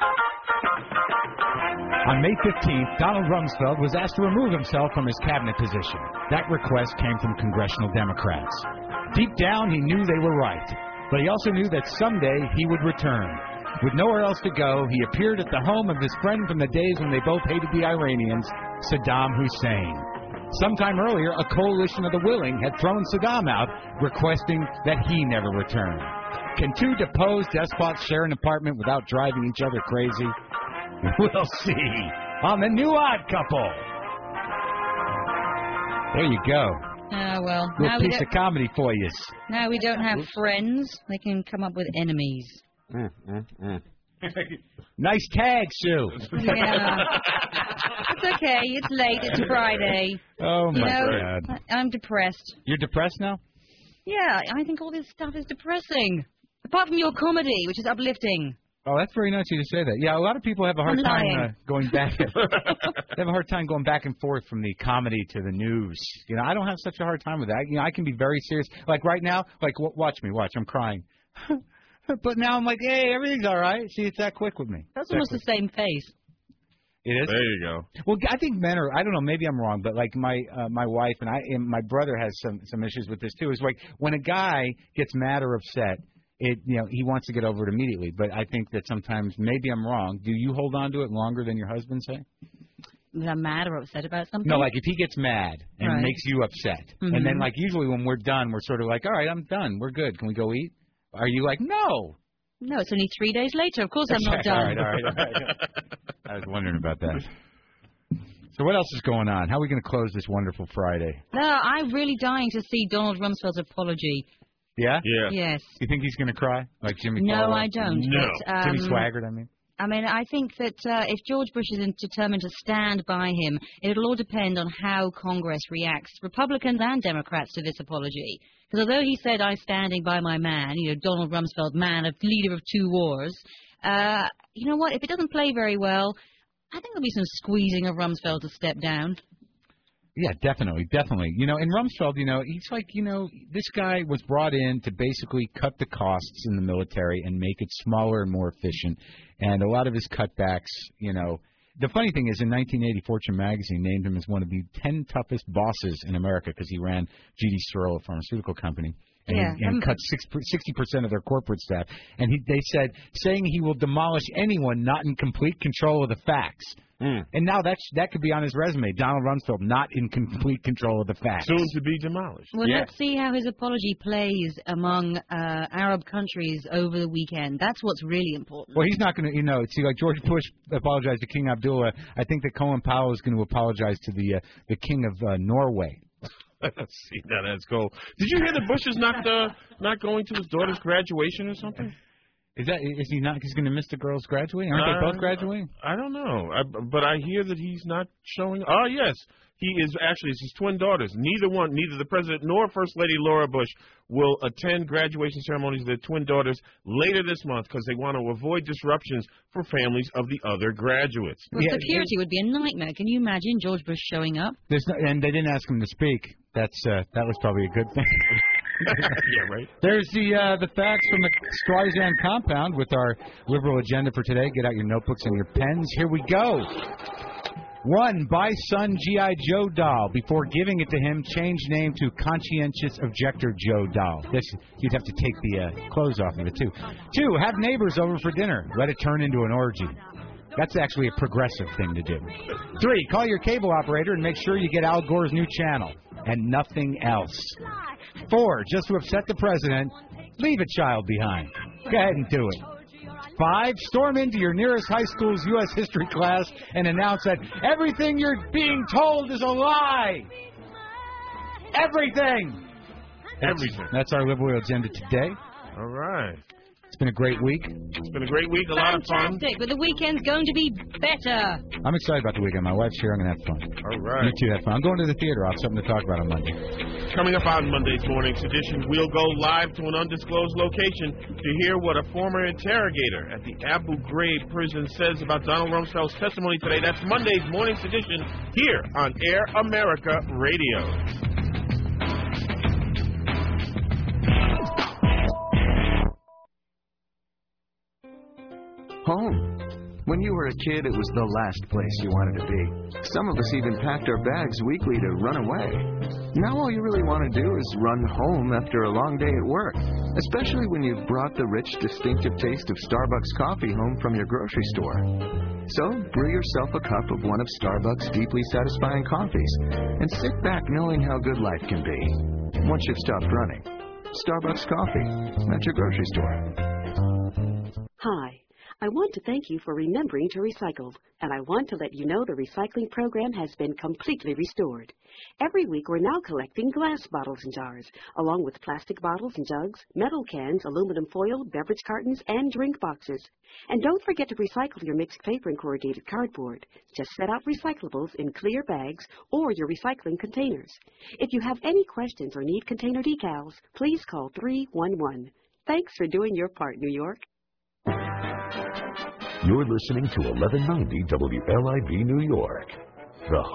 On May 15th, Donald Rumsfeld was asked to remove himself from his cabinet position. That request came from congressional Democrats. Deep down, he knew they were right, but he also knew that someday he would return. With nowhere else to go, he appeared at the home of his friend from the days when they both hated the Iranians, Saddam Hussein. Sometime earlier, a coalition of the willing had thrown Saddam out, requesting that he never return. Can two deposed despots share an apartment without driving each other crazy? We'll see on the new Odd Couple. There you go. Oh, well. Little piece of comedy for you. Now we don't have friends. They can come up with enemies. Nice tag, Sue. Yeah. It's okay. It's late. It's Friday. Oh, my God. I'm depressed. You're depressed now? Yeah, I think all this stuff is depressing. Apart from your comedy, which is uplifting. Oh, that's very nice of you to say that. Yeah, a lot of people have a hard time going back. They have a hard time going back and forth from the comedy to the news. You know, I don't have such a hard time with that. You know, I can be very serious. Like right now, like watch me, I'm crying. But now I'm like, hey, everything's all right. See, it's that quick with me. That's almost the same face. It is? There you go. Well, I think men are, I don't know, maybe I'm wrong, but like my wife and my brother has some issues with this too. It's like when a guy gets mad or upset, he wants to get over it immediately. But I think that sometimes, maybe I'm wrong. Do you hold on to it longer than your husband, say? Is I'm mad or upset about something? No, like if he gets mad and makes you upset. Mm-hmm. And then like usually when we're done, we're sort of like, all right, I'm done. We're good. Can we go eat? Are you like, no? No, it's only 3 days later. Of course I'm not done. All right. I was wondering about that. So what else is going on? How are we going to close this wonderful Friday? No, I'm really dying to see Donald Rumsfeld's apology. Yeah? Yeah. Yes. You think he's going to cry like Jimmy No, Carter? I don't. No. But, Jimmy Swaggart, I mean. I mean, I think that if George Bush is determined to stand by him, it'll all depend on how Congress reacts, Republicans and Democrats, to this apology. Because although he said, I'm standing by my man, Donald Rumsfeld, leader of 2 wars, you know what? If it doesn't play very well, I think there'll be some squeezing of Rumsfeld to step down. Yeah, definitely. And Rumsfeld, he's like, this guy was brought in to basically cut the costs in the military and make it smaller and more efficient. And a lot of his cutbacks, the funny thing is in 1980, Fortune magazine named him as one of the 10 toughest bosses in America because he ran GD Searle, a pharmaceutical company. And cut 60% of their corporate staff. And they said, saying he will demolish anyone not in complete control of the facts. And now that could be on his resume. Donald Rumsfeld, not in complete control of the facts. Soon to be demolished. Well, let's see how his apology plays among Arab countries over the weekend. That's what's really important. Well, he's not going to, see, like George Bush apologized to King Abdullah. I think that Colin Powell is going to apologize to the King of Norway. See, now that's cool. Did you hear that Bush is not going to his daughter's graduation or something? Is he not? He's going to miss the girls graduating? Aren't they both graduating? I don't know, but I hear that he's not showing. Oh yes, he is actually. It's his twin daughters. Neither the president nor First Lady Laura Bush will attend graduation ceremonies of their twin daughters later this month because they want to avoid disruptions for families of the other graduates. Well, security would be a nightmare. Can you imagine George Bush showing up? And they didn't ask him to speak. That was probably a good thing. Yeah, right. There's the facts from the Streisand compound with our liberal agenda for today. Get out your notebooks and your pens. Here we go. 1. Buy son G.I. Joe doll. Before giving it to him, change name to Conscientious Objector Joe doll. You'd have to take the clothes off of it, too. 2. Have neighbors over for dinner. Let it turn into an orgy. That's actually a progressive thing to do. 3. Call your cable operator and make sure you get Al Gore's new channel and nothing else. 4. Just to upset the president, leave a child behind. Go ahead and do it. 5. Storm into your nearest high school's U.S. history class and announce that everything you're being told is a lie. Everything. That's our liberal agenda today. All right. It's been a great week. It's been a great week, a lot of fun. Fantastic, but the weekend's going to be better. I'm excited about the weekend. My wife's here. I'm going to have fun. All right. You too have fun. I'm going to the theater. I'll have something to talk about on Monday. Coming up on Monday's Morning's edition, we'll go live to an undisclosed location to hear what a former interrogator at the Abu Ghraib prison says about Donald Rumsfeld's testimony today. That's Monday's Morning's edition here on Air America Radio. Home. When you were a kid, it was the last place you wanted to be. Some of us even packed our bags weekly to run away. Now all you really want to do is run home after a long day at work, especially when you've brought the rich, distinctive taste of Starbucks coffee home from your grocery store. So brew yourself a cup of one of Starbucks' deeply satisfying coffees and sit back knowing how good life can be once you've stopped running. Starbucks coffee at your grocery store. Hi. I want to thank you for remembering to recycle, and I want to let you know the recycling program has been completely restored. Every week we're now collecting glass bottles and jars, along with plastic bottles and jugs, metal cans, aluminum foil, beverage cartons, and drink boxes. And don't forget to recycle your mixed paper and corrugated cardboard. Just set out recyclables in clear bags or your recycling containers. If you have any questions or need container decals, please call 311. Thanks for doing your part, New York. You're listening to 1190 WLIV New York. The